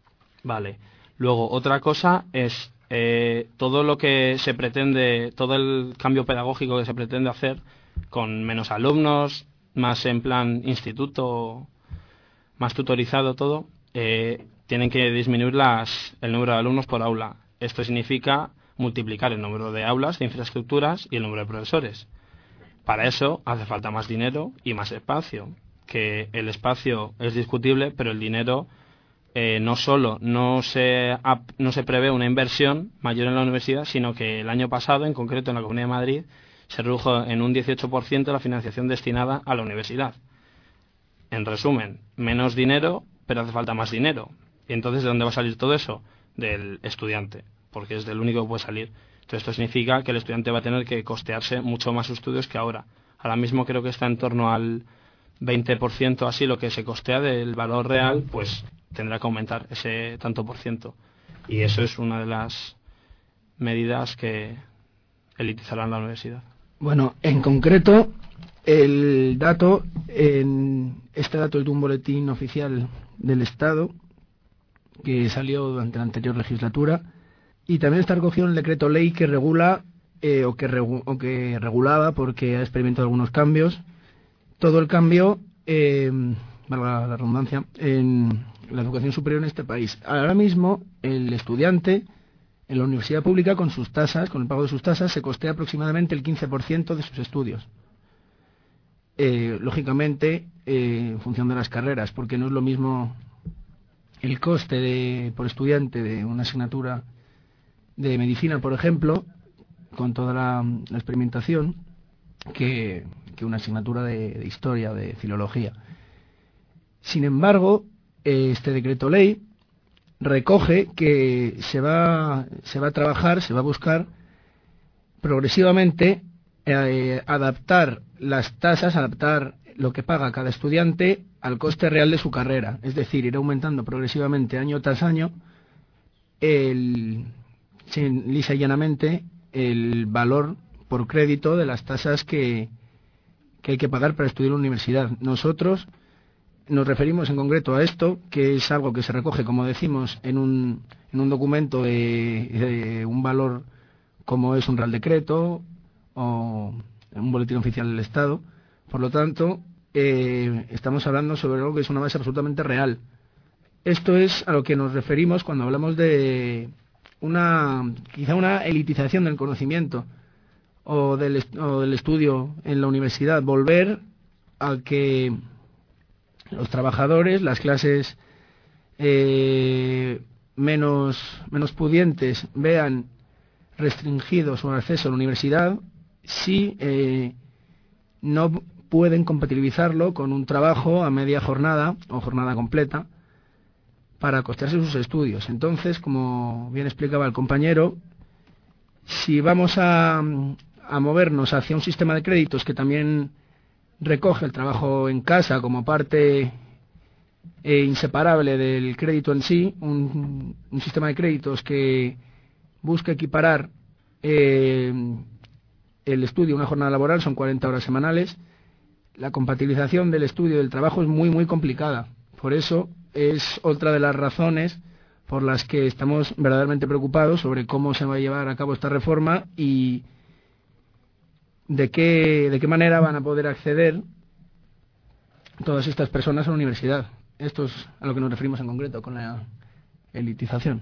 Vale. Luego, otra cosa es eh, todo lo que se pretende, todo el cambio pedagógico que se pretende hacer con menos alumnos, más en plan instituto, más tutorizado todo, eh, tienen que disminuir las, el número de alumnos por aula. Esto significa multiplicar el número de aulas, de infraestructuras y el número de profesores. Para eso hace falta más dinero y más espacio, que el espacio es discutible, pero el dinero... Eh, no solo no se, no se prevé una inversión mayor en la universidad, sino que el año pasado, en concreto en la Comunidad de Madrid, se redujo en un dieciocho por ciento la financiación destinada a la universidad. En resumen, menos dinero, pero hace falta más dinero. ¿Y entonces de dónde va a salir todo eso? Del estudiante, porque es del único que puede salir. Entonces esto significa que el estudiante va a tener que costearse mucho más sus estudios que ahora. Ahora mismo creo que está en torno al veinte por ciento así lo que se costea del valor real, pues tendrá que aumentar ese tanto por ciento. Y eso es una de las medidas que elitizarán la universidad. Bueno, en concreto, el dato, en este dato es de un boletín oficial del Estado que salió durante la anterior legislatura y también está recogido en el decreto ley que regula eh, o, que regu o que regulaba, porque ha experimentado algunos cambios, todo el cambio, eh, valga la redundancia, en la educación superior en este país. Ahora mismo el estudiante en la universidad pública con sus tasas, con el pago de sus tasas, se costea aproximadamente el quince por ciento de sus estudios. Eh, lógicamente, eh, en función de las carreras, porque no es lo mismo el coste de, por estudiante de una asignatura de medicina, por ejemplo, con toda la, la experimentación, que, que una asignatura de, de historia o de filología. Sin embargo, este decreto ley recoge que se va, se va a trabajar, se va a buscar progresivamente eh, adaptar las tasas, adaptar lo que paga cada estudiante al coste real de su carrera. Es decir, ir aumentando progresivamente año tras año el, sin, lisa y llanamente el valor por crédito de las tasas que, que hay que pagar para estudiar en la universidad. Nosotros nos referimos en concreto a esto, que es algo que se recoge, como decimos, en un, en un documento de, de un valor como es un Real Decreto o un boletín oficial del Estado. Por lo tanto, eh, estamos hablando sobre algo que es una base absolutamente real. Esto es a lo que nos referimos cuando hablamos de una, quizá una elitización del conocimiento o del, o del estudio en la universidad. Volver a que los trabajadores, las clases eh, menos, menos pudientes vean restringido su acceso a la universidad si eh, no pueden compatibilizarlo con un trabajo a media jornada o jornada completa para costearse sus estudios. Entonces, como bien explicaba el compañero, si vamos a, a movernos hacia un sistema de créditos que también recoge el trabajo en casa como parte eh, inseparable del crédito en sí, un, un sistema de créditos que, busca equiparar eh, el estudio a una jornada laboral, son cuarenta horas semanales. La compatibilización del estudio y del trabajo es muy, muy complicada. Por eso es otra de las razones por las que estamos verdaderamente preocupados sobre cómo se va a llevar a cabo esta reforma y de qué, de qué manera van a poder acceder todas estas personas a la universidad. Esto es a lo que nos referimos en concreto con la elitización.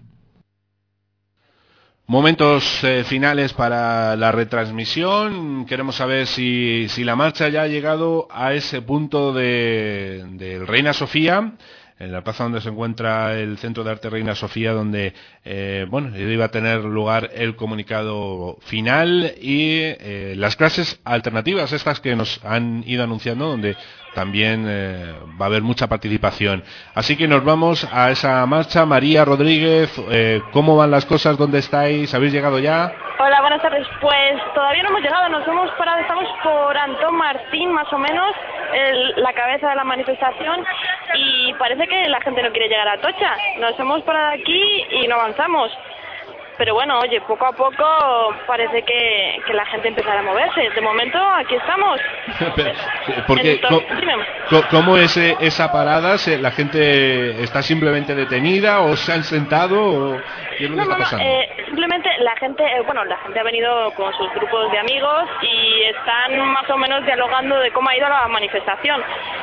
Momentos eh, finales para la retransmisión. Queremos saber si, si la marcha ya ha llegado a ese punto de, de Reina Sofía, en la plaza donde se encuentra el Centro de Arte Reina Sofía, donde eh, bueno, iba a tener lugar el comunicado final y eh, las clases alternativas, estas que nos han ido anunciando, donde también eh, va a haber mucha participación. Así que nos vamos a esa marcha. María Rodríguez, eh, ¿cómo van las cosas? ¿Dónde estáis? ¿Habéis llegado ya? Hola, buenas tardes. Pues todavía no hemos llegado, nos hemos parado, estamos por Antón Martín, más o menos, el, la cabeza de la manifestación, y parece que la gente no quiere llegar a Atocha. Nos hemos parado aquí y no avanzamos. Pero bueno, oye, poco a poco parece que, que la gente empezará a moverse. De momento, aquí estamos. Porque, Entonces, ¿cómo, ¿cómo es esa parada? ¿La gente está simplemente detenida o se han sentado? O ¿qué es lo que no, está no, pasando? no, eh, simplemente la gente, eh, bueno, la gente ha venido con sus grupos de amigos y están más o menos dialogando de cómo ha ido la manifestación.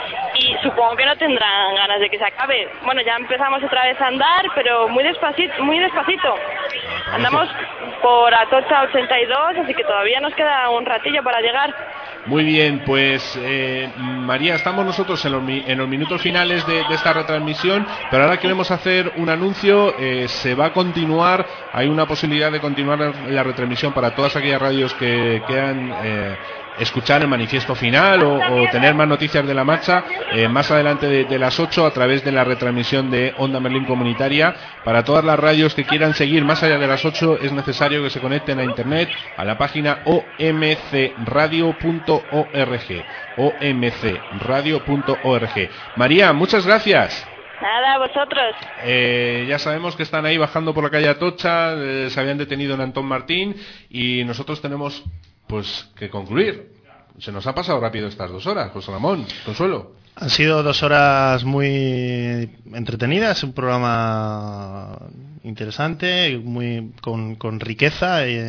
Y supongo que no tendrán ganas de que se acabe. Bueno, ya empezamos otra vez a andar, pero muy despacito, muy despacito. Andamos por Atocha ochenta y dos, así que todavía nos queda un ratillo para llegar. Muy bien, pues eh, María, estamos nosotros en los, en los minutos finales de, de esta retransmisión, pero ahora queremos hacer un anuncio. Eh, se va a continuar, hay una posibilidad de continuar la retransmisión para todas aquellas radios que quieran eh, escuchar el manifiesto final o, o tener más noticias de la marcha eh, más adelante de, de las ocho a través de la retransmisión de Onda Merlín Comunitaria. Para todas las radios que quieran seguir más allá de las ocho es necesario que se conecten a internet a la página o m c radio punto org o m c radio punto org. María, muchas gracias. Nada, vosotros. Eh, ya sabemos que están ahí bajando por la calle Atocha, eh, se habían detenido en Antón Martín y nosotros tenemos pues que concluir. Se nos ha pasado rápido estas dos horas, José Ramón, Consuelo. Han sido dos horas muy entretenidas, un programa interesante, muy con, con riqueza y,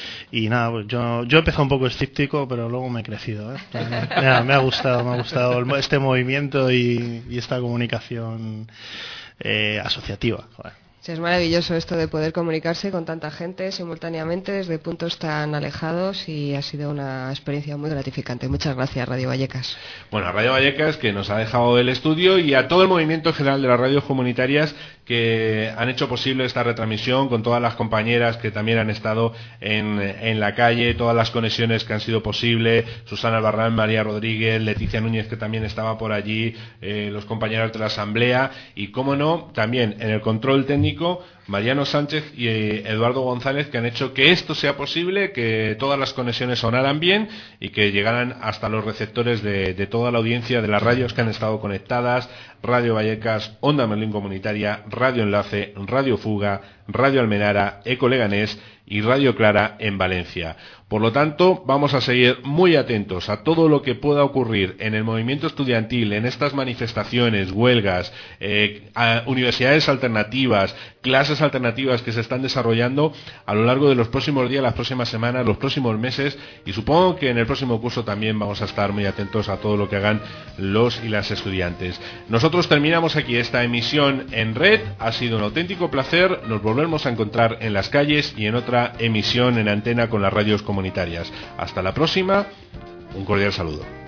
y nada, pues yo yo he empezado un poco escéptico, pero luego me he crecido, ¿eh? me, ha, me ha gustado, me ha gustado este movimiento y, y esta comunicación eh, asociativa. Joder. Sí, es maravilloso esto de poder comunicarse con tanta gente simultáneamente desde puntos tan alejados y ha sido una experiencia muy gratificante. Muchas gracias, Radio Vallecas. Bueno, a Radio Vallecas, que nos ha dejado el estudio, y a todo el movimiento general de las radios comunitarias que han hecho posible esta retransmisión, con todas las compañeras que también han estado en, en la calle, todas las conexiones que han sido posibles, Susana Albarrán, María Rodríguez, Leticia Núñez, que también estaba por allí, eh, los compañeros de la asamblea, y cómo no, también en el control técnico Mariano Sánchez y Eduardo González, que han hecho que esto sea posible, que todas las conexiones sonaran bien y que llegaran hasta los receptores de, de toda la audiencia de las radios que han estado conectadas: Radio Vallecas, Onda Merlín Comunitaria, Radio Enlace, Radio Fuga, Radio Almenara, Eco Leganés y Radio Clara en Valencia. Por lo tanto, vamos a seguir muy atentos a todo lo que pueda ocurrir en el movimiento estudiantil, en estas manifestaciones, huelgas, eh, universidades alternativas, clases alternativas que se están desarrollando a lo largo de los próximos días, las próximas semanas, los próximos meses, y supongo que en el próximo curso también vamos a estar muy atentos a todo lo que hagan los y las estudiantes. Nosotros terminamos aquí esta emisión en red. Ha sido un auténtico placer. Nos volvemos a encontrar en las calles y en otra emisión en antena con las radios comunitarias. Hasta la próxima. Un cordial saludo.